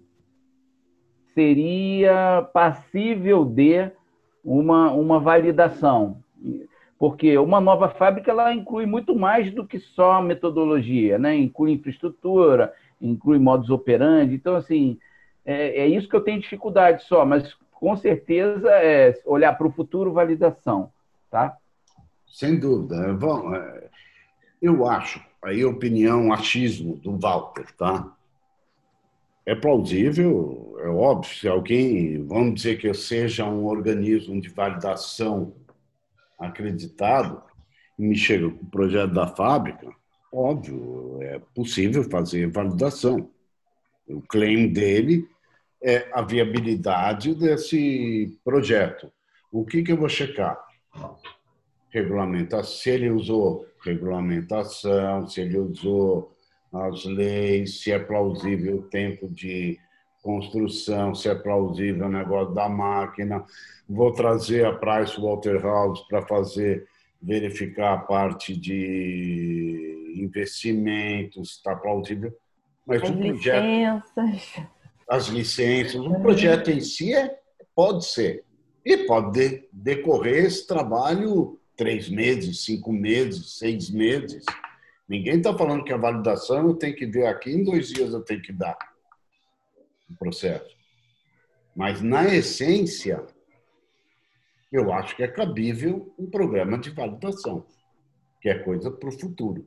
seria passível de uma, uma validação. Porque uma nova fábrica ela inclui muito mais do que só a metodologia, né? Inclui infraestrutura, inclui modus operandi. Então, assim, é, é isso que eu tenho dificuldade só, mas com certeza é olhar para o futuro, validação, tá? Sem dúvida. Bom, eu acho, aí a opinião, achismo do Walter, tá? É plausível, é óbvio, se alguém, vamos dizer que eu seja um organismo de validação acreditado e me chega com o projeto da fábrica, óbvio, é possível fazer validação. O claim dele é a viabilidade desse projeto. O que, que eu vou checar? Regulamentação, se ele usou regulamentação, se ele usou as leis, se é plausível o tempo de construção, se é plausível o negócio da máquina. Vou trazer a Pricewaterhouse para fazer, verificar a parte de investimentos, está plausível. Mas as o projeto, licenças. As licenças, o projeto em si é, pode ser. E pode de, decorrer esse trabalho três meses, cinco meses, seis meses. Ninguém está falando que a validação eu tenho que ver aqui, em dois dias eu tenho que dar o processo. Mas, na essência, eu acho que é cabível um programa de validação, que é coisa para o futuro.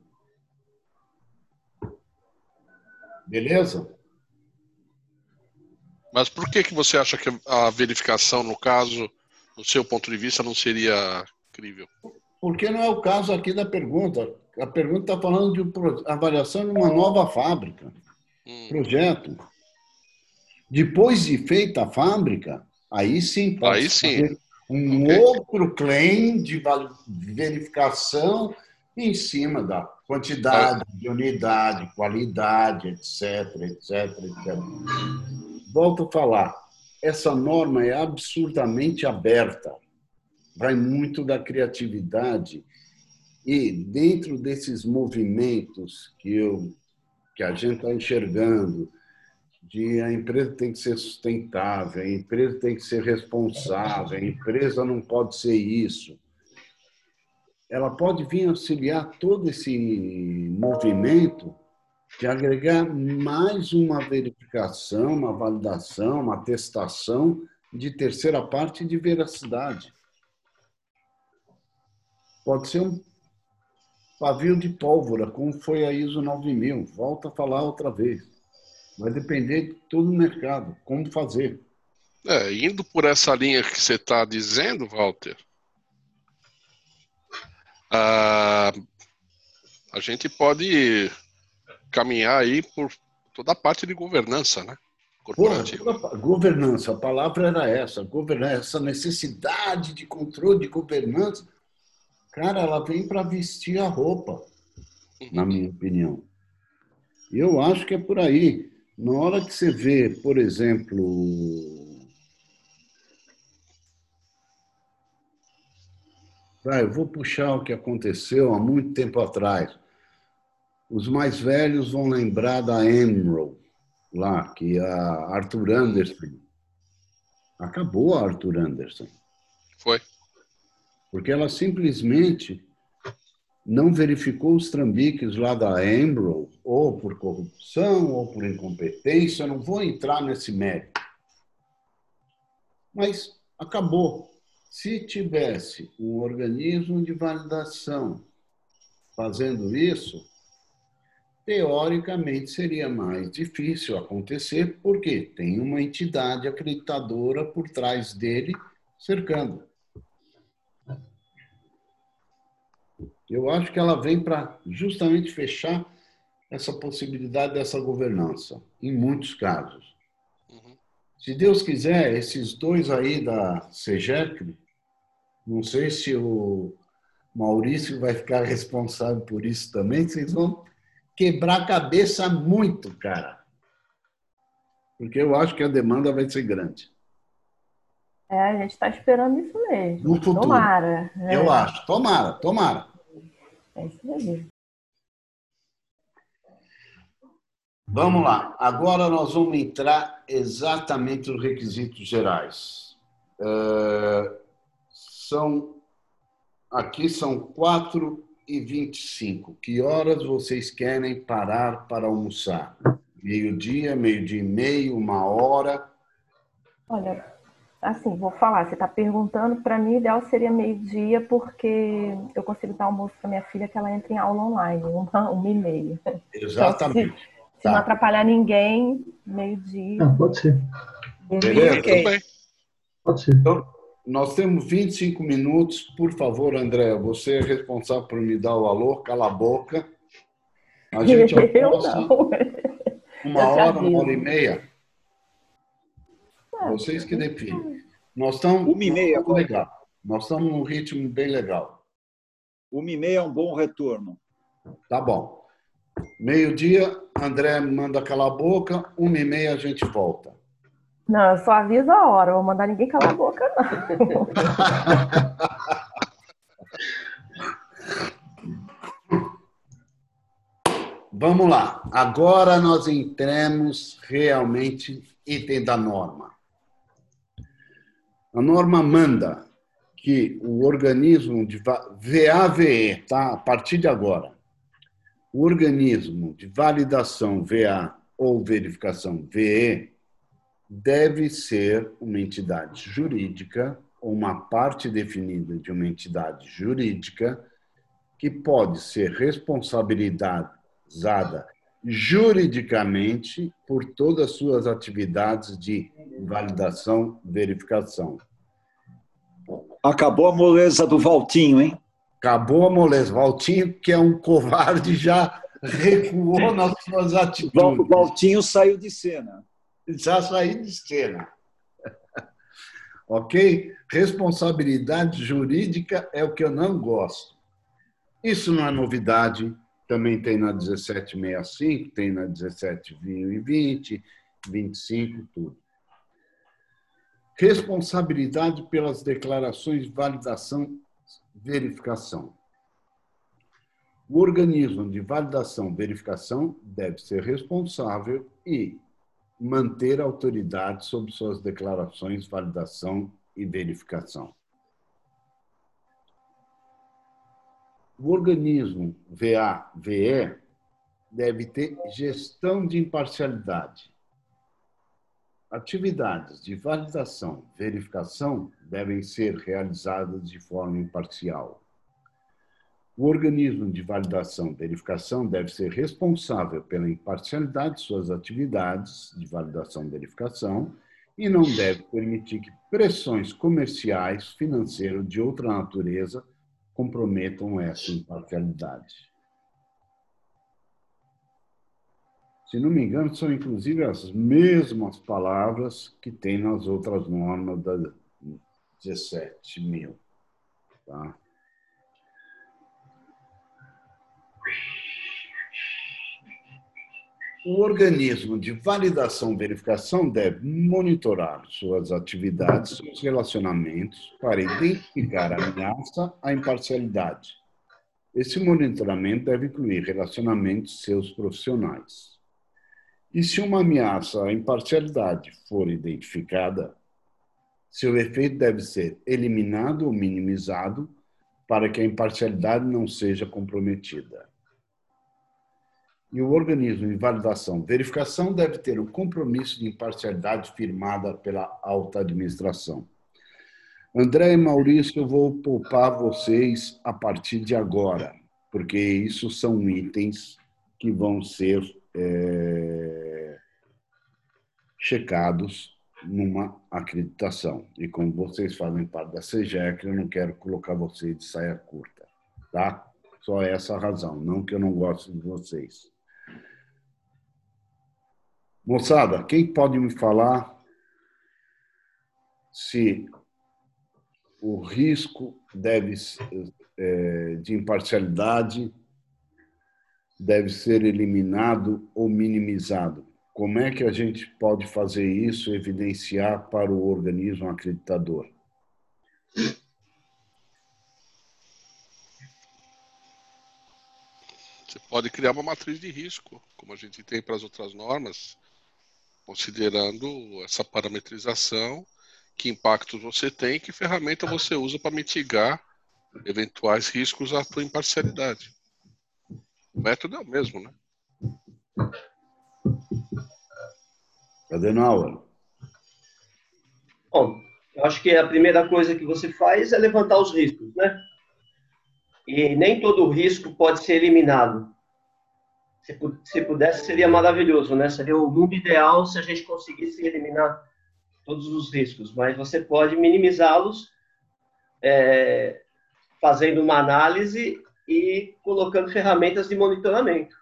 Beleza? Mas por que, que você acha que a verificação, no caso, do seu ponto de vista, não seria crível? Porque não é o caso aqui da pergunta. A pergunta está falando de avaliação de uma nova fábrica, hum. projeto. Depois de feita a fábrica, aí sim pode aí sim. fazer um okay. outro claim de verificação em cima da quantidade ah. de unidade, qualidade, etc, etc, etcétera. Volto a falar, essa norma é absurdamente aberta. vai muito da criatividade e dentro desses movimentos que, eu, que a gente está enxergando, de a empresa tem que ser sustentável, a empresa tem que ser responsável, a empresa não pode ser isso. Ela pode vir auxiliar todo esse movimento de agregar mais uma verificação, uma validação, uma atestação de terceira parte de veracidade. Pode ser um pavio de pólvora, como foi a I S O nove mil. Volto a falar outra vez. Vai depender de todo o mercado, como fazer. É, indo por essa linha que você está dizendo, Walter, a, a gente pode caminhar aí por toda a parte de governança, né? Corporativa. Porra, governança, a palavra era essa, governança, essa necessidade de controle de governança, cara, ela vem para vestir a roupa, uhum. na minha opinião. E eu acho que é por aí. Na hora que você vê, por exemplo, vai, eu vou puxar o que aconteceu há muito tempo atrás. Os mais velhos vão lembrar da Emerald, lá, que a Arthur Andersen. Acabou a Arthur Andersen. Foi. Porque ela simplesmente não verificou os trambiques lá da Emerald, ou por corrupção, ou por incompetência, não vou entrar nesse mérito. Mas acabou. Se tivesse um organismo de validação fazendo isso, teoricamente seria mais difícil acontecer, porque tem uma entidade acreditadora por trás dele cercando. Eu acho que ela vem para justamente fechar essa possibilidade dessa governança, em muitos casos. Uhum. Se Deus quiser, esses dois aí da SEGEC, não sei se o Maurício vai ficar responsável por isso também, vocês vão quebrar a cabeça muito, cara. Porque eu acho que a demanda vai ser grande. É, a gente está esperando isso mesmo. No futuro. Tomara. Né? Eu acho. Tomara, tomara. É isso aí. Vamos lá. Agora nós vamos entrar exatamente nos requisitos gerais. É, são, aqui são quatro e vinte e cinco. Que horas vocês querem parar para almoçar? Meio-dia, meio-dia e meio, uma hora? Olha, assim, vou falar, você está perguntando, para mim o ideal seria meio-dia, porque eu consigo dar almoço para minha filha que ela entra em aula online, uma, uma e meia. Exatamente. Então, se, se tá. não atrapalhar ninguém, meio-dia. Ah, pode ser. Beleza? Tudo bem. Pode ser. Então, nós temos vinte e cinco minutos. Por favor, André, você é responsável por me dar o alô, cala a boca. A gente almoça uma hora, uma hora e meia. Vocês que definem. Nós estamos uma e meia, legal. Nós estamos num ritmo bem legal. Uma e meia é um bom retorno. Tá bom. Meio-dia, André manda calar a boca. Uma e meia a gente volta. Não, eu só aviso a hora. Não vou mandar ninguém calar a boca, não. Vamos lá. Agora nós entramos realmente item da norma. A norma manda que o organismo de V A V E, tá? A partir de agora, o organismo de validação V A ou verificação V E deve ser uma entidade jurídica ou uma parte definida de uma entidade jurídica que pode ser responsabilizada juridicamente por todas as suas atividades de validação, verificação. Acabou a moleza do Valtinho, hein? Acabou a moleza. Valtinho, que é um covarde, já recuou nas suas atitudes. O Valtinho saiu de cena. Já saiu de cena. Ok? Responsabilidade jurídica é o que eu não gosto. Isso não é novidade. Também tem na dezessete sessenta e cinco, tem na dezessete vinte, vinte e cinco, tudo. Responsabilidade pelas declarações de validação e verificação. O organismo de validação e verificação deve ser responsável e manter a autoridade sobre suas declarações de validação e verificação. O organismo V A V E deve ter gestão de imparcialidade. Atividades de validação e verificação devem ser realizadas de forma imparcial. O organismo de validação e verificação deve ser responsável pela imparcialidade de suas atividades de validação e verificação e não deve permitir que pressões comerciais, financeiras ou de outra natureza comprometam essa imparcialidade. Se não me engano, são inclusive as mesmas palavras que tem nas outras normas da dezessete mil. Tá? O organismo de validação e verificação deve monitorar suas atividades, seus relacionamentos, para identificar a ameaça à imparcialidade. Esse monitoramento deve incluir relacionamentos seus profissionais. E se uma ameaça à imparcialidade for identificada, seu efeito deve ser eliminado ou minimizado para que a imparcialidade não seja comprometida. E o organismo de validação e verificação deve ter o compromisso de imparcialidade firmada pela alta administração. André e Maurício, eu vou poupar vocês a partir de agora, porque isso são itens que vão ser é, checados numa acreditação. E como vocês fazem parte da SEGEC, eu não quero colocar vocês de saia curta, tá? Só essa a razão, não que eu não gosto de vocês. Moçada, quem pode me falar se o risco deve, é, de imparcialidade deve ser eliminado ou minimizado? Como é que a gente pode fazer isso, evidenciar para o organismo acreditador? Você pode criar uma matriz de risco, como a gente tem para as outras normas, considerando essa parametrização, que impactos você tem e que ferramenta você usa para mitigar eventuais riscos à tua imparcialidade. O método é o mesmo, né? Adenauer. Bom, eu acho que a primeira coisa que você faz é levantar os riscos, né? E nem todo risco pode ser eliminado. Se, se pudesse, seria maravilhoso, né? Seria o mundo ideal se a gente conseguisse eliminar todos os riscos, mas você pode minimizá-los é, fazendo uma análise e colocando ferramentas de monitoramento.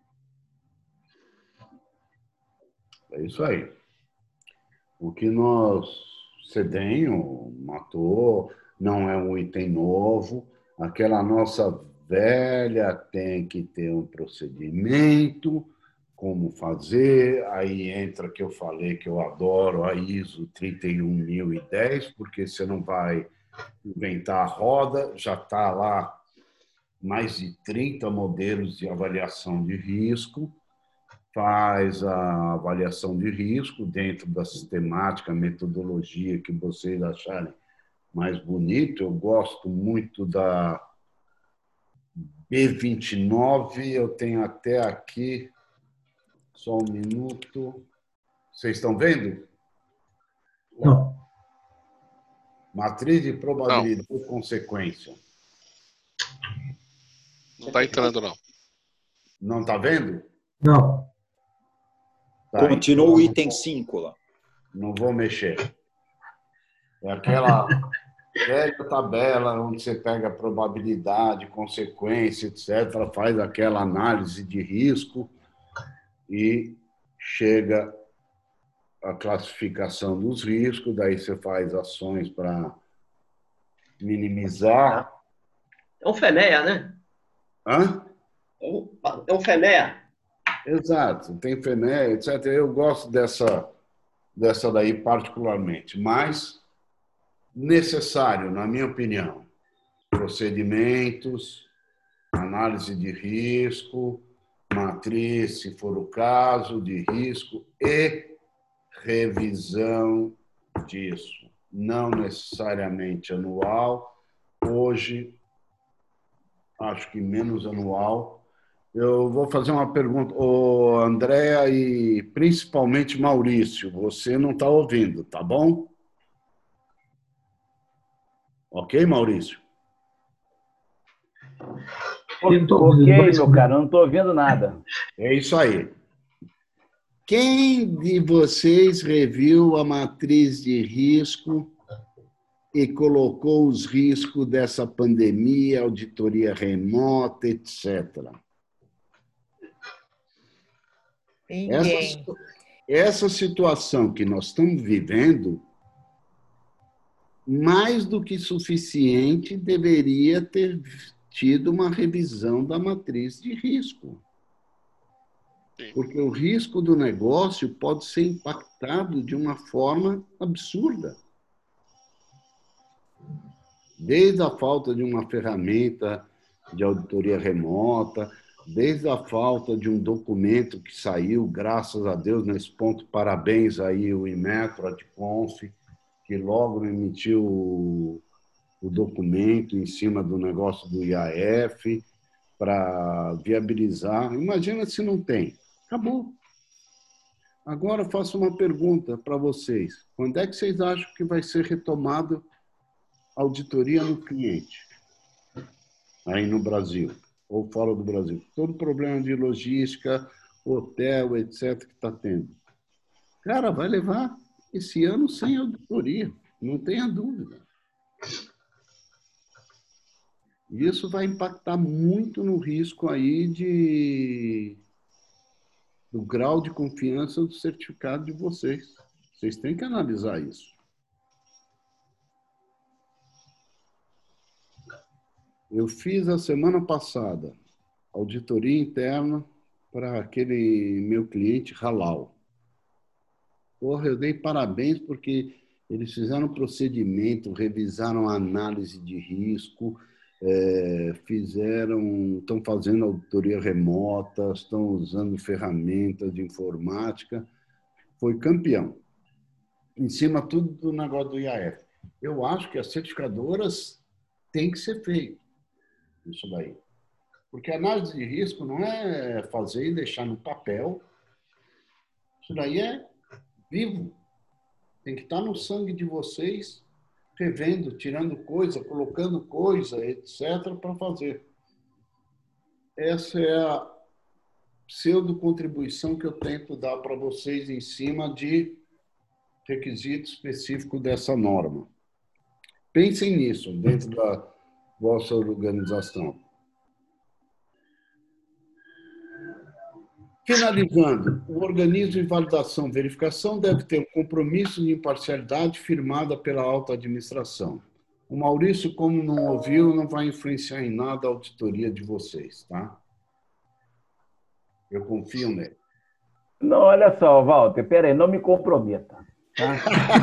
É isso aí. O que nós, Cedenho, matou, não é um item novo. Aquela nossa velha tem que ter um procedimento, como fazer. Aí entra que eu falei que eu adoro a I S O trinta e um mil e dez, porque você não vai inventar a roda, já está lá mais de trinta modelos de avaliação de risco, faz a avaliação de risco dentro da sistemática, metodologia que vocês acharem mais bonito. Eu gosto muito da B vinte e nove, eu tenho até aqui, só um minuto. Vocês estão vendo? Não. Matriz de probabilidade e consequência. Não está entrando, não. Não está vendo? Não. Tá, continua então, o item cinco lá. Não vou mexer. É aquela velha tabela onde você pega a probabilidade, consequência, etcétera, faz aquela análise de risco e chega à classificação dos riscos, daí você faz ações para minimizar. É um FENEA, né? Hã? É um FENEA. Exato, tem FENEA, etcétera. Eu gosto dessa, dessa daí particularmente, mas necessário, na minha opinião, procedimentos, análise de risco, matriz, se for o caso, de risco e revisão disso. Não necessariamente anual, hoje, acho que menos anual. Eu vou fazer uma pergunta, ô, Andréa e principalmente Maurício, você não está ouvindo, tá bom? Ok, Maurício? Ok, meu cara, não estou ouvindo nada. É isso aí. Quem de vocês reviu a matriz de risco e colocou os riscos dessa pandemia, auditoria remota, etcétera? Essa, essa situação que nós estamos vivendo, mais do que suficiente, deveria ter tido uma revisão da matriz de risco. Porque o risco do negócio pode ser impactado de uma forma absurda. Desde a falta de uma ferramenta de auditoria remota, desde a falta de um documento que saiu, graças a Deus, nesse ponto, parabéns aí o Inmetro, a Adconf, que logo emitiu o, o documento em cima do negócio do I A F para viabilizar. Imagina se não tem. Acabou. Agora eu faço uma pergunta para vocês. Quando é que vocês acham que vai ser retomado a auditoria no cliente? Aí no Brasil, ou fora do Brasil. Todo problema de logística, hotel, etcétera, que está tendo. Cara, vai levar esse ano sem auditoria, não tenha dúvida. Isso vai impactar muito no risco aí de... do grau de confiança do certificado de vocês. Vocês têm que analisar isso. Eu fiz a semana passada auditoria interna para aquele meu cliente Halal. Porra, eu dei parabéns porque eles fizeram um procedimento, revisaram a análise de risco, é, fizeram, estão fazendo auditoria remota, estão usando ferramentas de informática. Foi campeão. Em cima tudo do negócio do I A F. Eu acho que as certificadoras têm que ser feito isso daí. Porque a análise de risco não é fazer e deixar no papel. Isso daí é vivo. Tem que estar no sangue de vocês, revendo, tirando coisa, colocando coisa, etcétera, para fazer. Essa é a pseudo-contribuição que eu tento dar para vocês em cima de requisito específico dessa norma. Pensem nisso dentro da vossa organização. Finalizando, o organismo de validação e verificação deve ter um compromisso de imparcialidade firmada pela alta administração. O Maurício, como não ouviu, não vai influenciar em nada a auditoria de vocês, tá? Eu confio nele. Não, olha só, Walter, peraí, não me comprometa. Tá?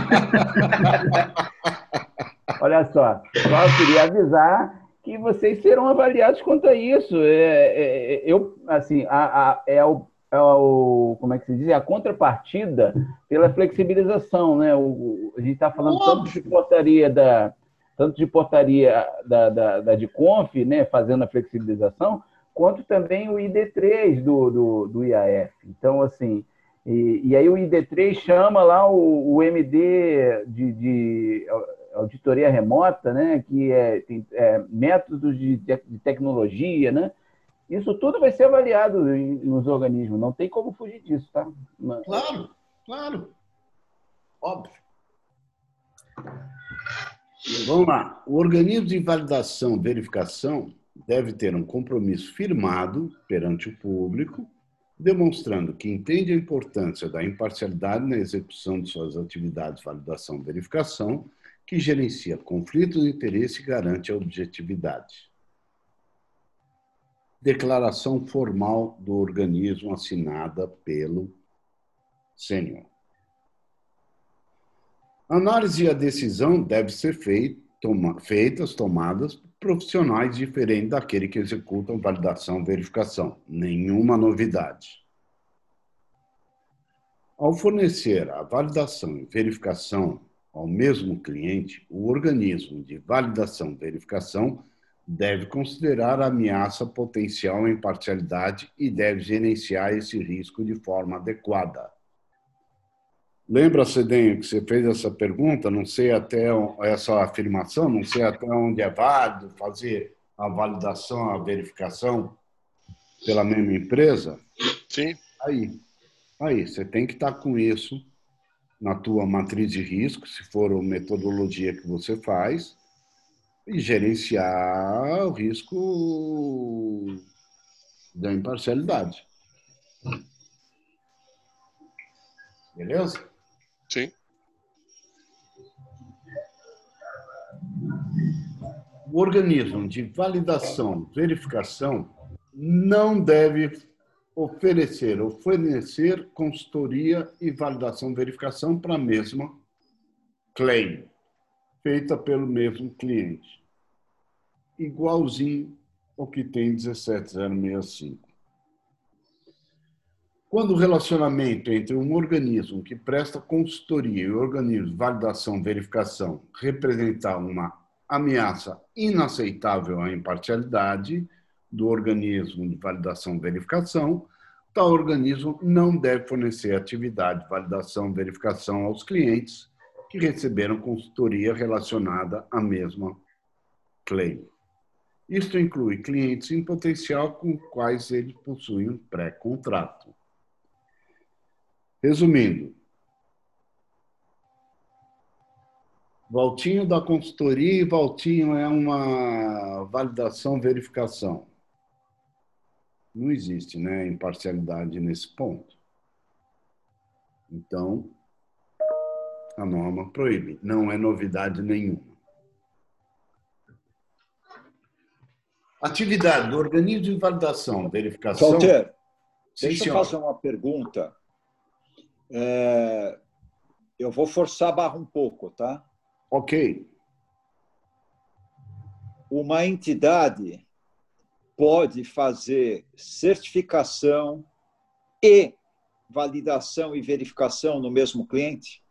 Olha só, só queria avisar que vocês serão avaliados quanto a isso. É, é, eu, assim, a, a, é, o, é o, como é que se diz? A contrapartida pela flexibilização, né? O, a gente está falando tanto de portaria da, tanto de portaria da, da, da Adconf, né, fazendo a flexibilização, quanto também o I D três do, do, do I A F. Então, assim, e, e aí o I D três chama lá o, o M D de, de auditoria remota, né, que é, tem, é métodos de, de tecnologia, né? Isso tudo vai ser avaliado em, nos organismos, não tem como fugir disso, tá? Claro, claro. Óbvio. Vamos lá. O organismo de validação e verificação deve ter um compromisso firmado perante o público, demonstrando que entende a importância da imparcialidade na execução de suas atividades de validação e verificação, que gerencia conflitos de interesse e garante a objetividade. Declaração formal do organismo assinada pelo sênior. A análise e a decisão devem ser feita, toma, feitas, tomadas por profissionais diferentes daquele que executam validação e verificação. Nenhuma novidade. Ao fornecer a validação e verificação ao mesmo cliente, o organismo de validação e verificação deve considerar a ameaça potencial à imparcialidade e deve gerenciar esse risco de forma adequada. Lembra, Cedenho, que você fez essa pergunta? Não sei até essa afirmação, não sei até onde é válido fazer a validação, a verificação pela mesma empresa? Sim. Aí, aí você tem que estar com isso na tua matriz de risco, se for a metodologia que você faz, e gerenciar o risco da imparcialidade. Beleza? Sim. O organismo de validação, verificação, não deve oferecer ou fornecer consultoria e validação, verificação para a mesma claim, feita pelo mesmo cliente, igualzinho ao que tem dezessete mil e sessenta e cinco. Quando o relacionamento entre um organismo que presta consultoria e o organismo de validação e verificação representar uma ameaça inaceitável à imparcialidade do organismo de validação e verificação, tal organismo não deve fornecer atividade de validação e verificação aos clientes que receberam consultoria relacionada à mesma claim. Isto inclui clientes em potencial com os quais eles possuem um pré-contrato. Resumindo, Valtinho da consultoria e Valtinho é uma validação, verificação. Não existe, né, imparcialidade nesse ponto. Então, a norma proíbe. Não é novidade nenhuma. Atividade do organismo de validação, verificação... Walter, Sim, deixa eu senhora. fazer uma pergunta. É, eu vou forçar a barra um pouco, tá? Ok. Uma entidade pode fazer certificação e validação e verificação no mesmo cliente?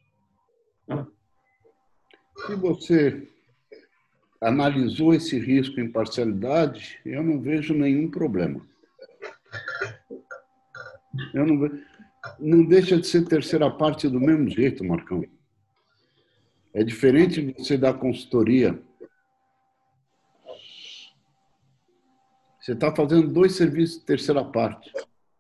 Se você analisou esse risco de imparcialidade, eu não vejo nenhum problema. Eu não vejo... Não deixa de ser terceira parte do mesmo jeito, Marcão. É diferente de você dar consultoria. Você está fazendo dois serviços de terceira parte.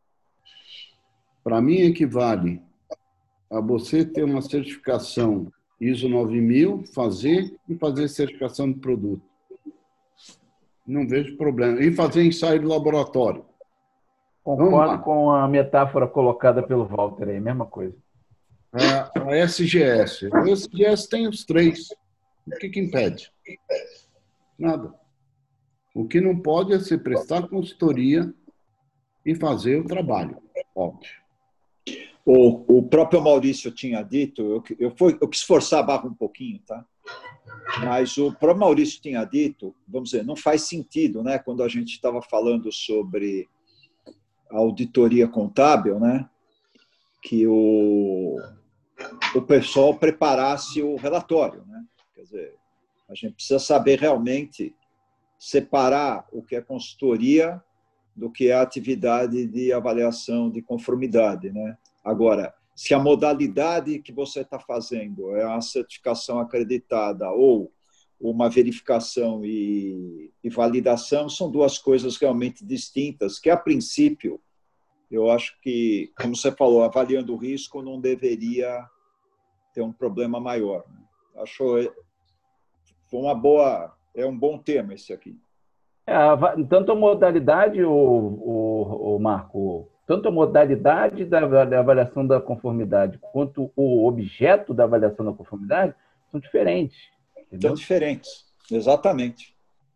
Para mim, equivale a você ter uma certificação I S O nove mil, fazer e fazer certificação de produto. Não vejo problema. E fazer ensaio de laboratório. Concordo com a metáfora colocada pelo Walter aí, mesma coisa. A, a S G S. A S G S tem os três. O que, que impede? Nada. O que não pode é se prestar consultoria e fazer o trabalho. Óbvio. O, o próprio Maurício tinha dito, eu, eu, fui, eu quis forçar a barra um pouquinho, tá? Mas o próprio Maurício tinha dito, vamos dizer, não faz sentido, né? Quando a gente estava falando sobre a auditoria contábil, né, que o, o pessoal preparasse o relatório, né? Quer dizer, a gente precisa saber realmente separar o que é consultoria do que é atividade de avaliação de conformidade, né? Agora, se a modalidade que você está fazendo é uma certificação acreditada ou uma verificação e, e validação, são duas coisas realmente distintas, que, a princípio, eu acho que, como você falou, avaliando o risco, não deveria ter um problema maior. Acho que foi uma boa, é um bom tema esse aqui. É, tanto a modalidade, o, o, o Marco, tanto a modalidade da, da avaliação da conformidade quanto o objeto da avaliação da conformidade são diferentes. São diferentes, exatamente.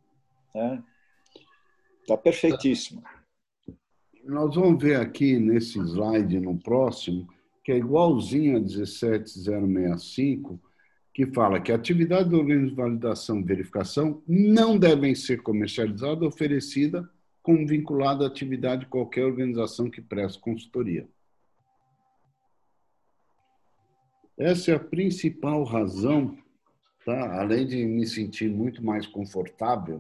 Está é. perfeitíssimo. Nós vamos ver aqui nesse slide, no próximo, que é igualzinho a dezessete mil sessenta e cinco, que fala que a atividade do organismo de validação e verificação não devem ser comercializadas ou oferecidas como vinculada à atividade de qualquer organização que preste consultoria. Essa é a principal razão, tá? Além de me sentir muito mais confortável,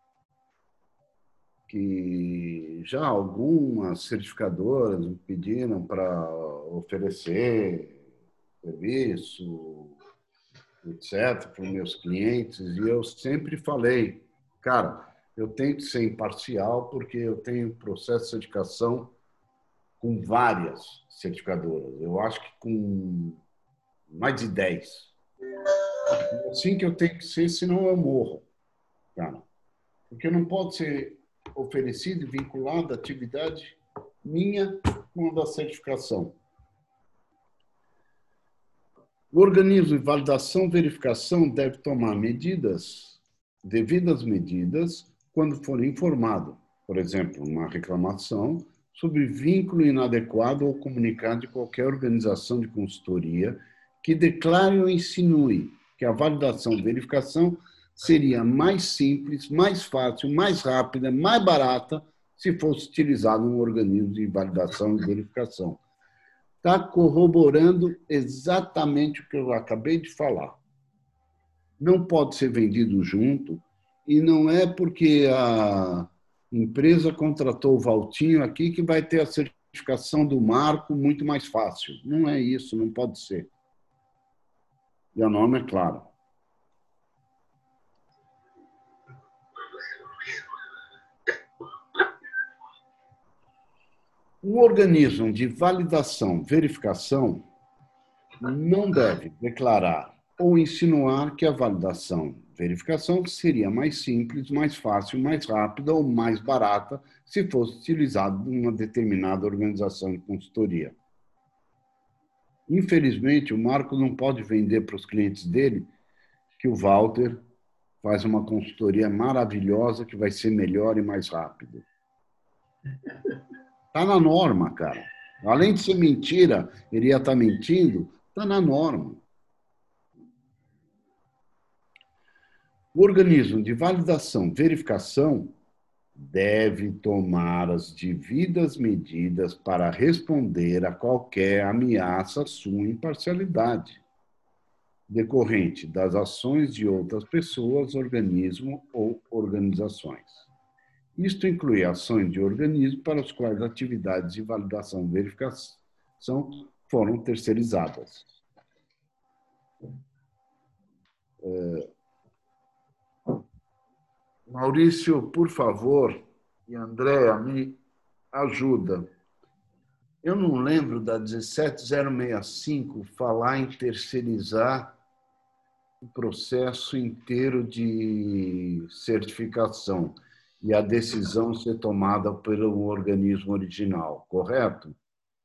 que já algumas certificadoras me pediram para oferecer serviço, etcétera, para os meus clientes, e eu sempre falei, cara, eu tenho que ser imparcial porque eu tenho processo de certificação com várias certificadoras. Eu acho que com mais de dez. É assim que eu tenho que ser, senão eu morro, cara. Porque não pode ser oferecido e vinculado à atividade minha com a da certificação. O organismo de validação e verificação deve tomar medidas, devidas medidas, quando for informado, por exemplo, uma reclamação sobre vínculo inadequado ou comunicado de qualquer organização de consultoria que declare ou insinue que a validação e verificação seria mais simples, mais fácil, mais rápida, mais barata se fosse utilizado um organismo de validação e verificação. Está corroborando exatamente o que eu acabei de falar. Não pode ser vendido junto, e não é porque a empresa contratou o Valtinho aqui que vai ter a certificação do Marco muito mais fácil. Não é isso, não pode ser. E a norma é clara. O organismo de validação, verificação, não deve declarar ou insinuar que a validação, verificação seria mais simples, mais fácil, mais rápida ou mais barata se fosse utilizado em uma determinada organização de consultoria. Infelizmente, o Marco não pode vender para os clientes dele que o Walter faz uma consultoria maravilhosa que vai ser melhor e mais rápido. Está na norma, cara. Além de ser mentira, ele ia estar mentindo, está na norma. O organismo de validação, verificação, deve tomar as devidas medidas para responder a qualquer ameaça à sua imparcialidade, decorrente das ações de outras pessoas, organismos ou organizações. Isto inclui ações de organismos para os quais atividades de validação e verificação foram terceirizadas. É... Maurício, por favor, e Andréa, me ajuda. Eu não lembro da dezessete mil sessenta e cinco falar em terceirizar o processo inteiro de certificação e a decisão ser tomada pelo organismo original, correto?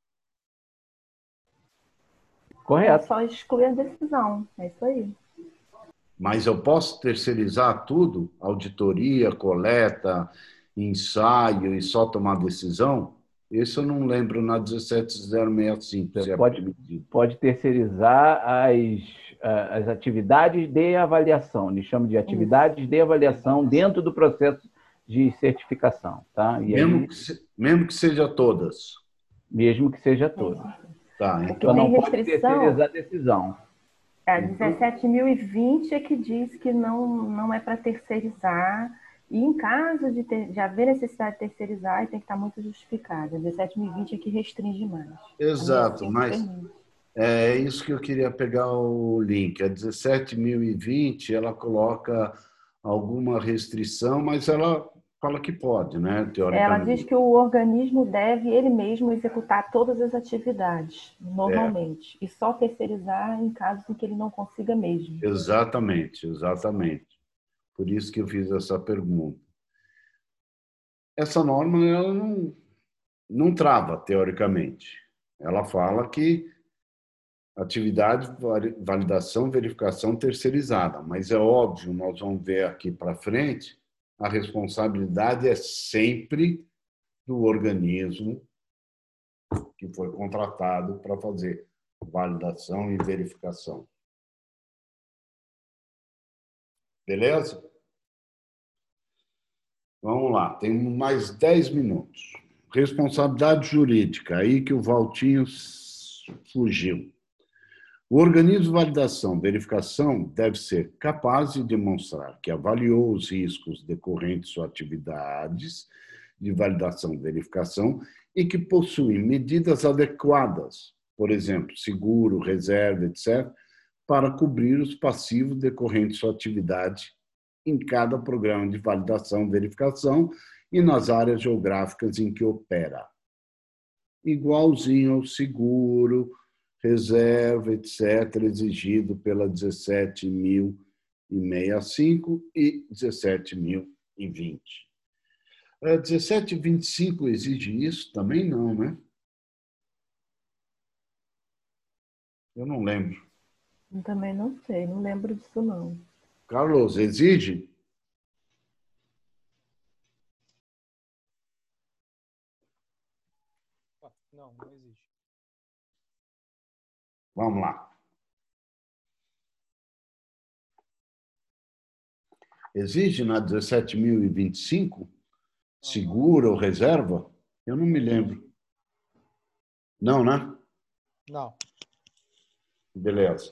Correto. É só excluir a decisão, é isso aí. Mas eu posso terceirizar tudo? Auditoria, coleta, ensaio e só tomar decisão? Isso eu não lembro na dezessete mil sessenta e cinco. Você pode, pode terceirizar as, as atividades de avaliação. Eles chamam de atividades de avaliação dentro do processo de certificação. Tá? E mesmo, aí, que se, mesmo que seja todas? Mesmo que seja todas. Tá, então não pode terceirizar a decisão. A dezessete mil e vinte é que diz que não, não é para terceirizar, e em caso de, ter, de haver necessidade de terceirizar, tem que estar muito justificado. A dezessete mil e vinte é que restringe mais. Exato, mas é isso que eu queria pegar o link. A dezessete mil e vinte, ela coloca alguma restrição, mas ela fala que pode, né, teoricamente. Ela diz que o organismo deve ele mesmo executar todas as atividades, normalmente, é. e só terceirizar em casos em que ele não consiga mesmo. Exatamente, exatamente. Por isso que eu fiz essa pergunta. Essa norma ela não, não trava, teoricamente. Ela fala que atividade, validação, verificação terceirizada, mas é óbvio, nós vamos ver aqui para frente, a responsabilidade é sempre do organismo que foi contratado para fazer validação e verificação. Beleza? Vamos lá, tem mais dez minutos. Responsabilidade jurídica, aí que o Valtinho fugiu. O organismo de validação, verificação, deve ser capaz de demonstrar que avaliou os riscos decorrentes de suas atividades de validação e verificação e que possui medidas adequadas, por exemplo, seguro, reserva, etcétera, para cobrir os passivos decorrentes de sua atividade em cada programa de validação e verificação e nas áreas geográficas em que opera. Igualzinho ao seguro, reserva, etcétera, exigido pela dezessete mil e sessenta e cinco e dezessete mil e vinte. A dezessete e vinte e cinco exige isso? Também não, né? Eu não lembro. Eu também não sei, não lembro disso não. Carlos, exige? Não, não existe. Vamos lá. Exige na dezessete mil e vinte e cinco seguro ou reserva? Eu não me lembro. Não, né? Não. Beleza.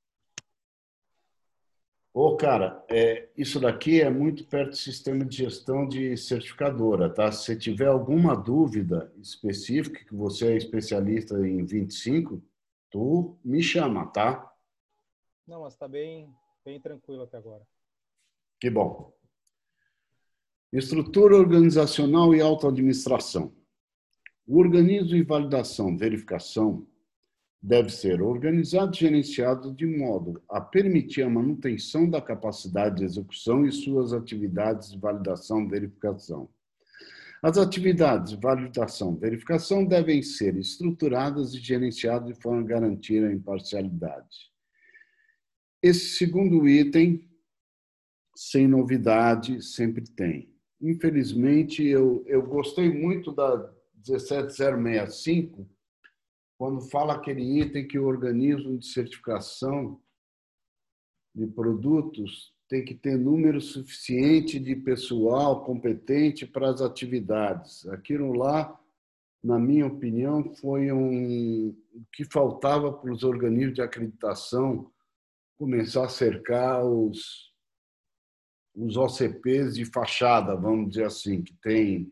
Ô, cara, é, isso daqui é muito perto do sistema de gestão de certificadora, tá? Se você tiver alguma dúvida específica, que você é especialista em vinte e cinco, tu me chama, tá? Não, mas está bem, bem tranquilo até agora. Que bom. Estrutura organizacional e autoadministração. O organismo de validação, verificação, deve ser organizado e gerenciado de modo a permitir a manutenção da capacidade de execução e suas atividades de validação e verificação. As atividades de validação e verificação devem ser estruturadas e gerenciadas de forma a garantir a imparcialidade. Esse segundo item, sem novidade, sempre tem. Infelizmente, eu, eu gostei muito da dezessete zero sessenta e cinco, quando fala aquele item que o organismo de certificação de produtos tem que ter número suficiente de pessoal competente para as atividades. Aquilo lá, na minha opinião, foi um que faltava para os organismos de acreditação começar a cercar os, os O C Ps de fachada, vamos dizer assim, que tem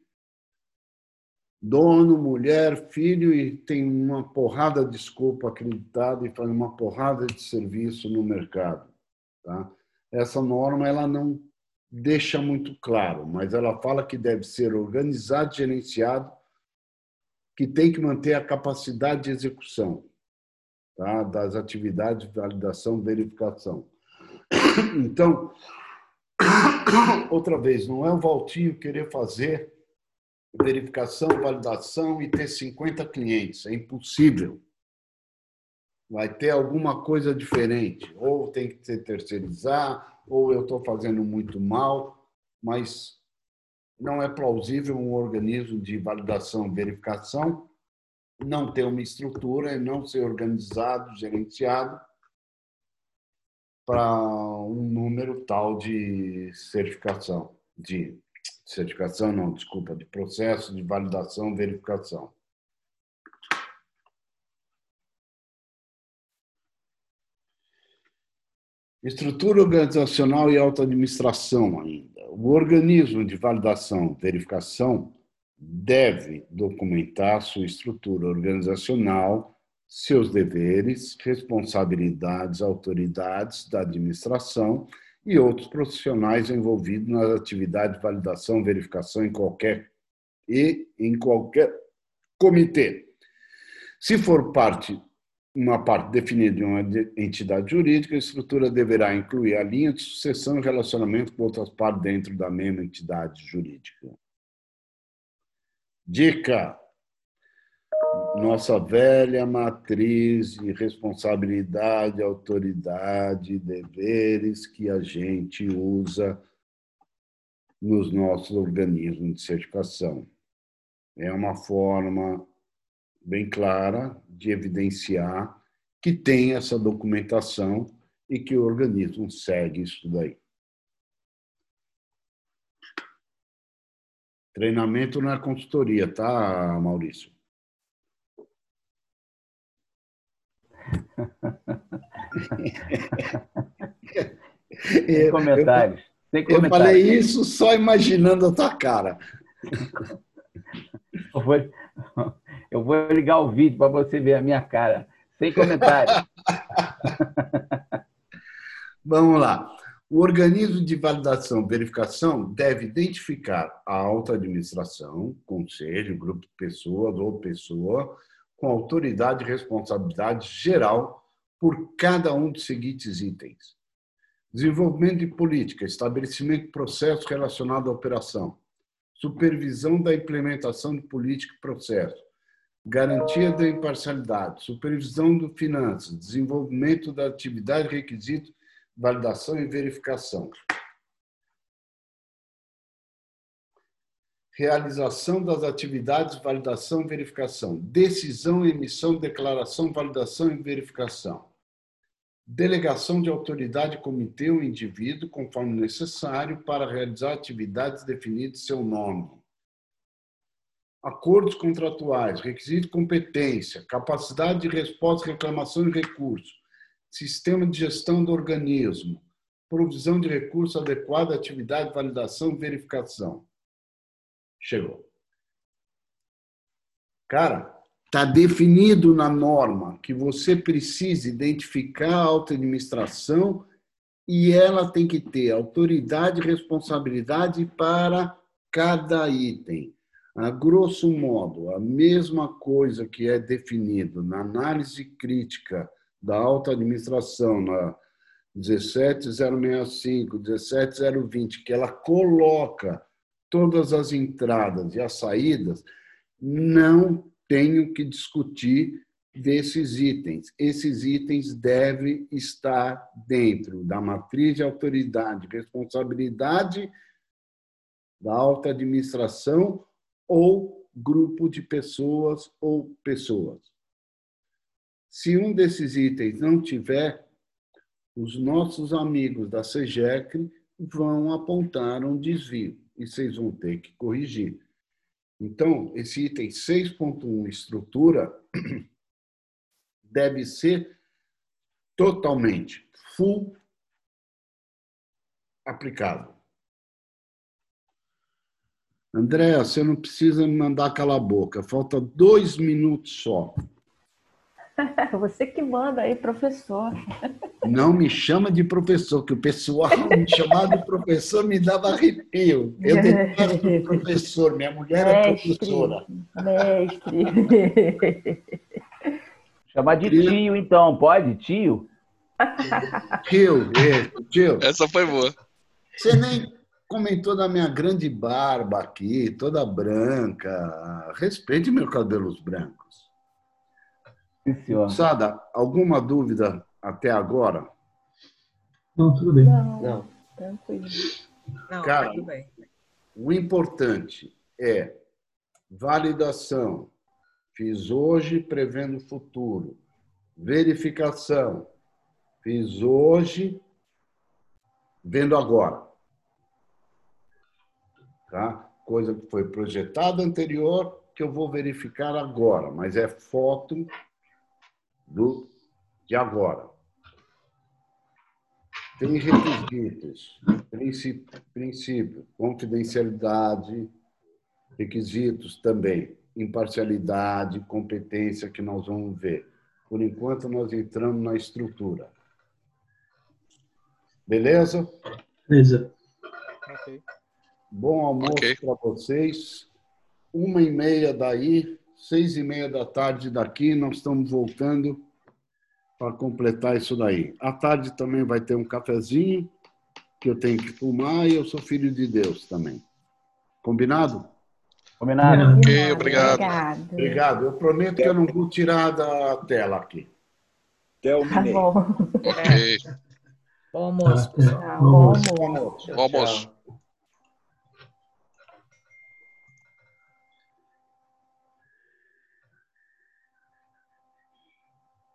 dono, mulher, filho e tem uma porrada de escopo acreditado e faz uma porrada de serviço no mercado. Tá? Essa norma ela não deixa muito claro, mas ela fala que deve ser organizado, gerenciado, que tem que manter a capacidade de execução, tá? Das atividades de validação e verificação. Então, outra vez, não é o Valtinho querer fazer verificação, validação e ter cinquenta clientes. É impossível. Vai ter alguma coisa diferente. Ou tem que se terceirizar, ou eu estou fazendo muito mal, mas não é plausível um organismo de validação e verificação não ter uma estrutura e não ser organizado, gerenciado para um número tal de certificação, de certificação não, desculpa, de processo de validação e verificação. Estrutura organizacional e autoadministração ainda. O organismo de validação e verificação deve documentar sua estrutura organizacional, seus deveres, responsabilidades, autoridades da administração e outros profissionais envolvidos nas atividades de validação e verificação em qualquer e em qualquer comitê. Se for parte uma parte definida de uma entidade jurídica, a estrutura deverá incluir a linha de sucessão e relacionamento com outras partes dentro da mesma entidade jurídica. Dica: nossa velha matriz de responsabilidade, autoridade, deveres que a gente usa nos nossos organismos de certificação. É uma forma bem clara de evidenciar que tem essa documentação e que o organismo segue isso daí. Treinamento não é consultoria, tá, Maurício? Sem comentários. Sem comentários. Eu falei isso só imaginando a tua cara. Eu vou, eu vou ligar o vídeo para você ver a minha cara. Sem comentários. Vamos lá. O organismo de validação e verificação deve identificar a alta administração, conselho, grupo de pessoas ou pessoa com autoridade e responsabilidade geral por cada um dos seguintes itens: desenvolvimento de política, estabelecimento de processos relacionados à operação, supervisão da implementação de política e processo, garantia da imparcialidade, supervisão de finanças, desenvolvimento da atividade, requisitos, validação e verificação. Realização das atividades, validação e verificação. Decisão, emissão, declaração, validação e verificação. Delegação de autoridade, comitê ou indivíduo, conforme necessário, para realizar atividades definidas em seu nome. Acordos contratuais, requisito de competência, capacidade de resposta, reclamação e recurso, sistema de gestão do organismo, provisão de recurso adequado, atividade, validação e verificação. Chegou. Cara, está definido na norma que você precisa identificar a alta administração e ela tem que ter autoridade e responsabilidade para cada item. A grosso modo, a mesma coisa que é definido na análise crítica da alta administração, na dezessete zero sessenta e cinco, dezessete zero vinte, que ela coloca todas as entradas e as saídas, não tenho que discutir desses itens. Esses itens devem estar dentro da matriz de autoridade e responsabilidade da alta administração ou grupo de pessoas ou pessoas. Se um desses itens não tiver, os nossos amigos da SEGECRE vão apontar um desvio e vocês vão ter que corrigir. Então, esse item seis ponto um, estrutura, deve ser totalmente, full, aplicado. Andréa, você não precisa me mandar calar a boca, falta dois minutos só. Você que manda aí, professor. Não me chama de professor, que o pessoal me chamar de professor me dava arrepio. Eu detesto professor, minha mulher é mestre, professora. Mestre. Chamar de tio, então, pode? Tio? Tio, tio. Essa foi boa. Você nem comentou da minha grande barba aqui, toda branca. Respeite meus cabelos brancos. Sada, alguma dúvida até agora? Não, tudo bem. Não, não. Tranquilo. Não, Cara, tudo bem. O importante é validação. Fiz hoje, prevendo o futuro. Verificação. Fiz hoje, vendo agora. Tá? Coisa que foi projetada anterior, que eu vou verificar agora, mas é foto do, de agora. Tem requisitos, princípio, princípio, confidencialidade, requisitos também, imparcialidade, competência, que nós vamos ver. Por enquanto, nós entramos na estrutura. Beleza? Beleza. Ok. Bom almoço Ok. para vocês. Uma e meia daí, seis e meia da tarde daqui, nós estamos voltando para completar isso daí. À tarde também vai ter um cafezinho, que eu tenho que fumar, e eu sou filho de Deus também. Combinado? Combinado? Ok, obrigado. Obrigado. Obrigado. Eu prometo que eu não vou tirar da tela aqui. Até o Tá meio. bom. Ok. Bom almoço, Tá, pessoal. é, Tá, bom bom almoço. almoço. Bom almoço.